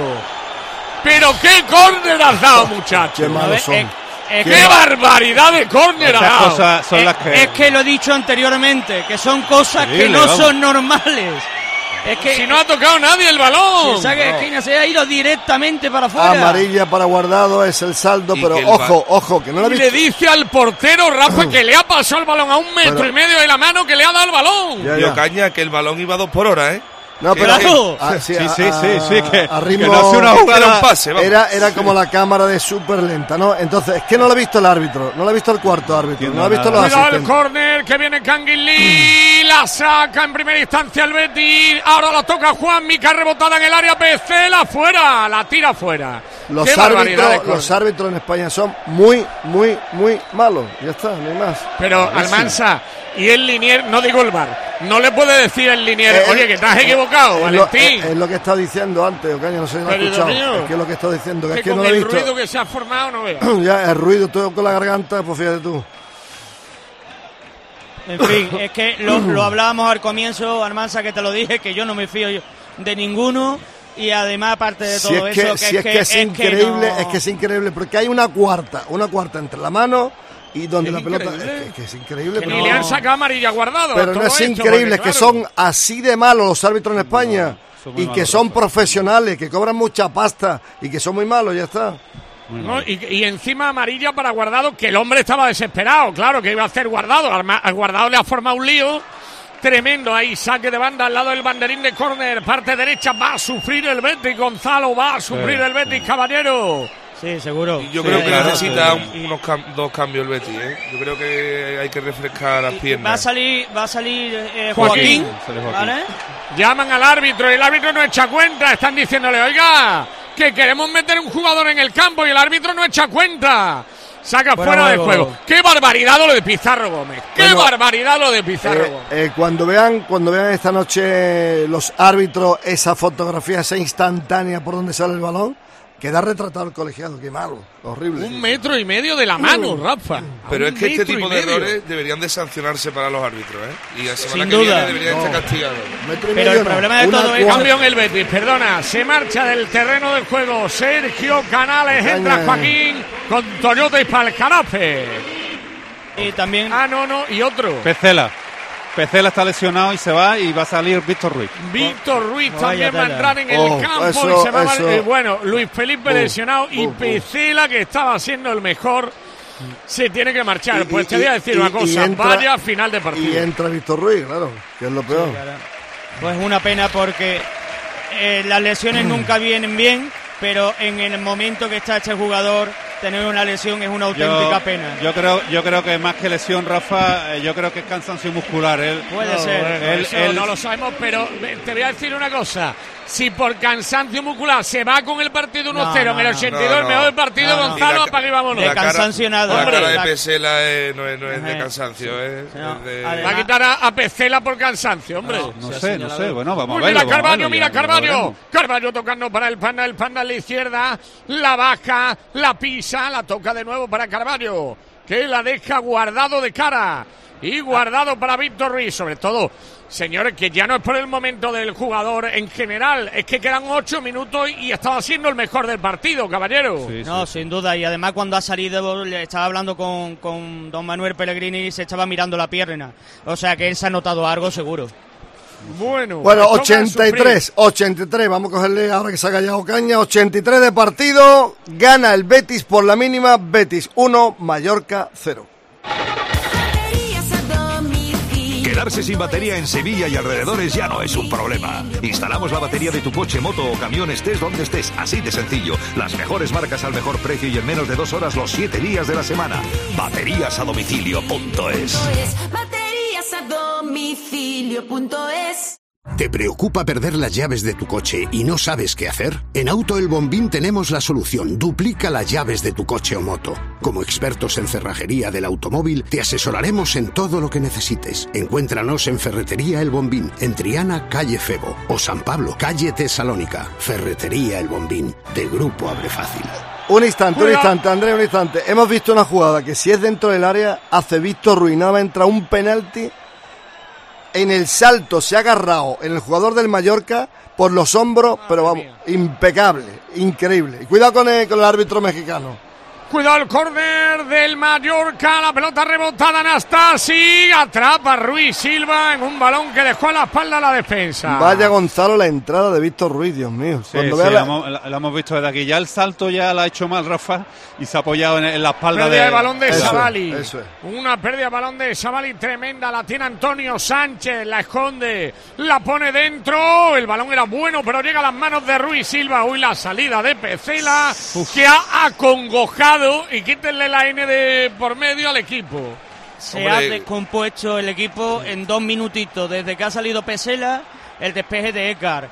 ¡Qué malos son! ¡Qué barbaridad de córner! Es que lo he dicho anteriormente, que son cosas que no son normales. Es que si no ha tocado nadie el balón. Si saque de esquina se ha ido directamente para afuera. Amarilla para Guardado es el saldo, pero ojo, que no lo ha visto. Le dice al portero Rafa que le ha pasado el balón a 1,5 metros de la mano, que le ha dado el balón. Yo caña que el balón iba 2 por hora, ¿eh? No, pero sí, que ritmo, no hace una jugada, un pase, era como la cámara de súper lenta, ¿no? Entonces, es que no lo ha visto el árbitro, no lo ha visto el cuarto árbitro, no lo ha visto los asistentes. Cuidado el córner, que viene Canguilí, la saca en primera instancia el Betis, ahora la toca Juanmi, que ha rebotado en el área, Pesela, fuera, la tira fuera. Los árbitros en España son muy malos, ya está, no hay más. Pero Almansa y el Linier, no digo el VAR, no le puede decir el Linier, oye, que te has equivocado, Valentín. Es lo que he estado diciendo antes, Ocaña, no sé si lo has escuchado. Es que es lo que he estado diciendo, que es que no lo he visto. El ruido que se ha formado, no veas. Ya, el ruido, todo con la garganta, pues fíjate tú. En fin, es que lo hablábamos al comienzo, Almansa, que te lo dije, que yo no me fío de ninguno. Y además, aparte de todo eso, es increíble, porque hay una cuarta entre la mano y donde la pelota es increíble. Que ni le han sacado amarilla Guardado. Pero no es increíble, es que son así de malos los árbitros en España y que son profesionales, que cobran mucha pasta y que son muy malos, ya está. No, y encima amarilla para Guardado, que el hombre estaba desesperado, claro, que iba a hacer Guardado. A Guardado le ha formado un lío tremendo ahí, saque de banda al lado del banderín de córner, parte derecha, va a sufrir el Betis, Gonzalo, va a sufrir el Betis, caballero. Sí, seguro. Yo creo que necesita dos cambios el Betis, ¿eh? Yo creo que hay que refrescar las piernas. Va a salir Joaquín. ¿Vale? Llaman al árbitro y el árbitro no echa cuenta, están diciéndole, oiga, que queremos meter un jugador en el campo y el árbitro no echa cuenta. Saca fuera de juego. ¡Qué barbaridad lo de Pizarro Gómez! ¡Barbaridad lo de Pizarro Gómez! Cuando vean esta noche los árbitros esa fotografía, esa instantánea por donde sale el balón, queda retratado el colegiado. ¡Qué malo! Horrible. 1,5 metros de la mano, Rafa. Pero es que este tipo de errores deberían de sancionarse para los árbitros, ¿eh? Y la semana que viene deberían estar castigados. Pero el problema de todo es cambio en el Betis, se marcha del terreno del juego Sergio Canales, entra Joaquín con Toyota y Palcarafe. Y también y otro Pesela está lesionado y se va, y va a salir Víctor Ruiz. Víctor Ruiz también va a entrar en el campo y se va Luis Felipe lesionado y Pesela, que estaba siendo el mejor, se tiene que marchar. Pues te voy a decir una cosa, vaya final de partido. Y entra Víctor Ruiz, claro, que es lo peor. Sí, claro. Pues una pena porque las lesiones nunca vienen bien, pero en el momento que está este jugador, tener una lesión es una auténtica pena. Yo creo que más que lesión, Rafa, yo creo que es cansancio muscular. Puede ser. No lo sabemos, pero te voy a decir una cosa. Si por cansancio muscular se va con el partido 1-0 en el 82, el mejor del partido, Gonzalo, apaga y vámonos. De cansancio nada. La cara de Pesela no es de cansancio. Va a quitar a Pesela por cansancio, hombre. No sé, bueno, vamos a verlo. Mira Carvalho. Carvalho tocando para el Panda a la izquierda, la baja, la pisa, la toca de nuevo para Carvalho, que la deja Guardado de cara. y Guardado para Víctor Ruiz. Sobre todo, señores, que ya no es por el momento del jugador en general, es que quedan 8 minutos y estaba siendo el mejor del partido, caballero. No, sin duda, y además cuando ha salido, le estaba hablando con don Manuel Pellegrini y se estaba mirando la pierna, o sea que él se ha notado algo seguro. Bueno, 83, vamos a cogerle ahora que se ha callado Caña, 83 de partido, gana el Betis por la mínima, Betis 1, Mallorca 0. Quedarse sin batería en Sevilla y alrededores ya no es un problema. Instalamos la batería de tu coche, moto o camión, estés donde estés, así de sencillo. Las mejores marcas al mejor precio y en menos de 2 horas los 7 días de la semana. Bateríasadomicilio.es. Bateríasadomicilio.es. ¿Te preocupa perder las llaves de tu coche y no sabes qué hacer? En Auto El Bombín tenemos la solución. Duplica las llaves de tu coche o moto. Como expertos en cerrajería del automóvil, te asesoraremos en todo lo que necesites. Encuéntranos en Ferretería El Bombín, en Triana, calle Febo, o San Pablo, calle Tesalónica. Ferretería El Bombín, de Grupo Abre Fácil. Un instante, Andrés, un instante. Hemos visto una jugada que si es dentro del área, hace Víctor Ruiz, nada más entra un penalti. En el salto se ha agarrado en el jugador del Mallorca por los hombros, pero vamos, impecable, increíble. Y cuidado con el árbitro mexicano. Cuidado el córner del Mallorca, la pelota rebotada Anastasi, atrapa Ruiz Silva en un balón que dejó a la espalda a la defensa. Vaya Gonzalo la entrada de Víctor Ruiz, Dios mío. Sí, la hemos visto desde aquí, ya el salto ya la ha hecho mal Rafa y se ha apoyado en la espalda de balón de Savali. Eso es. Una pérdida de balón de Savali tremenda, la tiene Antonio Sánchez, la esconde, la pone dentro, el balón era bueno, pero llega a las manos de Ruiz Silva. Uy, la salida de Pecela, que ha acongojado. Y quítenle la N de por medio al equipo. Se ha descompuesto el equipo en 2 minutitos. Desde que ha salido Pesela, el despeje de Ekar.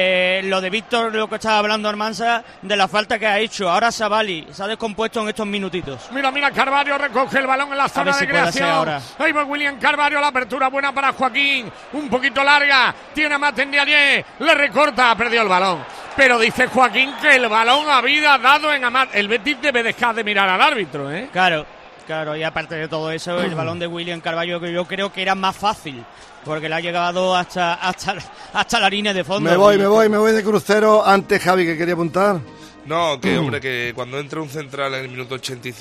Lo de Víctor, lo que estaba hablando Armanza, de la falta que ha hecho. Ahora Savali se ha descompuesto en estos minutitos. Mira, Carvalho recoge el balón en la zona de creación. Ahí va William Carvalho, la apertura buena para Joaquín. Un poquito larga, tiene a Maten de ayer, le recorta, ha perdido el balón. Pero dice Joaquín que el balón había dado en Amat. El Betis debe dejar de mirar al árbitro, ¿eh? Claro, y aparte de todo eso, el balón de William Carvalho, que yo creo que era más fácil, porque le ha llegado hasta la línea de fondo. Me voy de crucero. Antes, Javi, que quería apuntar. No, que hombre, que cuando entra un central en el minuto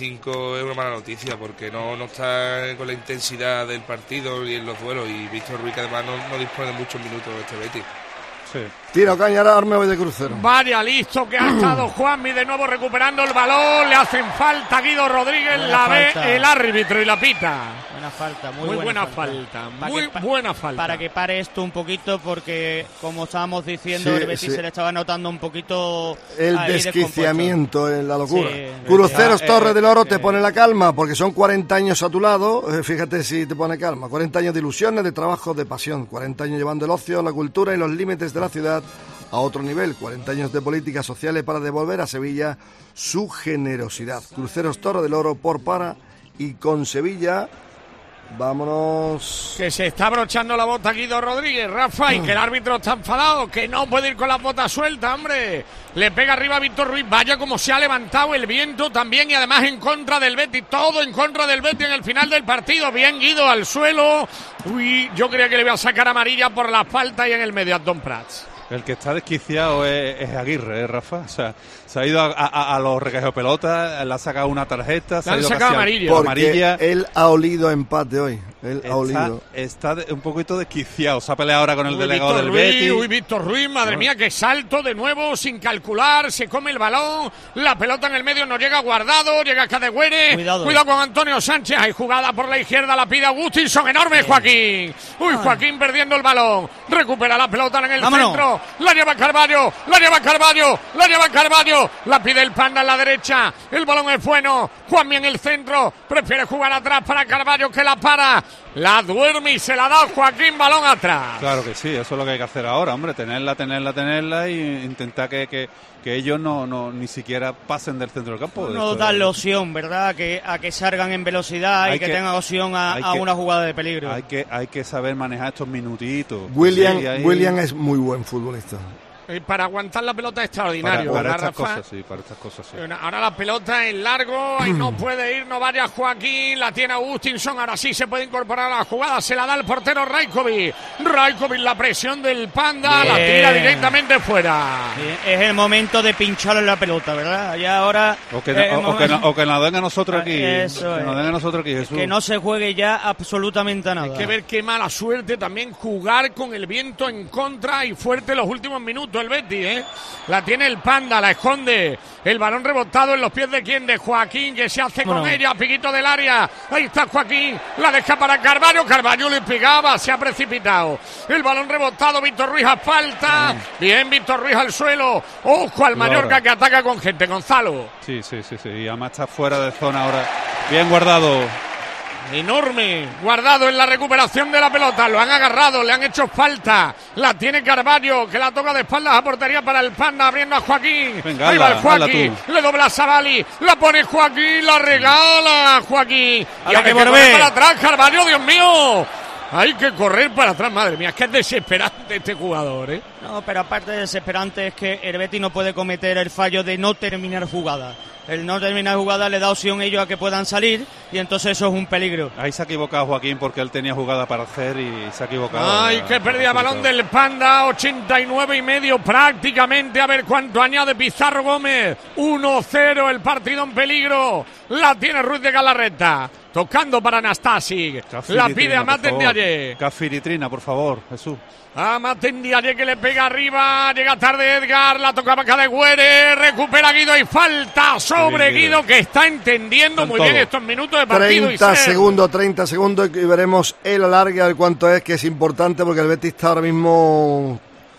85 es una mala noticia, porque no está con la intensidad del partido y en los duelos, y Víctor Ruiz, que además no dispone de muchos minutos este Betis. Sí. Tira Caña, ahora me voy de crucero. Vaya, listo que ha estado Juanmi de nuevo recuperando el balón. Le hacen falta a Guido Rodríguez, la ve el árbitro y la pita. Buena falta, muy buena falta. Muy buena falta. Para que pare esto un poquito, porque como estábamos diciendo, el Betis se le estaba notando un poquito el desquiciamiento, la locura. Sí, Cruceros Torres del Oro te pone la calma, porque son 40 años a tu lado. Fíjate si te pone calma. 40 años de ilusiones, de trabajo, de pasión. 40 años llevando el ocio, la cultura y los límites de la ciudad a otro nivel. 40 años de políticas sociales para devolver a Sevilla su generosidad. Cruceros Torres del Oro por, para y con Sevilla. Vámonos. Que se está abrochando la bota Guido Rodríguez, Rafa, y que el árbitro está enfadado, que no puede ir con las botas sueltas, hombre. Le pega arriba a Víctor Ruiz. Vaya como se ha levantado el viento también, y además en contra del Betis. Todo en contra del Betis en el final del partido. Bien Guido al suelo. Uy, yo creía que le iba a sacar amarilla por la falta y en el medio a Don Prats. El que está desquiciado es Aguirre, Rafa. O sea, se ha ido a los requejos de pelota, le ha sacado una tarjeta, se ha ido sacado amarilla. Porque él ha olido empate hoy. Está un poquito desquiciado. Se ha peleado ahora con el delegado del Betis. Uy, Víctor Ruiz, madre mía, qué salto de nuevo, sin calcular, se come el balón, la pelota en el medio no llega Guardado, llega Cadegüere. Cuidado con Antonio Sánchez, hay jugada por la izquierda, la pide Agustinson, enorme Joaquín. Uy, Joaquín perdiendo el balón, recupera la pelota en el centro, la lleva Carvalho, la pide el Panda en la derecha, el balón es bueno, Juanmi en el centro, prefiere jugar atrás para Carvalho, que la para. La duerme y se la da Joaquín, balón atrás. Claro que sí, eso es lo que hay que hacer ahora, hombre, tenerla y intentar que ellos no ni siquiera pasen del centro del campo. No darle opción, ¿verdad? A que salgan en velocidad y que tengan opción a una jugada de peligro. Hay que saber manejar estos minutitos. William es muy buen futbolista. Para aguantar la pelota extraordinario. Para estas cosas, sí. Ahora la pelota es largo, ahí no puede ir, no vaya Joaquín, la tiene Agustinson, ahora sí se puede incorporar a la jugada, se la da el portero Rajkovic, la presión del Panda, la tira directamente fuera. Es el momento de pinchar en la pelota, ¿verdad? Ya ahora... O que nos den a nosotros aquí. Eso que nos den a nosotros aquí, Jesús. Que no se juegue ya absolutamente nada. Hay que ver qué mala suerte también jugar con el viento en contra y fuerte los últimos minutos el Betis, La tiene el Panda, la esconde. El balón rebotado en los pies de quién, de Joaquín, que se hace con ella, piquito del área. Ahí está Joaquín, la deja para Carvalho. Carvalho le pegaba, se ha precipitado. El balón rebotado, Víctor Ruiz a falta. Bien, Víctor Ruiz al suelo. Ojo al Mallorca que ataca con gente, Gonzalo. Sí. Y además está fuera de zona ahora. Bien guardado. Enorme, Guardado en la recuperación de la pelota, lo han agarrado, le han hecho falta, la tiene Carvalho, que la toca de espaldas a portería para el Panda, abriendo a Joaquín. Venga, ahí va el Joaquín, le dobla a Savali, la pone Joaquín, la regala Joaquín, y hay que correr para atrás, Carvalho, Dios mío. Hay que correr para atrás, madre mía, es que es desesperante este jugador, No, pero aparte de desesperante es que el Betis no puede cometer el fallo de no terminar jugada. El no terminar jugada le da opción a ellos a que puedan salir y entonces eso es un peligro. Ahí se ha equivocado Joaquín porque él tenía jugada para hacer y se ha equivocado. Ay, que perdía balón del Panda, 89,5 prácticamente. A ver cuánto añade Pizarro Gómez. 1-0 el partido en peligro. La tiene Ruiz de Galarreta. Tocando para Anastasic. La pide a Maten Diaye. Cafiritrina, por favor, Jesús. A Maten Diaye que le pega arriba. Llega tarde Edgar. La toca para Cadegüere. Recupera Guido y falta sobre Guido, que está entendiendo muy bien estos minutos de partido. 30 segundos y veremos el alargue al cuánto es, que es importante porque el Betis está ahora mismo...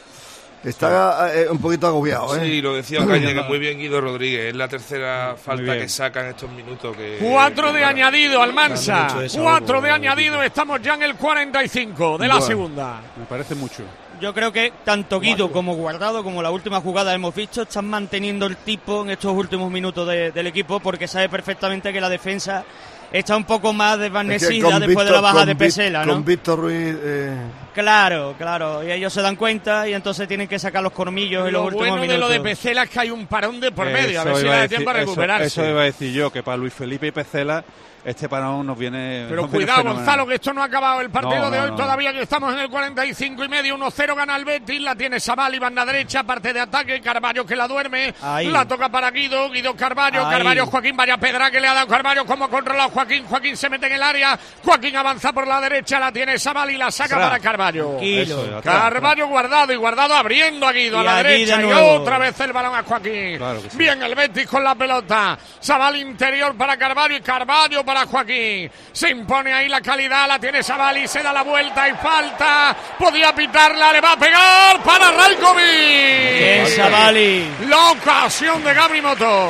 Está un poquito agobiado, Sí, lo decía Caña, que muy bien Guido Rodríguez. Es la tercera falta que saca en estos minutos. 4 de añadido, Almansa. 4 de añadido, estamos ya en el 45 de la segunda. Me parece mucho. Yo creo que tanto Guido como Guardado, como la última jugada hemos visto, están manteniendo el tipo en estos últimos minutos del equipo, porque sabe perfectamente que la defensa está un poco más desvanecida después de la baja de Pesela, ¿no? Con Víctor Ruiz... Claro, y ellos se dan cuenta y entonces tienen que sacar los colmillos en los últimos minutos. Lo bueno de lo de Pesela es que hay un parón de por medio, a ver si le da tiempo a recuperarse. Eso iba a decir yo, que para Luis Felipe y Pesela este parón nos viene... Pero cuidado, Gonzalo, que esto no ha acabado el partido de hoy todavía, que estamos en el 45,5, 1-0 gana el Betis, la tiene Savali, banda derecha, parte de ataque, Carvalho que la duerme, la toca para Guido Carvalho, Carvalho Joaquín, vaya pedra que le ha dado Carvalho, como controlado Joaquín se mete en el área, Joaquín avanza por la derecha, la tiene Savali, la saca para Carvalho. Carvalho Guardado y Guardado abriendo a Guido a la derecha y otra vez el balón a Joaquín. Claro que sí. Bien el Betis con la pelota, Savali interior para Carvalho y Carvalho para Joaquín, se impone ahí la calidad, la tiene Savali, se da la vuelta y falta, podía pitarla, le va a pegar para Rajkovic. Savali. La ocasión de Gabri Motor.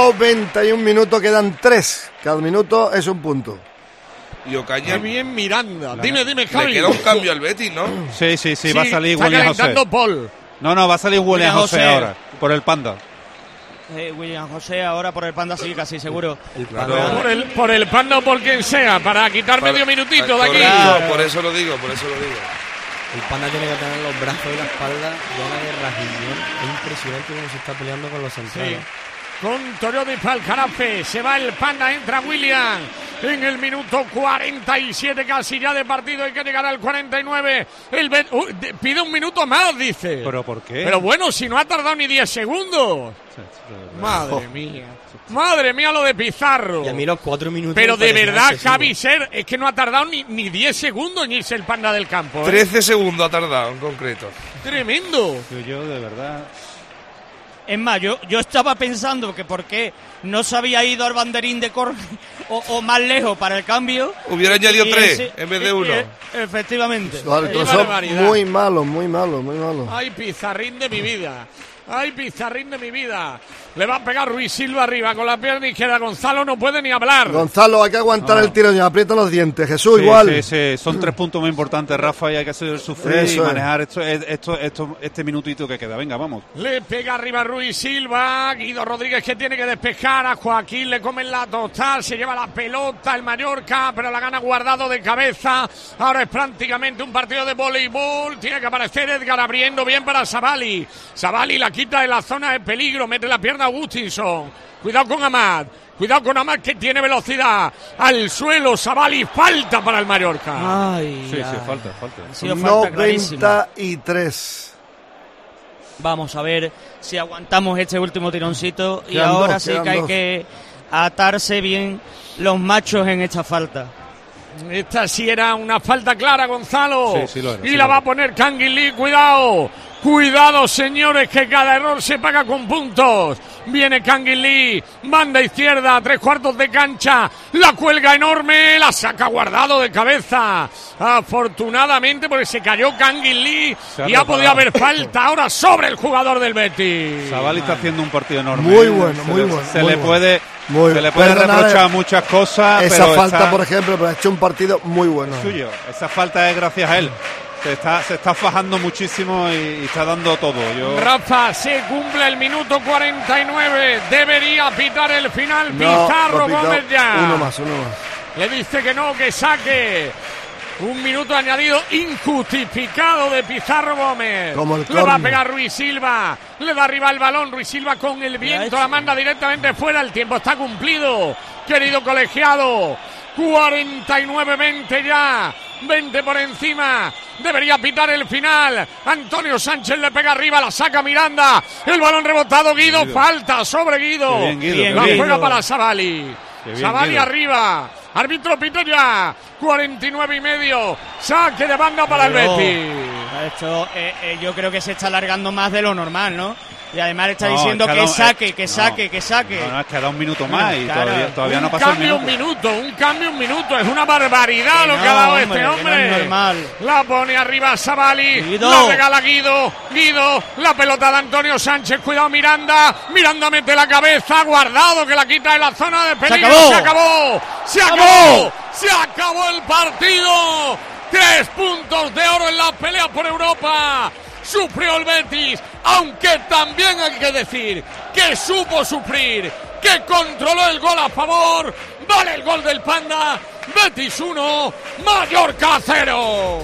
91 minutos, quedan 3, cada minuto es un punto. Y Ocaña. Qué bien Miranda. Dime, Javi. Le queda un cambio al Betis, ¿no? Sí, va a salir William José. Paul. No, va a salir William José ahora, por el Panda. William José ahora por el Panda, sí, casi seguro. Por el Panda o por quien sea, para quitar medio minutito de aquí. Por eso lo digo. El Panda tiene que tener los brazos y la espalda llena de rajillón. Es impresionante cómo se está peleando con los centrales. Con Torio de Falcarafe, se va el Panda, entra William en el minuto 47 casi ya de partido, hay que llegar al 49. Pide un minuto más, dice. ¿Pero por qué? Pero bueno, si no ha tardado ni 10 segundos. Madre mía lo de Pizarro. Y a mí los 4 minutos. Pero de verdad, Javi Ser, es que no ha tardado ni 10 segundos en irse el Panda del campo. 13 segundos ha tardado en concreto. Tremendo. Yo de verdad... Es más, yo estaba pensando que por qué no se había ido al banderín de córner o más lejos para el cambio. Hubiera añadido 3 en vez de 1. Efectivamente. Muy malo. Ay, Pizarrín de mi vida. Le va a pegar Ruiz Silva arriba con la pierna izquierda. Gonzalo no puede ni hablar. Gonzalo, hay que aguantar el tiro y aprieta los dientes. Jesús, igual. Sí, son 3 puntos muy importantes, Rafa, y hay que hacer sufrir y manejar este minutito que queda. Venga, vamos. Le pega arriba Ruiz Silva. Guido Rodríguez que tiene que despejar a Joaquín. Le comen la total. Se lleva Sacaba la pelota el Mallorca, pero la gana Guardado de cabeza. Ahora es prácticamente un partido de voleibol. Tiene que aparecer Edgar abriendo bien para Savali. Savali la quita de la zona de peligro, mete la pierna a Agustinson. Cuidado con Amad. Cuidado con Amad, que tiene velocidad. Al suelo, Savali, falta para el Mallorca. Ay, sí, falta. 93. Vamos a ver si aguantamos este último tironcito. Y ahora sí que hay que atarse bien los machos en esta falta. Esta sí era una falta clara, Gonzalo. Sí, lo era, y la va a poner Kangin Lee. Cuidado, señores, que cada error se paga con puntos. Viene Kangin Lee, banda izquierda, 3/4 de cancha. La cuelga enorme, la saca Guardado de cabeza. Afortunadamente, porque se cayó Kangin Lee y ha podido haber falta ahora sobre el jugador del Betis. Savali está haciendo un partido enorme. Muy bueno. Se le puede reprochar muchas cosas. Esa pero falta, por ejemplo, pero ha hecho un partido muy bueno. Suyo. Esa falta es gracias a él. Se está fajando muchísimo y está dando todo. Rafa, se cumple el minuto 49. Debería pitar el final. Pizarro Gómez ya. Uno más. Le dice que no, que saque. Un minuto añadido injustificado de Pizarro Gómez. Le va a pegar Ruiz Silva. Le da arriba el balón. Ruiz Silva con el viento la manda directamente fuera. El tiempo está cumplido, querido colegiado. 49-20 ya. 20 por encima. Debería pitar el final. Antonio Sánchez le pega arriba, la saca Miranda. El balón rebotado, Guido. Falta sobre Guido. La juega para Savali. Savali arriba. Árbitro pita ya. 49,5. Saque de banda para el Betis. Esto yo creo que se está alargando más de lo normal, ¿no? Y además le está diciendo que saque. No, es que da un minuto más y todavía no pasa un cambio, un minuto. Es una barbaridad lo que ha dado este hombre. No es normal. La pone arriba Savali. La regala Guido. La pelota de Antonio Sánchez. Cuidado Miranda. Miranda mete la cabeza. Guardado, que la quita de la zona de peligro. Se acabó el partido. 3 puntos de oro en la pelea por Europa. Sufrió el Betis, aunque también hay que decir que supo sufrir, que controló el gol a favor. Vale el gol del Panda. Betis 1, Mallorca 0.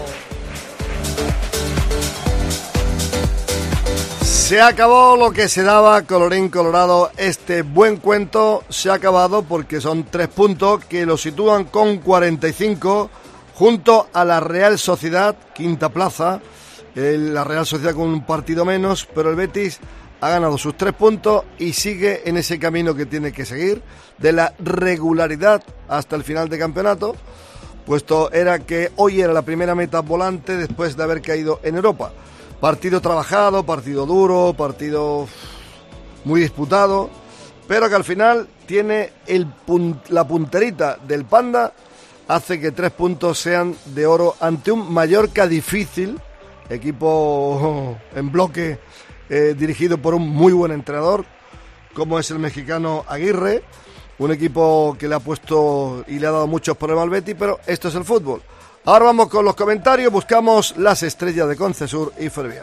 Se acabó lo que se daba, colorín colorado. Este buen cuento se ha acabado porque son 3 puntos que lo sitúan con 45 junto a la Real Sociedad, quinta plaza. La Real Sociedad con un partido menos, pero el Betis ha ganado sus 3 puntos y sigue en ese camino que tiene que seguir de la regularidad hasta el final de campeonato, puesto era que hoy era la primera meta volante después de haber caído en Europa. Partido trabajado, partido duro, partido muy disputado, pero que al final tiene la punterita del Panda, hace que 3 puntos sean de oro ante un Mallorca difícil. Equipo en bloque dirigido por un muy buen entrenador como es el mexicano Aguirre, un equipo que le ha puesto y le ha dado muchos problemas al Betis, pero esto es el fútbol. Ahora vamos con los comentarios, buscamos las estrellas de Concesur y Fervial.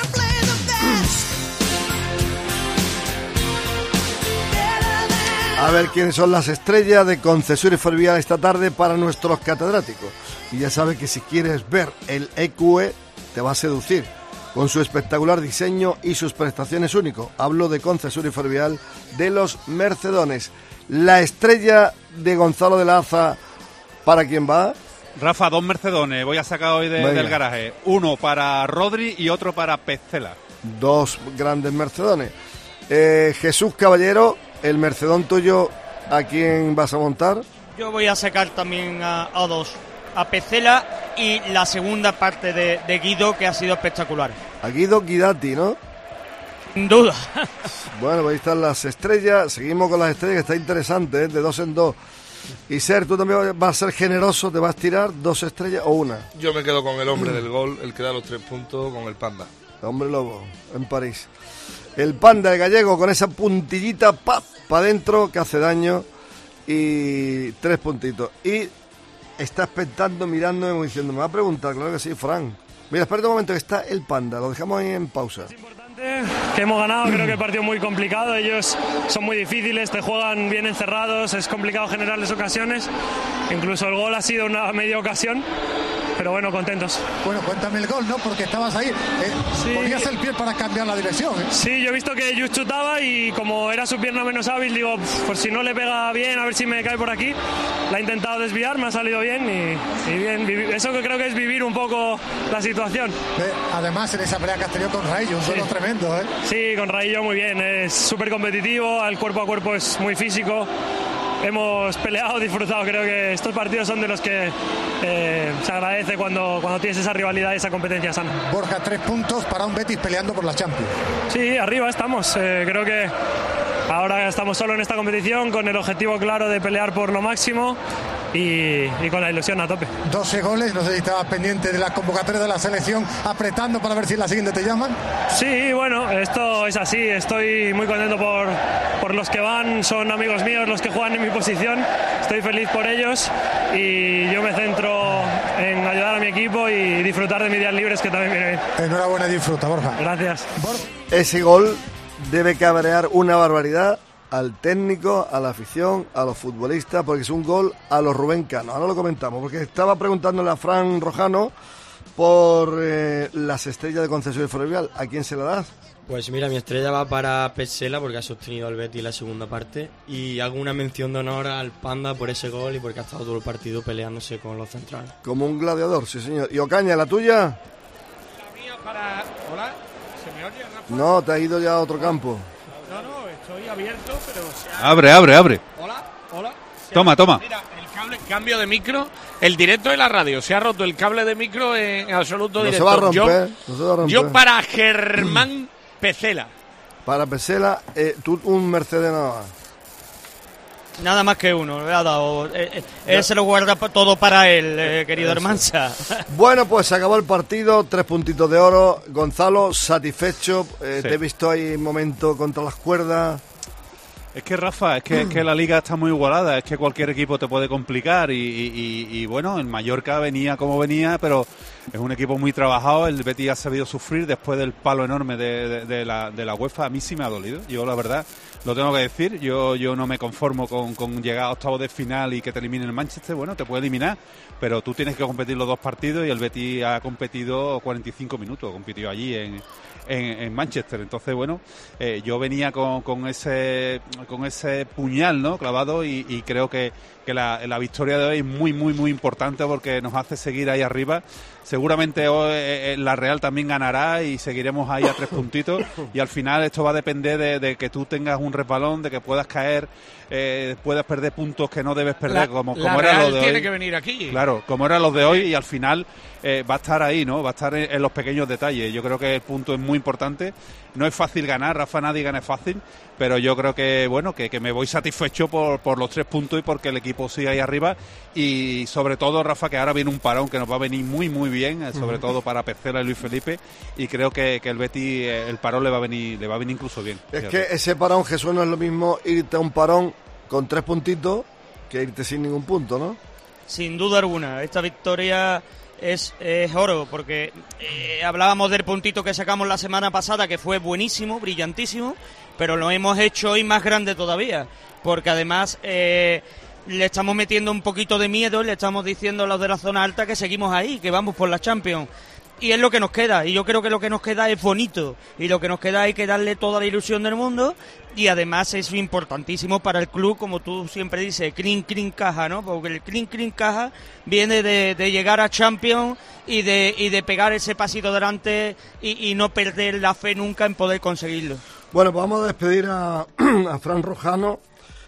A ver quiénes son las estrellas de Concesur y Fervial esta tarde para nuestros catedráticos. Y ya sabes que si quieres ver el EQE te va a seducir con su espectacular diseño y sus prestaciones únicos. Hablo de Concesur y Fervial de los Mercedones. La estrella de Gonzalo de la Aza, ¿para quién va? Rafa, 2 Mercedones voy a sacar hoy del garaje. Uno para Rodri y otro para Petzela. 2 grandes Mercedones. Jesús Caballero, el Mercedón tuyo, ¿a quién vas a montar? Yo voy a sacar también a 2. A Petzela y la segunda parte de Guido, que ha sido espectacular. A Guido Guidati, ¿no? Sin duda. Bueno, pues ahí están las estrellas. Seguimos con las estrellas, que está interesante, ¿eh? De 2 en 2. Y Ser, tú también vas a ser generoso, ¿te vas a tirar 2 estrellas o una? Yo me quedo con el hombre del gol, el que da los 3 puntos, con el Panda. El hombre lobo, en París. El Panda, el gallego, con esa puntillita, para adentro, que hace daño. Y 3 puntitos. Y está expectando, mirándome, como diciendo, me va a preguntar, claro que sí, Fran. Mira, espérate un momento, que está el Panda, lo dejamos ahí en pausa. Que hemos ganado, creo que el partido es muy complicado, ellos son muy difíciles, te juegan bien encerrados, es complicado generarles ocasiones, incluso el gol ha sido una media ocasión, pero bueno, contentos. Bueno, cuéntame el gol, ¿no? Porque estabas ahí, sí. Ponías el pie para cambiar la dirección, ¿eh? Sí, yo he visto que Just chutaba y como era su pierna menos hábil, digo, por si no le pega bien, a ver si me cae por aquí. La he intentado desviar, me ha salido bien y bien, eso que creo que es vivir un poco la situación. Además, en esa pelea que has tenido con Raillo, un duelo tremendo, ¿eh? Sí, con Raillo muy bien, es súper competitivo, el cuerpo a cuerpo es muy físico. Hemos peleado, disfrutado, creo que estos partidos son de los que se agradece cuando tienes esa rivalidad y esa competencia sana. Borja, 3 puntos para un Betis peleando por la Champions. Sí, arriba estamos, creo que ahora estamos solo en esta competición con el objetivo claro de pelear por lo máximo y con la ilusión a tope. 12 goles, no sé si estabas pendiente de la convocatoria de la selección, apretando para ver si en la siguiente te llaman. Sí, bueno, esto es así, estoy muy contento por los que van, son amigos míos los que juegan en mi posición, estoy feliz por ellos y yo me centro en ayudar a mi equipo y disfrutar de mis días libres, que también viene bien. Enhorabuena y disfruta, Borja. Gracias. Ese gol debe cabrear una barbaridad al técnico, a la afición, a los futbolistas, porque es un gol a los Rubén Cano. Ahora lo comentamos, porque estaba preguntándole a Fran Rojano por las estrellas de Concesión Ferrovial. ¿A quién se la das? Pues mira, mi estrella va para Pesela porque ha sostenido al Betis la segunda parte y hago una mención de honor al Panda por ese gol y porque ha estado todo el partido peleándose con los centrales. Como un gladiador, sí señor. ¿Y Ocaña, la tuya? La mía para... ¿Hola? ¿Se me oye, Rafa? No, te has ido ya a otro campo. No, estoy abierto, pero... Abre. Hola. Toma. Mira, el cable, cambio de micro, el directo de la radio, se ha roto el cable de micro en absoluto directo. No se va a romper. Yo para Germán Pesela. Para Pesela, tú un Mercedes nada más. Nada más que uno, le ha dado. Él se lo guarda todo para él, querido Hermansa. Bueno, pues se acabó el partido, 3 puntitos de oro. Gonzalo, satisfecho. Sí. Te he visto ahí un momento contra las cuerdas. Es que Rafa, es que la liga está muy igualada, es que cualquier equipo te puede complicar y bueno, el Mallorca venía como venía, pero es un equipo muy trabajado, el Betis ha sabido sufrir después del palo enorme de la UEFA. A mí sí me ha dolido, yo la verdad lo tengo que decir, yo no me conformo con llegar a octavos de final y que te eliminen el Manchester. Bueno, te puede eliminar, pero tú tienes que competir los 2 partidos y el Betis ha competido 45 minutos, compitió allí en Manchester. Entonces, bueno, yo venía con ese puñal, ¿no?, clavado y creo que la victoria de hoy es muy, muy, muy importante porque nos hace seguir ahí arriba. Seguramente hoy la Real también ganará y seguiremos ahí a 3 puntitos y al final esto va a depender de que tú tengas un resbalón, de que puedas caer, puedas perder puntos que no debes perder, como era lo de hoy. Tiene que venir aquí. Claro, como eran los de hoy y al final va a estar ahí, ¿no? Va a estar en los pequeños detalles. Yo creo que el punto es muy importante. No es fácil ganar, Rafa, nadie gana fácil, pero yo creo que, bueno, que me voy satisfecho por los 3 puntos y porque el equipo sigue ahí arriba y sobre todo, Rafa, que ahora viene un parón que nos va a venir muy, muy bien, sobre todo para Pesela y Luis Felipe, y creo que el Betis, el parón le va a venir incluso bien. Es que ese parón, Jesús, no es lo mismo irte a un parón con 3 puntitos que irte sin ningún punto, ¿no? Sin duda alguna, esta victoria es oro, porque hablábamos del puntito que sacamos la semana pasada, que fue buenísimo, brillantísimo, pero lo hemos hecho hoy más grande todavía, porque además le estamos metiendo un poquito de miedo, le estamos diciendo a los de la zona alta que seguimos ahí, que vamos por la Champions. Y es lo que nos queda, y yo creo que lo que nos queda es bonito, y lo que nos queda hay que darle toda la ilusión del mundo, y además es importantísimo para el club, como tú siempre dices, crin caja, ¿no? Porque el crin caja viene de llegar a Champions y de pegar ese pasito delante y no perder la fe nunca en poder conseguirlo. Bueno, pues vamos a despedir a Fran Rojano,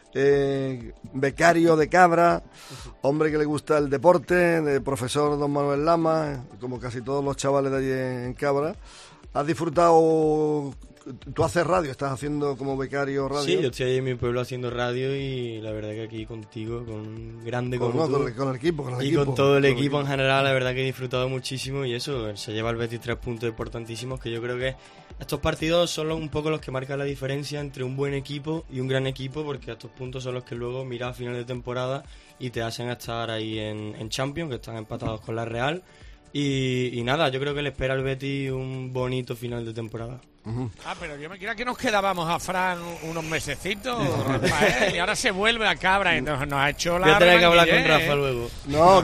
becario de Cabra, hombre que le gusta el deporte, de profesor don Manuel Lama, como casi todos los chavales de allí en Cabra. ¿Has disfrutado? Tú haces radio, estás haciendo como becario radio. Sí, yo estoy ahí en mi pueblo haciendo radio y la verdad que aquí contigo, con un grande como tú, con el equipo. Con todo el equipo en general, la verdad que he disfrutado muchísimo y eso, se lleva el Betis 3 puntos importantísimos que yo creo que estos partidos son un poco los que marcan la diferencia entre un buen equipo y un gran equipo, porque estos puntos son los que luego miras a final de temporada y te hacen estar ahí en Champions, que están empatados con la Real. Y nada, yo creo que le espera al Betis un bonito final de temporada. Pero yo me creía que nos quedábamos a Fran unos mesecitos, Rafael, y ahora se vuelve a Cabra y nos ha hecho la remanguillé. Voy a tener que hablar con Rafa luego. No,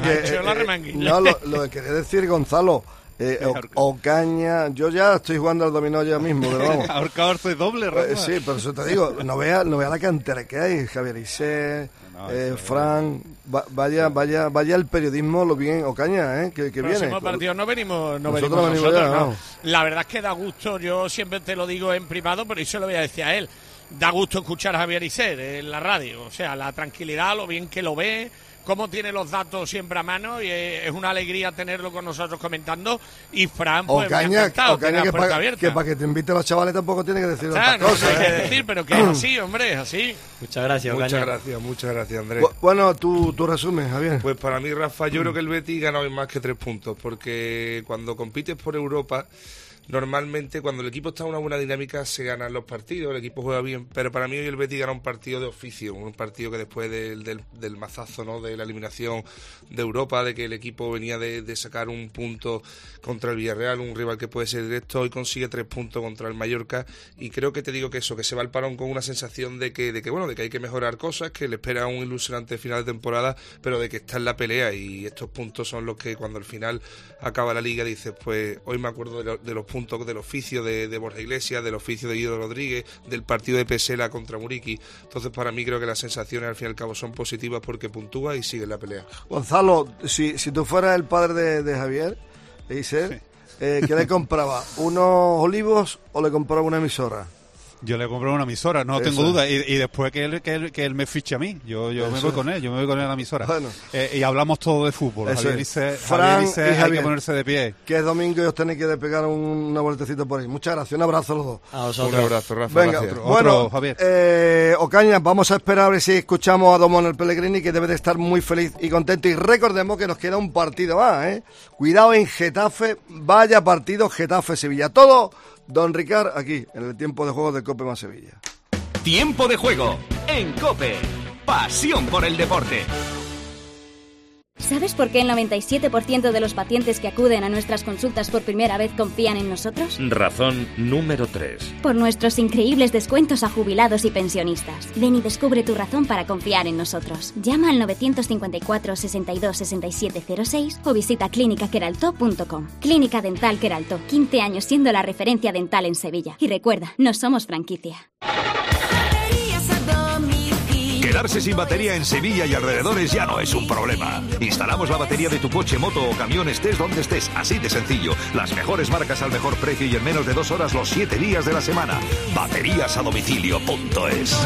lo que quería decir, Gonzalo, Ocaña, yo ya estoy jugando al dominó ya mismo, pero vamos. Ahorcarse doble, Rafa. Sí, pero eso te digo, no vea la cantera que hay, Javier Isé, Fran, vaya el periodismo, lo bien, Ocaña, que viene. Próximo partido no venimos nosotros. No. La verdad es que da gusto, yo siempre te lo digo en privado, pero eso lo voy a decir a él. Da gusto escuchar a Javier Isé en la radio, o sea, la tranquilidad, lo bien que lo ve, cómo tiene los datos siempre a mano, y es una alegría tenerlo con nosotros comentando. Y Fran, pues Ocaña que para que te invite a los chavales tampoco tiene que decir otras cosas. No hay que decir, pero que es así, hombre, es así. Muchas gracias, Ocaña. Muchas gracias, Andrés. Bueno, tu resumen, Javier. Pues para mí, Rafa, yo creo que el Betis gana hoy más que 3 puntos, porque cuando compites por Europa, normalmente cuando el equipo está en una buena dinámica se ganan los partidos, el equipo juega bien, pero para mí hoy el Betis gana un partido de oficio, un partido que después del mazazo, ¿no?, de la eliminación de Europa, de que el equipo venía de sacar un punto contra el Villarreal, un rival que puede ser directo, hoy consigue 3 puntos contra el Mallorca, y creo que te digo que eso, que se va al parón con una sensación de que hay que mejorar cosas, que le espera un ilusionante final de temporada, pero de que está en la pelea, y estos puntos son los que cuando al final acaba la liga dices, pues hoy me acuerdo de los puntos del oficio de Borja Iglesias, del oficio de Guido Rodríguez, del partido de Pesela contra Muriqui. Entonces para mí creo que las sensaciones al fin y al cabo son positivas porque puntúa y sigue en la pelea. Gonzalo, si tú fueras el padre de Javier Isé, ¿qué le compraba? ¿Unos olivos o le compraba una emisora? Yo le compré una emisora, no tengo duda, y después que él me fiche a mí, yo me voy con él, a la emisora. Bueno. Y hablamos todo de fútbol. Javier Isé, hay que ponerse de pie. Que es domingo y os tenéis que despegar una vueltecita por ahí. Muchas gracias, un abrazo a los dos. A vosotros. Un abrazo, Rafa. Venga, otro, Javier. Ocaña, vamos a esperar a ver si escuchamos a Don Manuel Pellegrini, que debe de estar muy feliz y contento. Y recordemos que nos queda un partido más, Cuidado en Getafe, vaya partido Getafe-Sevilla. Todo Don Ricard, aquí, en el tiempo de juego de COPE más Sevilla. Tiempo de juego en COPE. Pasión por el deporte. ¿Sabes por qué el 97% de los pacientes que acuden a nuestras consultas por primera vez confían en nosotros? Razón número 3. Por nuestros increíbles descuentos a jubilados y pensionistas. Ven y descubre tu razón para confiar en nosotros. Llama al 954 62 67 06 o visita clínicaqueraltó.com. Clínica Dental Queraltó, 15 años siendo la referencia dental en Sevilla. Y recuerda, no somos franquicia. Quedarse sin batería en Sevilla y alrededores ya no es un problema. Instalamos la batería de tu coche, moto o camión estés donde estés, así de sencillo. Las mejores marcas al mejor precio y en menos de 2 horas los 7 días de la semana. Bateriasadomicilio.es.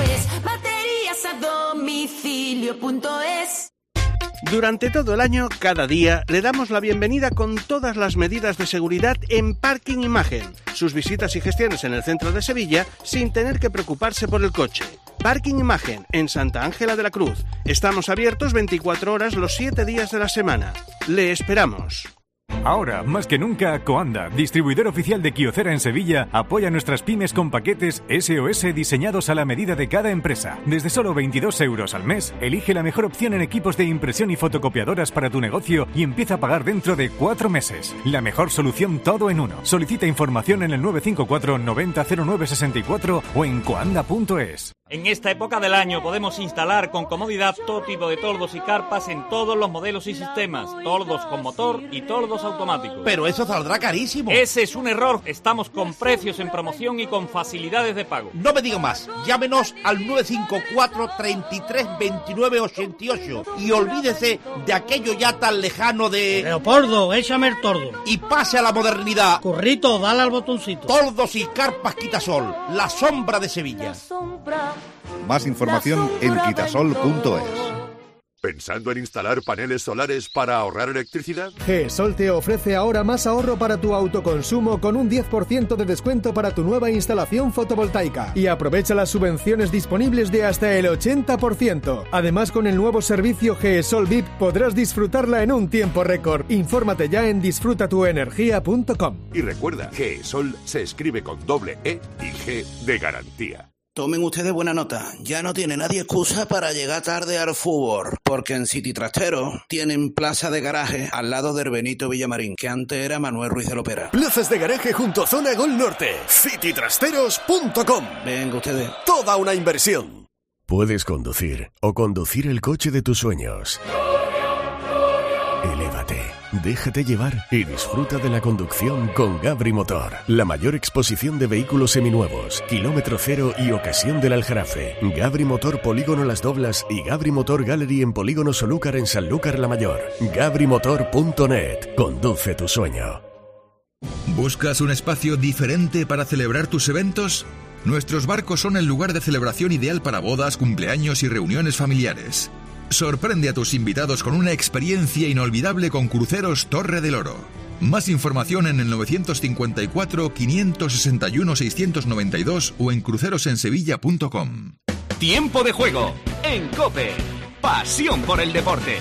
Bateriasadomicilio.es. Durante todo el año, cada día, le damos la bienvenida con todas las medidas de seguridad en Parking Imagen. Sus visitas y gestiones en el centro de Sevilla sin tener que preocuparse por el coche. Parking Imagen, en Santa Ángela de la Cruz. Estamos abiertos 24 horas los 7 días de la semana. Le esperamos. Ahora, más que nunca, Coanda, distribuidor oficial de Kyocera en Sevilla, apoya a nuestras pymes con paquetes SOS diseñados a la medida de cada empresa. Desde solo 22 euros al mes, elige la mejor opción en equipos de impresión y fotocopiadoras para tu negocio y empieza a pagar dentro de 4 meses. La mejor solución todo en uno. Solicita información en el 954 90 09 64 o en coanda.es. En esta época del año podemos instalar con comodidad todo tipo de toldos y carpas en todos los modelos y sistemas, toldos con motor y toldos automáticos. Pero eso saldrá carísimo. Ese es un error. Estamos con precios en promoción y con facilidades de pago. No me diga más. Llámenos al 954 33 29 88 y olvídese de aquello ya tan lejano de... Leopoldo, échame el tordo. Y pase a la modernidad. Currito, dale al botoncito. Toldos y carpas Quitasol, la sombra de Sevilla. Más información en quitasol.es. ¿Pensando en instalar paneles solares para ahorrar electricidad? GESOL te ofrece ahora más ahorro para tu autoconsumo con un 10% de descuento para tu nueva instalación fotovoltaica. Y aprovecha las subvenciones disponibles de hasta el 80%. Además, con el nuevo servicio GESOL VIP podrás disfrutarla en un tiempo récord. Infórmate ya en disfrutatuenergia.com. Y recuerda, GESOL se escribe con doble E y G de garantía. Tomen ustedes buena nota, ya no tiene nadie excusa para llegar tarde al fútbol, porque en City Trastero tienen plaza de garaje al lado del Benito Villamarín, que antes era Manuel Ruiz de Lopera. Plazas de garaje junto a Zona Gol Norte. citytrasteros.com. Venga ustedes. Toda una inversión. Puedes conducir o conducir el coche de tus sueños. Elévate, déjate llevar y disfruta de la conducción con Gabri Motor. La mayor exposición de vehículos seminuevos, kilómetro cero y ocasión del Aljarafe. Gabri Motor Polígono Las Doblas y Gabri Motor Gallery en Polígono Solúcar en Sanlúcar la Mayor. gabrimotor.net. Conduce tu sueño. ¿Buscas un espacio diferente para celebrar tus eventos? Nuestros barcos son el lugar de celebración ideal para bodas, cumpleaños y reuniones familiares. Sorprende a tus invitados con una experiencia inolvidable con Cruceros Torre del Oro. Más información en el 954 561 692 o en crucerosensevilla.com. Tiempo de juego en COPE. Pasión por el deporte.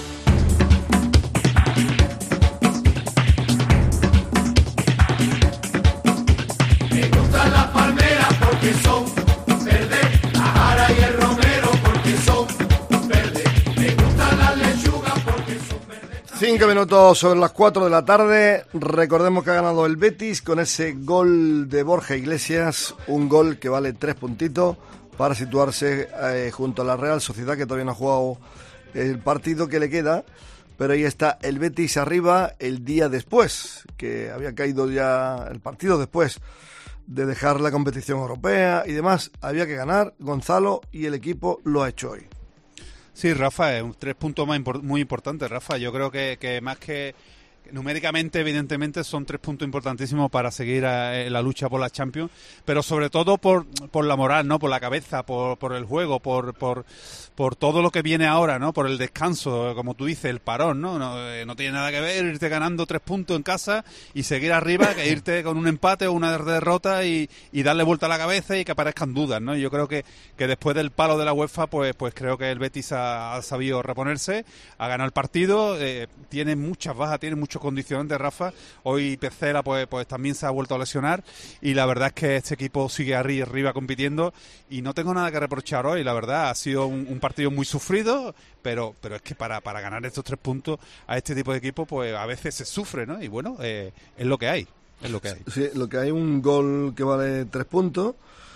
Me gustan las palmeras porque son verdes, la jara y el romero porque son verdes. Me gustan las lechugas porque son verdes. 5 minutos sobre las 4 de la tarde. Recordemos que ha ganado el Betis con ese gol de Borja Iglesias, un gol que vale 3 puntitos para situarse junto a la Real Sociedad, que todavía no ha jugado el partido que le queda. Pero ahí está el Betis arriba el día después, que había caído ya el partido después de dejar la competición europea y demás. Había que ganar, Gonzalo, y el equipo lo ha hecho hoy. Sí, Rafa, es un 3 puntos muy importantes, Rafa. Yo creo que más que numéricamente, evidentemente, son 3 puntos importantísimos para seguir la lucha por la Champions, pero sobre todo por la moral, ¿no? Por la cabeza, por el juego, por todo lo que viene ahora, ¿no? Por el descanso, como tú dices, el parón, ¿no? No tiene nada que ver irte ganando 3 puntos en casa y seguir arriba que irte con un empate o una derrota y darle vuelta a la cabeza y que aparezcan dudas, ¿no? Yo creo que después del palo de la UEFA, pues creo que el Betis ha sabido reponerse, ha ganado el partido, tiene muchas bajas, tiene muchos condicionantes, Rafa. Hoy Pecera pues también se ha vuelto a lesionar y la verdad es que este equipo sigue arriba compitiendo y no tengo nada que reprochar hoy, la verdad. Ha sido un partido muy sufrido, pero es que para ganar estos 3 puntos a este tipo de equipo pues a veces se sufre, ¿no? Y bueno, es lo que hay. Sí, lo que hay, un gol que vale 3 puntos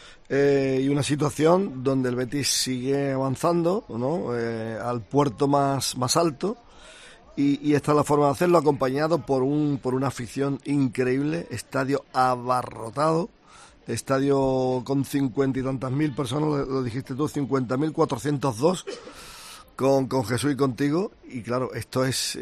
y una situación donde el Betis sigue avanzando, ¿no? Al puerto más alto. Y esta es la forma de hacerlo, acompañado por una afición increíble, estadio abarrotado, estadio con 50 y tantas mil personas, lo dijiste tú, 50.402 con Jesús y contigo, y claro, esto es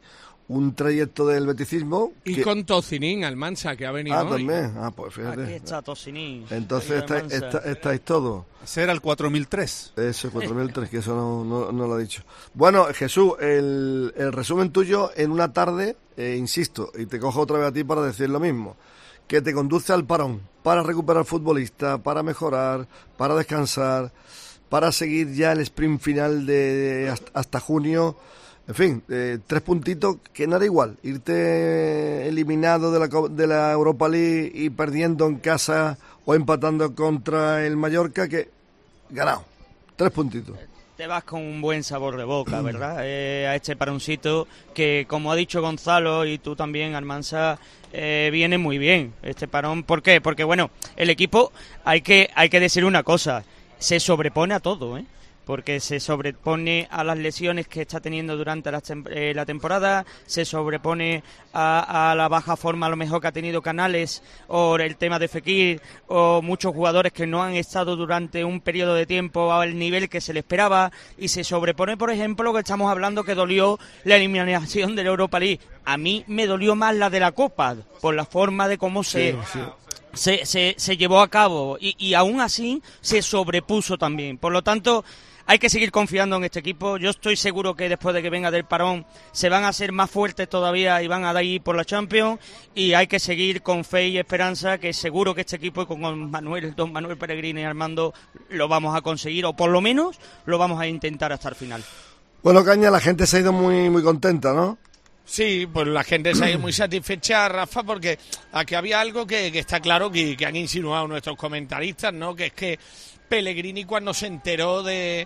un trayecto del beticismo. Y con Tocinín, Almansa, que ha venido hoy. También, pues fíjate. Aquí está Tocinín. Entonces estáis todos. Ese era el 4003. Ese 4003, que eso no lo ha dicho. Bueno, Jesús, el resumen tuyo en una tarde, insisto, y te cojo otra vez a ti para decir lo mismo, que te conduce al parón, para recuperar futbolista, para mejorar, para descansar, para seguir ya el sprint final de hasta junio. En fin, 3 puntitos que no era igual. Irte eliminado de la Europa League y perdiendo en casa o empatando contra el Mallorca, que ganado. 3 puntitos. Te vas con un buen sabor de boca, ¿verdad? A este paroncito que, como ha dicho Gonzalo y tú también, Almansa, viene muy bien este parón. ¿Por qué? Porque, bueno, el equipo, hay que decir una cosa, se sobrepone a todo, ¿eh? Porque se sobrepone a las lesiones que está teniendo durante la temporada, se sobrepone a la baja forma a lo mejor que ha tenido Canales, o el tema de Fekir, o muchos jugadores que no han estado durante un periodo de tiempo al nivel que se le esperaba, y se sobrepone, por ejemplo, lo que estamos hablando, que dolió la eliminación de la Europa League. A mí me dolió más la de la Copa, por la forma de cómo se llevó a cabo, y aún así se sobrepuso también. Por lo tanto, hay que seguir confiando en este equipo. Yo estoy seguro que después de que venga del parón se van a hacer más fuertes todavía y van a dar ahí por la Champions, y hay que seguir con fe y esperanza, que seguro que este equipo con don Manuel Pellegrini y Armando lo vamos a conseguir, o por lo menos lo vamos a intentar hasta el final. Bueno, Caña, la gente se ha ido muy, muy contenta, ¿no? Sí, pues la gente se ha ido muy satisfecha, Rafa, porque aquí había algo que está claro que han insinuado nuestros comentaristas, ¿no? Que es que Pellegrini, cuando se enteró del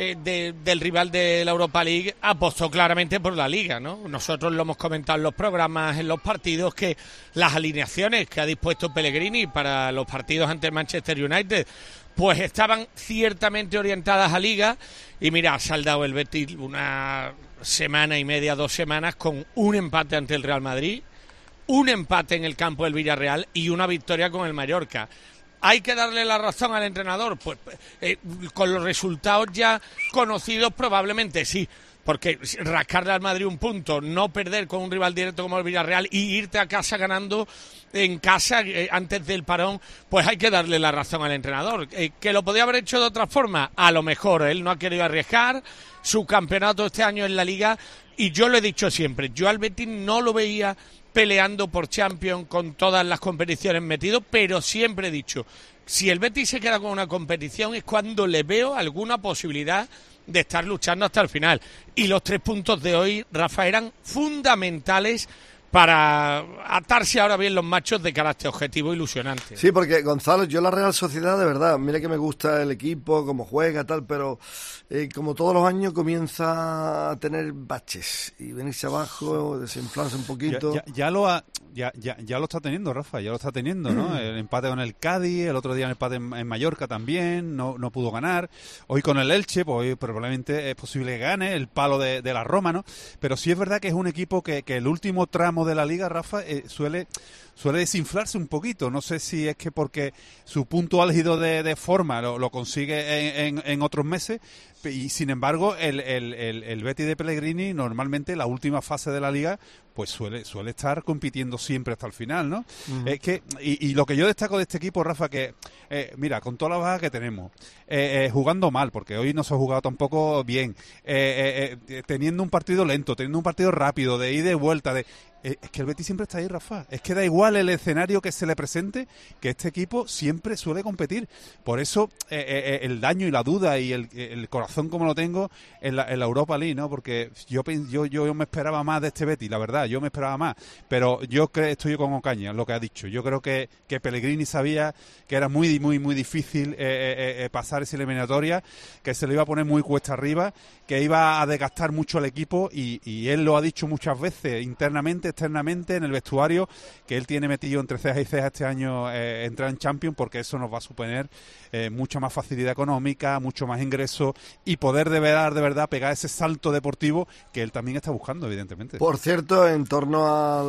rival de la Europa League, apostó claramente por la Liga, ¿no? Nosotros lo hemos comentado en los programas, en los partidos, que las alineaciones que ha dispuesto Pellegrini para los partidos ante el Manchester United, pues estaban ciertamente orientadas a Liga. Y mira, ha saldado el Betis una semana y media, 2 semanas, con un empate ante el Real Madrid, un empate en el campo del Villarreal y una victoria con el Mallorca. ¿Hay que darle la razón al entrenador? Pues con los resultados ya conocidos probablemente sí, porque rascarle al Madrid un punto, no perder con un rival directo como el Villarreal y irte a casa ganando en casa antes del parón, pues hay que darle la razón al entrenador. ¿Que lo podía haber hecho de otra forma? A lo mejor él no ha querido arriesgar su campeonato este año en la Liga, y yo lo he dicho siempre, yo al Betis no lo veía peleando por Champions con todas las competiciones metido, pero siempre he dicho, si el Betis se queda con una competición es cuando le veo alguna posibilidad de estar luchando hasta el final. Y los 3 puntos de hoy, Rafa, eran fundamentales para atarse ahora bien los machos de carácter objetivo ilusionante. Sí, porque Gonzalo, yo la Real Sociedad, de verdad, mira que me gusta el equipo, cómo juega, tal, pero como todos los años comienza a tener baches y venirse abajo, desinflarse un poquito. Ya lo está teniendo, Rafa, ya lo está teniendo, ¿no? El empate con el Cádiz, el otro día el empate en Mallorca también, no pudo ganar. Hoy con el Elche, pues hoy probablemente es posible que gane, el palo de la Roma, ¿no? Pero sí es verdad que es un equipo que el último tramo de la Liga, Rafa, suele desinflarse un poquito. No sé si es que porque su punto álgido de forma lo consigue en otros meses, y sin embargo el Betis de Pellegrini normalmente la última fase de la Liga pues suele estar compitiendo siempre hasta el final, ¿no? Uh-huh. Es que y lo que yo destaco de este equipo, Rafa, que mira, con toda la baja que tenemos, jugando mal, porque hoy no se ha jugado tampoco bien, teniendo un partido lento, teniendo un partido rápido, de ida y vuelta, es que el Betis siempre está ahí, Rafa. Es que da igual el escenario que se le presente, que este equipo siempre suele competir. Por eso el daño y la duda y el corazón como lo tengo en la Europa League, ¿no? Porque yo me esperaba más de este Betis, la verdad, yo me esperaba más. Pero yo estoy con Ocaña, lo que ha dicho. Yo creo que Pellegrini sabía que era muy, muy, muy difícil pasar esa eliminatoria, que se le iba a poner muy cuesta arriba, que iba a desgastar mucho al equipo, y él lo ha dicho muchas veces internamente, externamente, en el vestuario, que él tiene metido entre cejas y cejas este año entrar en Champions, porque eso nos va a suponer mucha más facilidad económica, mucho más ingreso, y poder de verdad pegar ese salto deportivo que él también está buscando, evidentemente. Por cierto, en torno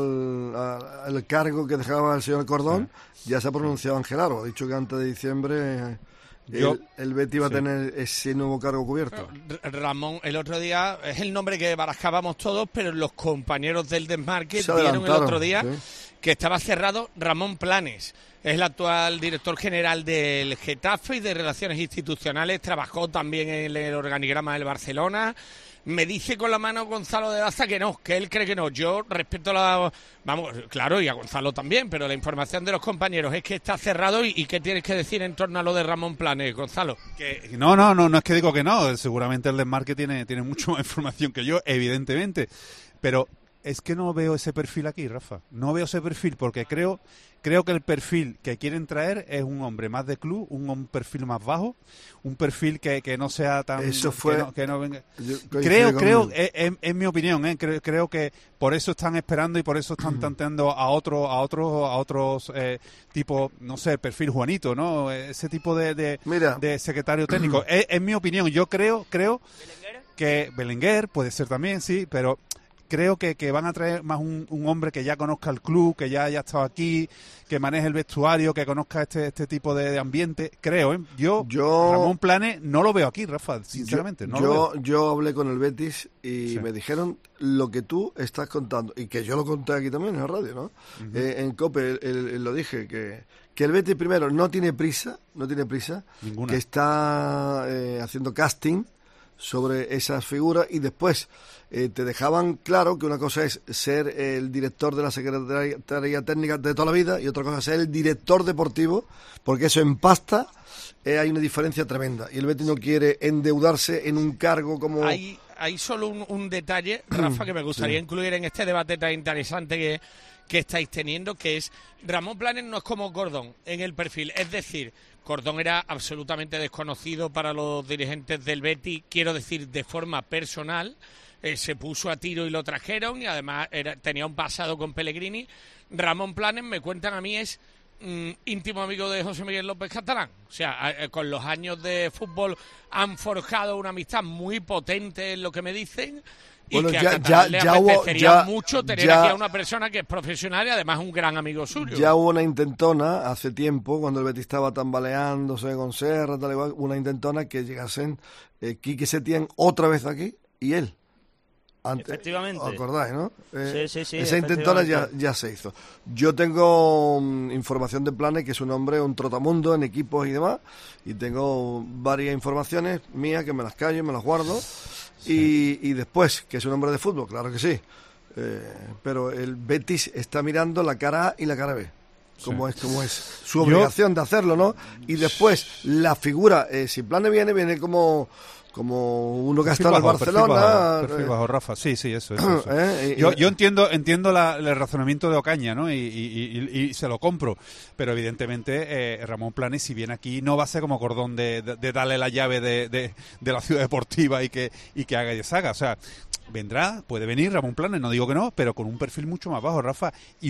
al cargo que dejaba el señor Cordón, ya se ha pronunciado Ángel Aro, ha dicho que antes de diciembre el Betis va a tener ese nuevo cargo cubierto. Ramón, el otro día, es el nombre que barajábamos todos, pero los compañeros del Desmarque dieron el otro día que estaba cerrado Ramón Planes. Es el actual director general del Getafe y de Relaciones Institucionales, trabajó también en el organigrama del Barcelona. Me dice con la mano Gonzalo de Daza que no, que él cree que no. Yo respeto vamos, claro, y a Gonzalo también, pero la información de los compañeros es que está cerrado. ¿Y qué tienes que decir en torno a lo de Ramón Planes, Gonzalo? No es que digo que no, seguramente el Desmarque tiene mucho más información que yo, evidentemente, pero es que no veo ese perfil aquí, Rafa. No veo ese perfil porque creo que el perfil que quieren traer es un hombre más de club, un perfil más bajo, un perfil que no sea tan... Eso fue... Que no venga. Creo, es mi opinión, creo que por eso están esperando y por eso están tanteando a otros tipo, no sé, perfil Juanito, ¿no? Ese tipo de secretario técnico. Es mi opinión. Yo creo que Belenguer puede ser también, sí, pero... Creo que van a traer más un hombre que ya conozca el club, que ya haya estado aquí, que maneje el vestuario, que conozca este tipo de ambiente. Creo, ¿eh? Yo Ramón Planes no lo veo aquí, Rafa, sinceramente. Yo hablé con el Betis y me dijeron lo que tú estás contando, y que yo lo conté aquí también en la radio, ¿no? Uh-huh. En COPE lo dije, que el Betis primero no tiene prisa, ninguna, que está haciendo casting sobre esas figuras y después te dejaban claro que una cosa es ser el director de la Secretaría Técnica de toda la vida y otra cosa es ser el director deportivo, porque eso en pasta hay una diferencia tremenda y el Betis no quiere endeudarse en un cargo como... Hay solo un detalle, Rafa, que me gustaría incluir en este debate tan interesante que estáis teniendo, que es Ramón Planes no es como Cordón en el perfil, es decir, Cordón era absolutamente desconocido para los dirigentes del Betis, quiero decir, de forma personal, se puso a tiro y lo trajeron y además tenía un pasado con Pellegrini. Ramón Planes, me cuentan a mí, es íntimo amigo de José Miguel López Catalán, o sea, con los años de fútbol han forjado una amistad muy potente en lo que me dicen. Y bueno, que a Catalán le apetecería mucho tener aquí a una persona que es profesional y además un gran amigo suyo. Ya hubo una intentona hace tiempo, cuando el Betis estaba tambaleándose con Serra, tal igual, una intentona que llegasen Quique Setién otra vez aquí y él. Antes, efectivamente. ¿Os acordáis, no? Sí, esa intentona ya se hizo. Yo tengo información de Planes, que es un hombre, un trotamundo en equipos y demás, y tengo varias informaciones mías que me las callo y me las guardo. Y después, que es un hombre de fútbol, claro que sí. Pero el Betis está mirando la cara A y la cara B. Como es su obligación de hacerlo, ¿no? Y después, la figura, si Planes viene como uno que ha estado en Barcelona. Perfil bajo, Rafa. Sí, eso. Yo entiendo el razonamiento de Ocaña, ¿no? Y se lo compro. Pero evidentemente Ramón Planes, si viene aquí, no va a ser como Cordón de darle la llave de la ciudad deportiva y que haga y deshaga. O sea, puede venir Ramón Planes, no digo que no, pero con un perfil mucho más bajo, Rafa, y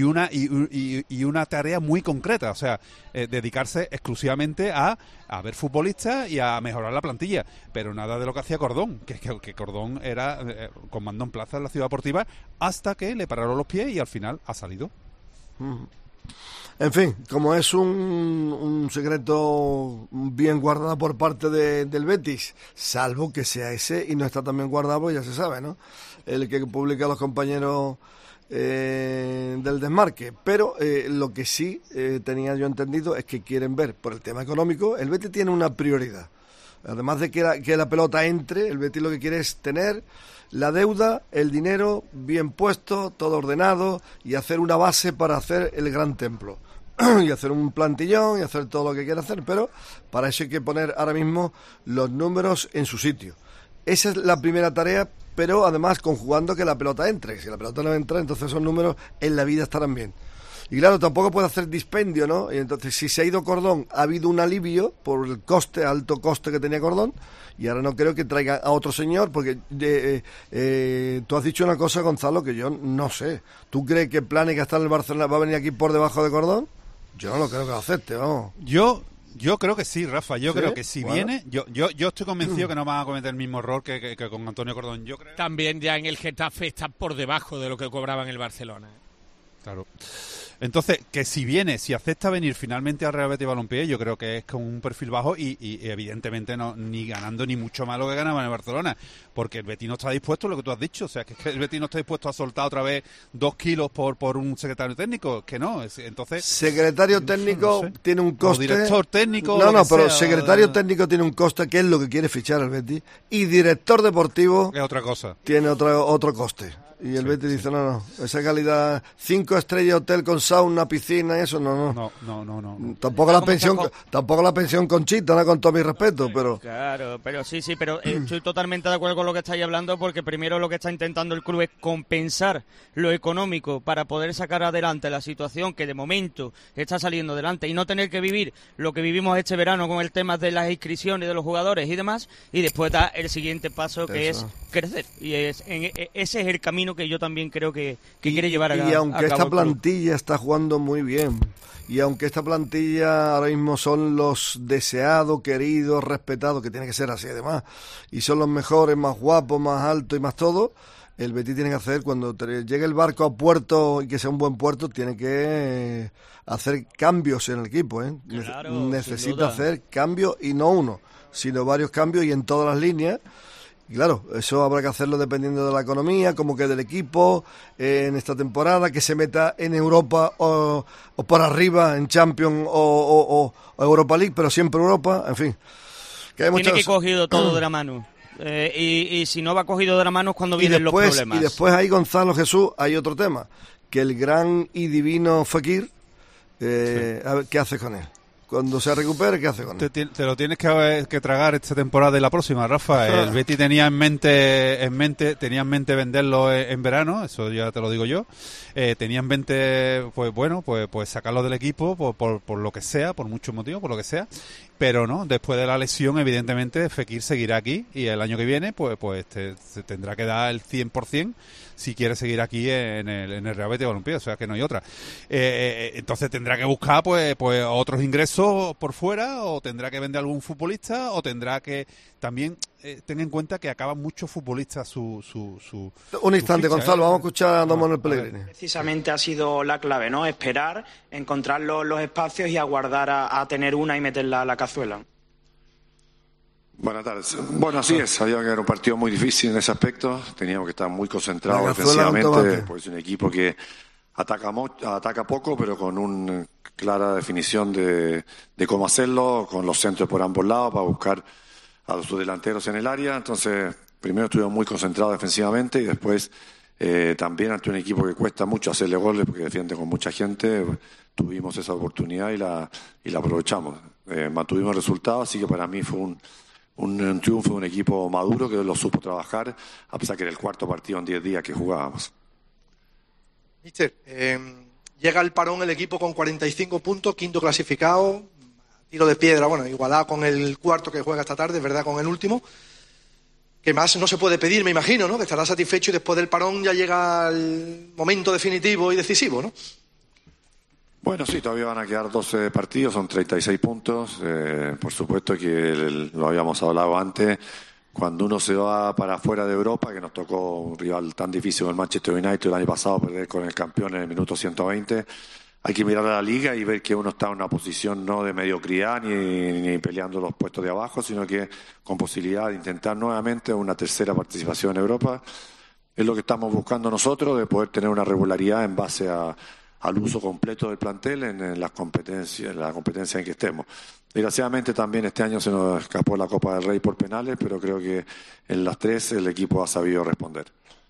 una tarea muy concreta, o sea, dedicarse exclusivamente a ver futbolistas y a mejorar la plantilla, pero nada de lo que hacía Cordón, que Cordón era con mando en plaza en la ciudad deportiva hasta que le pararon los pies y al final ha salido. En fin, como es un secreto bien guardado por parte del Betis, salvo que sea ese y no está tan bien guardado, pues ya se sabe, ¿no? El que publica los compañeros del desmarque. Pero lo que sí tenía yo entendido es que quieren ver, por el tema económico, el Betis tiene una prioridad. Además de que la pelota entre, el Betis lo que quiere es tener la deuda, el dinero bien puesto, todo ordenado y hacer una base para hacer el gran templo. Y hacer un plantillón y hacer todo lo que quiera hacer, pero para eso hay que poner ahora mismo los números en su sitio. Esa es la primera tarea, pero además conjugando que la pelota entre. Si la pelota no entra, entonces esos números en la vida estarán bien. Y claro, tampoco puede hacer dispendio, ¿no? Y entonces, si se ha ido Cordón, ha habido un alivio por el alto coste que tenía Cordón, y ahora no creo que traiga a otro señor, porque tú has dicho una cosa, Gonzalo, que yo no sé. ¿Tú crees que Planes, que está en el Barcelona, va a venir aquí por debajo de Cordón? Yo no lo creo que lo acepte, vamos. Yo creo que sí, Rafa. Yo creo que si viene, yo estoy convencido que no van a cometer el mismo error que con Antonio Cordón. Yo creo. También ya en el Getafe está por debajo de lo que cobraba en el Barcelona. Claro. Entonces, que si acepta venir finalmente al Real Betis Balompié, yo creo que es con un perfil bajo y evidentemente no ni ganando ni mucho más lo que ganaba en el Barcelona, porque el Betis no está dispuesto, lo que tú has dicho, o sea, que el Betis no está dispuesto a soltar otra vez 2 kilos por un secretario técnico, que no, entonces... Secretario técnico no sé. Tiene un coste... O director técnico... No, pero secretario técnico tiene un coste, que es lo que quiere fichar el Betis, y director deportivo... Es otra cosa. Tiene otro coste. Y el Betis dice, no, esa calidad, 5 estrellas, hotel con sauna, piscina, eso no. Tampoco la pensión Conchita, ¿no? Con todo mi respeto, pero... Claro, pero sí, pero estoy totalmente de acuerdo con lo que estáis hablando, porque primero lo que está intentando el club es compensar lo económico para poder sacar adelante la situación que de momento está saliendo adelante y no tener que vivir lo que vivimos este verano con el tema de las inscripciones de los jugadores y demás, y después da el siguiente paso, que es crecer. Y ese es el camino que yo también creo que quiere llevar a cabo. Y aunque esta plantilla está jugando muy bien, y aunque esta plantilla ahora mismo son los deseados, queridos, respetados, que tiene que ser así además, y son los mejores, más guapos, más altos y más todo, el Betis tiene que hacer, cuando llegue el barco a puerto y que sea un buen puerto, tiene que hacer cambios en el equipo, ¿eh? Claro, necesita hacer cambios, y no uno, sino varios cambios y en todas las líneas. Y claro, eso habrá que hacerlo dependiendo de la economía, cómo quede el equipo en esta temporada, que se meta en Europa o por arriba en Champions o Europa League, pero siempre Europa, en fin. Tiene que cogido todo de la mano. y si no va cogido de la mano es cuando vienen los problemas. Y después ahí, Gonzalo, Jesús, hay otro tema, que el gran y divino Fekir, a ver, ¿qué haces con él? Cuando se recupere, ¿qué hace con él? Te lo tienes que tragar esta temporada y la próxima, Rafa. El Betis tenía en mente venderlo en verano, eso ya te lo digo yo. Tenía en mente, pues sacarlo del equipo por lo que sea, por muchos motivos, por lo que sea. Pero no, después de la lesión, evidentemente, Fekir seguirá aquí y el año que viene, pues se tendrá que dar el 100% si quiere seguir aquí en el Real Betis Balompié, o sea que no hay otra. Entonces tendrá que buscar pues otros ingresos por fuera, o tendrá que vender algún futbolista, o tendrá que también tener en cuenta que acaban muchos futbolistas su Un instante, ficha, Gonzalo, vamos a escuchar a don Manuel Pellegrini. Precisamente ha sido la clave, ¿no? Esperar, encontrar los espacios y aguardar a tener una y meterla a la cazuela. Buenas tardes. Bueno, así es. Sabía que era un partido muy difícil en ese aspecto. Teníamos que estar muy concentrados defensivamente. Pues es un equipo que ataca poco, pero con una clara definición de cómo hacerlo, con los centros por ambos lados para buscar a sus delanteros en el área. Entonces, primero estuvimos muy concentrados defensivamente y después también ante un equipo que cuesta mucho hacerle goles porque defiende con mucha gente. Tuvimos esa oportunidad y la aprovechamos. Mantuvimos resultados, así que para mí fue un triunfo de un equipo maduro que lo supo trabajar, a pesar que era el cuarto partido en 10 días que jugábamos. Mister, llega el parón el equipo con 45 puntos, quinto clasificado, tiro de piedra, bueno, igualado con el cuarto que juega esta tarde, ¿verdad?, con el último. Que más no se puede pedir, me imagino, ¿no?, que estará satisfecho y después del parón ya llega el momento definitivo y decisivo, ¿no? Bueno, sí, todavía van a quedar 12 partidos, son 36 puntos. Por supuesto que lo habíamos hablado antes, cuando uno se va para afuera de Europa, que nos tocó un rival tan difícil como el Manchester United el año pasado, perder con el campeón en el minuto 120, hay que mirar a la liga y ver que uno está en una posición no de mediocridad ni peleando los puestos de abajo, sino que con posibilidad de intentar nuevamente una tercera participación en Europa. Es lo que estamos buscando nosotros, de poder tener una regularidad en base al uso completo del plantel en la competencia en que estemos. Desgraciadamente también este año se nos escapó la Copa del Rey por penales, pero creo que en las tres el equipo ha sabido responder.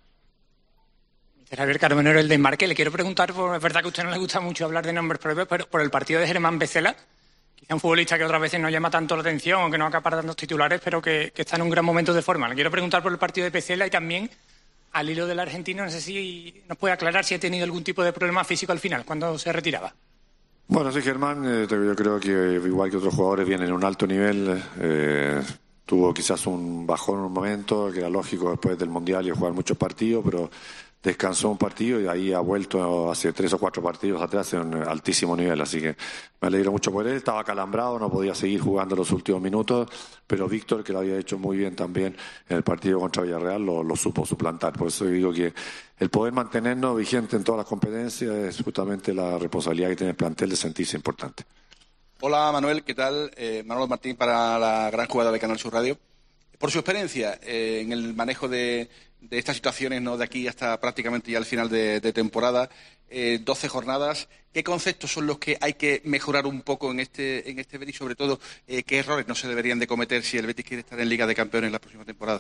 Javier Carbonero, el desmarque. Le quiero preguntar, es verdad que a usted no le gusta mucho hablar de nombres propios, pero por el partido de Germán Becela, quizá un futbolista que otras veces no llama tanto la atención o que no acapara tantos titulares, pero que está en un gran momento de forma. Le quiero preguntar por el partido de Becela y también al hilo del argentino, no sé si nos puede aclarar si ha tenido algún tipo de problema físico al final, cuando se retiraba. Bueno, sí, Germán, yo creo que igual que otros jugadores viene en un alto nivel, tuvo quizás un bajón en un momento, que era lógico después del Mundial y jugar muchos partidos, pero descansó un partido y ahí ha vuelto hace 3 o 4 partidos atrás en un altísimo nivel, así que me alegro mucho por él. Estaba acalambrado, no podía seguir jugando los últimos minutos, pero Víctor, que lo había hecho muy bien también en el partido contra Villarreal, lo supo suplantar. Por eso digo que el poder mantenernos vigente en todas las competencias es justamente la responsabilidad que tiene el plantel de sentirse importante. Hola Manuel, ¿qué tal? Manolo Martín para la gran jugada de Canal Sur Radio. Por su experiencia en el manejo de estas situaciones, ¿no?, de aquí hasta prácticamente ya el final de temporada, 12 jornadas, ¿qué conceptos son los que hay que mejorar un poco en este Betis? Sobre todo, ¿qué errores no se deberían de cometer si el Betis quiere estar en Liga de Campeones la próxima temporada?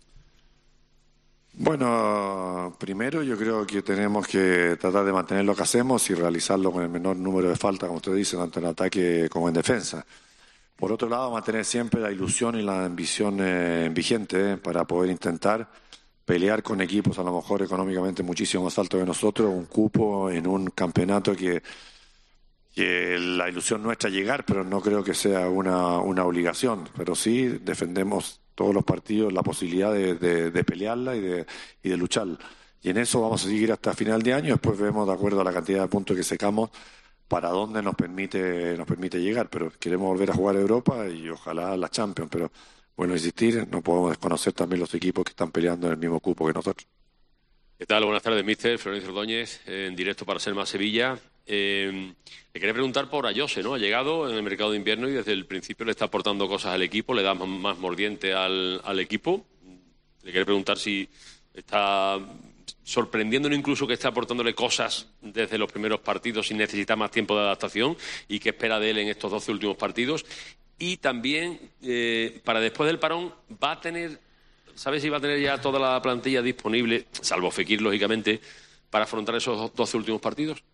Bueno, primero yo creo que tenemos que tratar de mantener lo que hacemos y realizarlo con el menor número de faltas, como usted dice, tanto en ataque como en defensa. Por otro lado, mantener siempre la ilusión y la ambición vigente para poder intentar pelear con equipos a lo mejor económicamente muchísimo más altos que nosotros, un cupo en un campeonato que la ilusión nuestra es llegar, pero no creo que sea una obligación. Pero sí defendemos todos los partidos la posibilidad de pelearla y de luchar. Y en eso vamos a seguir hasta final de año, después vemos de acuerdo a la cantidad de puntos que sacamos para dónde nos permite llegar, pero queremos volver a jugar a Europa y ojalá la Champions, pero bueno, insistir, no podemos desconocer también los equipos que están peleando en el mismo cupo que nosotros. ¿Qué tal? Buenas tardes, míster. Florencio Ordóñez, en directo para Ser Más Sevilla. Le quería preguntar por Ayose, ¿no? Ha llegado en el mercado de invierno y desde el principio le está aportando cosas al equipo, le da más mordiente al equipo. Le quería preguntar si está sorprendiéndolo, incluso que está aportándole cosas desde los primeros partidos sin necesitar más tiempo de adaptación, y qué espera de él en estos 12 últimos partidos. Y también, para después del parón, ¿va a tener ¿Sabes si va a tener ya toda la plantilla disponible, salvo Fekir, lógicamente, para afrontar esos 12 últimos partidos?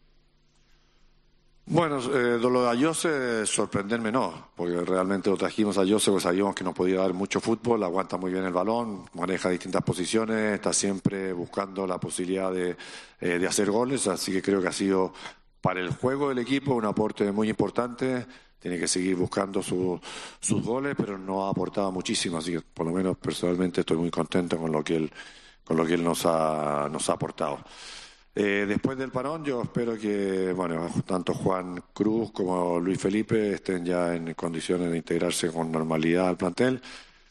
Bueno, lo de Ayose, sorprenderme no, porque realmente lo trajimos a Ayose, pues sabíamos que nos podía dar mucho fútbol, aguanta muy bien el balón, maneja distintas posiciones, está siempre buscando la posibilidad de hacer goles, así que creo que ha sido para el juego del equipo un aporte muy importante. Tiene que seguir buscando sus goles, pero no ha aportado muchísimo, así que por lo menos personalmente estoy muy contento con lo que él nos ha aportado. Después del parón yo espero que tanto Juan Cruz como Luis Felipe estén ya en condiciones de integrarse con normalidad al plantel.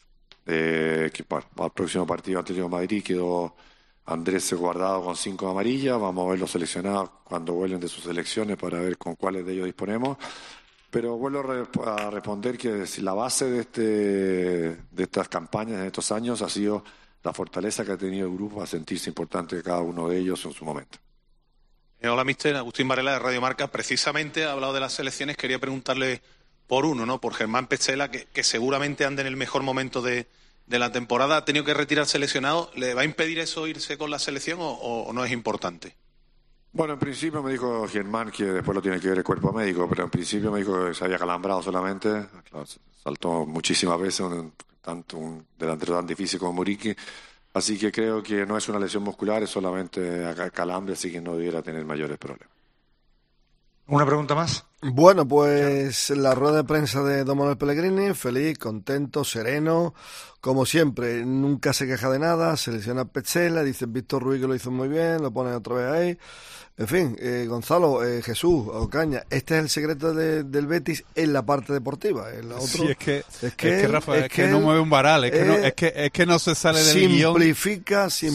Que para el próximo partido Atlético de Madrid quedó Andrés Guardado con 5 amarillas. Vamos a ver los seleccionados cuando vuelven de sus selecciones para ver con cuáles de ellos disponemos. Pero vuelvo a responder que la base de estas campañas, de estos años, ha sido la fortaleza que ha tenido el grupo a sentirse importante cada uno de ellos en su momento. Hola, mister. Agustín Varela, de Radio Marca. Precisamente ha hablado de las selecciones. Quería preguntarle por uno, ¿no? Por Germán Petzela, que seguramente anda en el mejor momento de la temporada. Ha tenido que retirarse lesionado. ¿Le va a impedir eso irse con la selección o no es importante? Bueno, en principio me dijo Germán, que después lo tiene que ver el cuerpo médico, pero en principio me dijo que se había calambrado solamente. Claro, saltó muchísimas veces, tanto un delantero tan difícil como Muriqui. Así que creo que no es una lesión muscular, es solamente calambre, así que no debiera tener mayores problemas. ¿Una pregunta más? Bueno, pues la rueda de prensa de Don Manuel Pellegrini, feliz, contento, sereno, como siempre, nunca se queja de nada, selecciona a Petzela, dice Víctor Ruiz que lo hizo muy bien, lo pone otra vez ahí. En fin, Gonzalo, Jesús, Ocaña, este es el secreto del Betis en la parte deportiva. En la otra, sí, es que Rafa, es que no mueve un varal, es que no se sale del guión. Simplifica, sí,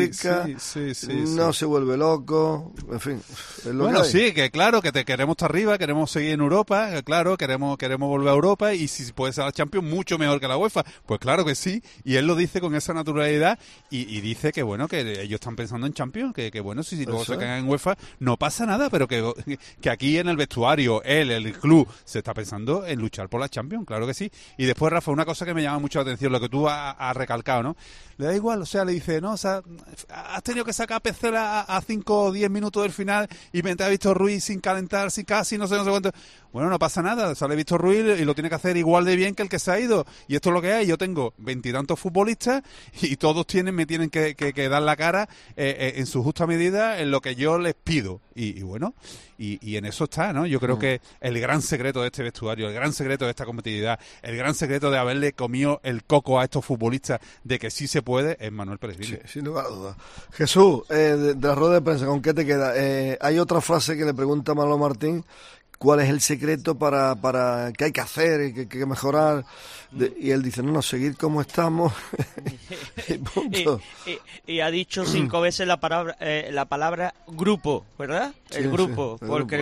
no se vuelve loco, en fin. Es lo que hay. Sí, que claro, que queremos estar arriba, queremos seguir en Europa, claro, queremos volver a Europa y si puede ser la Champions mucho mejor que la UEFA, pues claro que sí, y él lo dice con esa naturalidad y dice que bueno, que ellos están pensando en Champions, que bueno, si luego se caen en UEFA no pasa nada, pero que aquí en el vestuario, el club, se está pensando en luchar por la Champions, claro que sí. Y después, Rafa, una cosa que me llama mucho la atención, lo que tú has recalcado, ¿no? Le da igual, o sea, le dice, no, o sea, has tenido que sacar a Petzela a 5 o 10 minutos del final y mientras has visto Ruiz sin calentar, sin casi, no sé cuánto. Bueno, no pasa nada, sale Víctor Ruiz y lo tiene que hacer igual de bien que el que se ha ido. Y esto es lo que hay. Yo tengo 20 y tantos futbolistas y todos me tienen que dar la cara en su justa medida en lo que yo les pido. Y bueno, y en eso está, ¿no? Yo creo que el gran secreto de este vestuario, el gran secreto de esta competitividad, el gran secreto de haberle comido el coco a estos futbolistas de que sí se puede, es Manuel Pellegrini. Sí, sin lugar a dudas. Jesús, de la rueda de prensa, ¿con qué te queda? Hay otra frase que le pregunta a Manolo Martín. ¿Cuál es el secreto para qué hay que hacer, qué hay que mejorar? Y él dice, no, seguir como estamos. y ha dicho 5 veces la palabra grupo, ¿verdad? El grupo.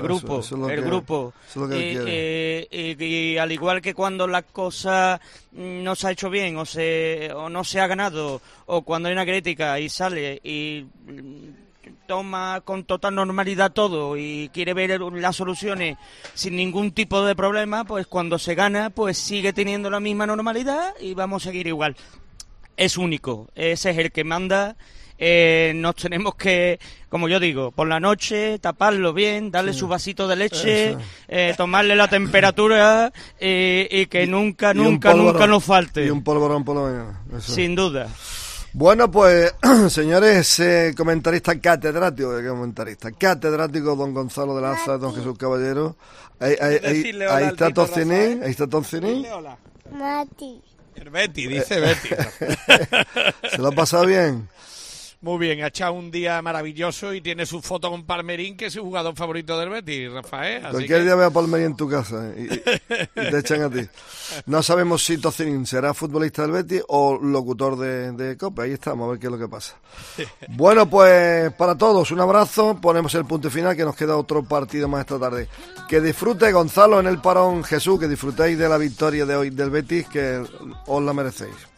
Y al igual que cuando la cosa no se ha hecho bien o no se ha ganado, o cuando hay una crítica y sale y toma con total normalidad todo y quiere ver las soluciones sin ningún tipo de problema, pues cuando se gana, pues sigue teniendo la misma normalidad y vamos a seguir igual. Es único, ese es el que manda. Nos tenemos que, como yo digo, por la noche taparlo bien, darle su vasito de leche, tomarle la temperatura y que nunca nos falte. Y un polvorón por la mañana. Eso. Sin duda. Bueno, pues, señores, comentarista catedrático don Gonzalo de Laza, don Jesús Caballero. Ahí está Tocinin. Mati. El Betty, dice Betty. ¿Se lo ha pasado bien? Muy bien, ha echado un día maravilloso y tiene su foto con Palmerín, que es su jugador favorito del Betis, Rafael. Cualquier día ve a Palmerín en tu casa y te echan a ti. No sabemos si Tocinin será futbolista del Betis o locutor de COPE. Ahí estamos, a ver qué es lo que pasa. Bueno, pues para todos, un abrazo. Ponemos el punto final, que nos queda otro partido más esta tarde. Que disfrute Gonzalo en el parón, Jesús, que disfrutéis de la victoria de hoy del Betis, que os la merecéis.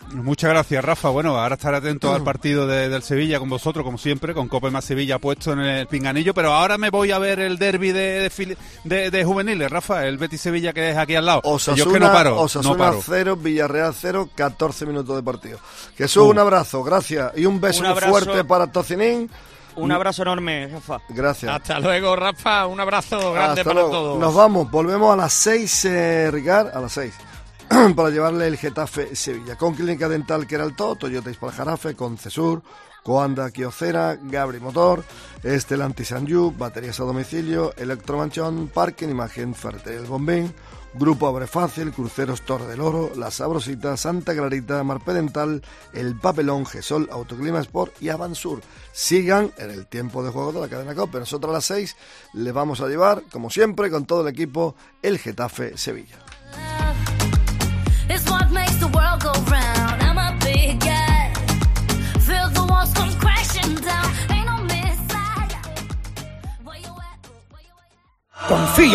Muchas gracias, Rafa. Bueno, ahora estaré atento al partido del Sevilla con vosotros, como siempre, con Cope más Sevilla puesto en el pinganillo, pero ahora me voy a ver el derbi de juveniles, Rafa, el Betis-Sevilla que es aquí al lado. Osasuna, yo es que no paro. Osasuna 0, Villarreal 0, 14 minutos de partido. Jesús, un abrazo, gracias, y un beso fuerte para Tocinín. Un abrazo enorme, Rafa. Gracias. Hasta luego, Rafa. Un abrazo grande Hasta para luego. todos. Nos vamos. Volvemos a las 6, Ricard, a las 6. Para llevarle el Getafe Sevilla. Con Clínica Dental Queraltó, Toyota Ispal-Jarafe, con Cesur, Coanda Kiocera, Gabri Motor, Estelantis Sanyu, baterías a domicilio, Electromanchón, Parking Imagen, Ferretería El Bombín, Grupo Abre Fácil, Cruceros Torre del Oro, La Sabrosita, Santa Clarita, Marpedental, El Papelón, Gesol, Autoclima Sport y Avansur. Sigan en el tiempo de juego de la cadena COPE. Nosotros a las 6 les vamos a llevar, como siempre, con todo el equipo, el Getafe Sevilla. It's what makes the world go round. I'm a big guy. Feel the walls come crashing down. Ain't no missile. Confía.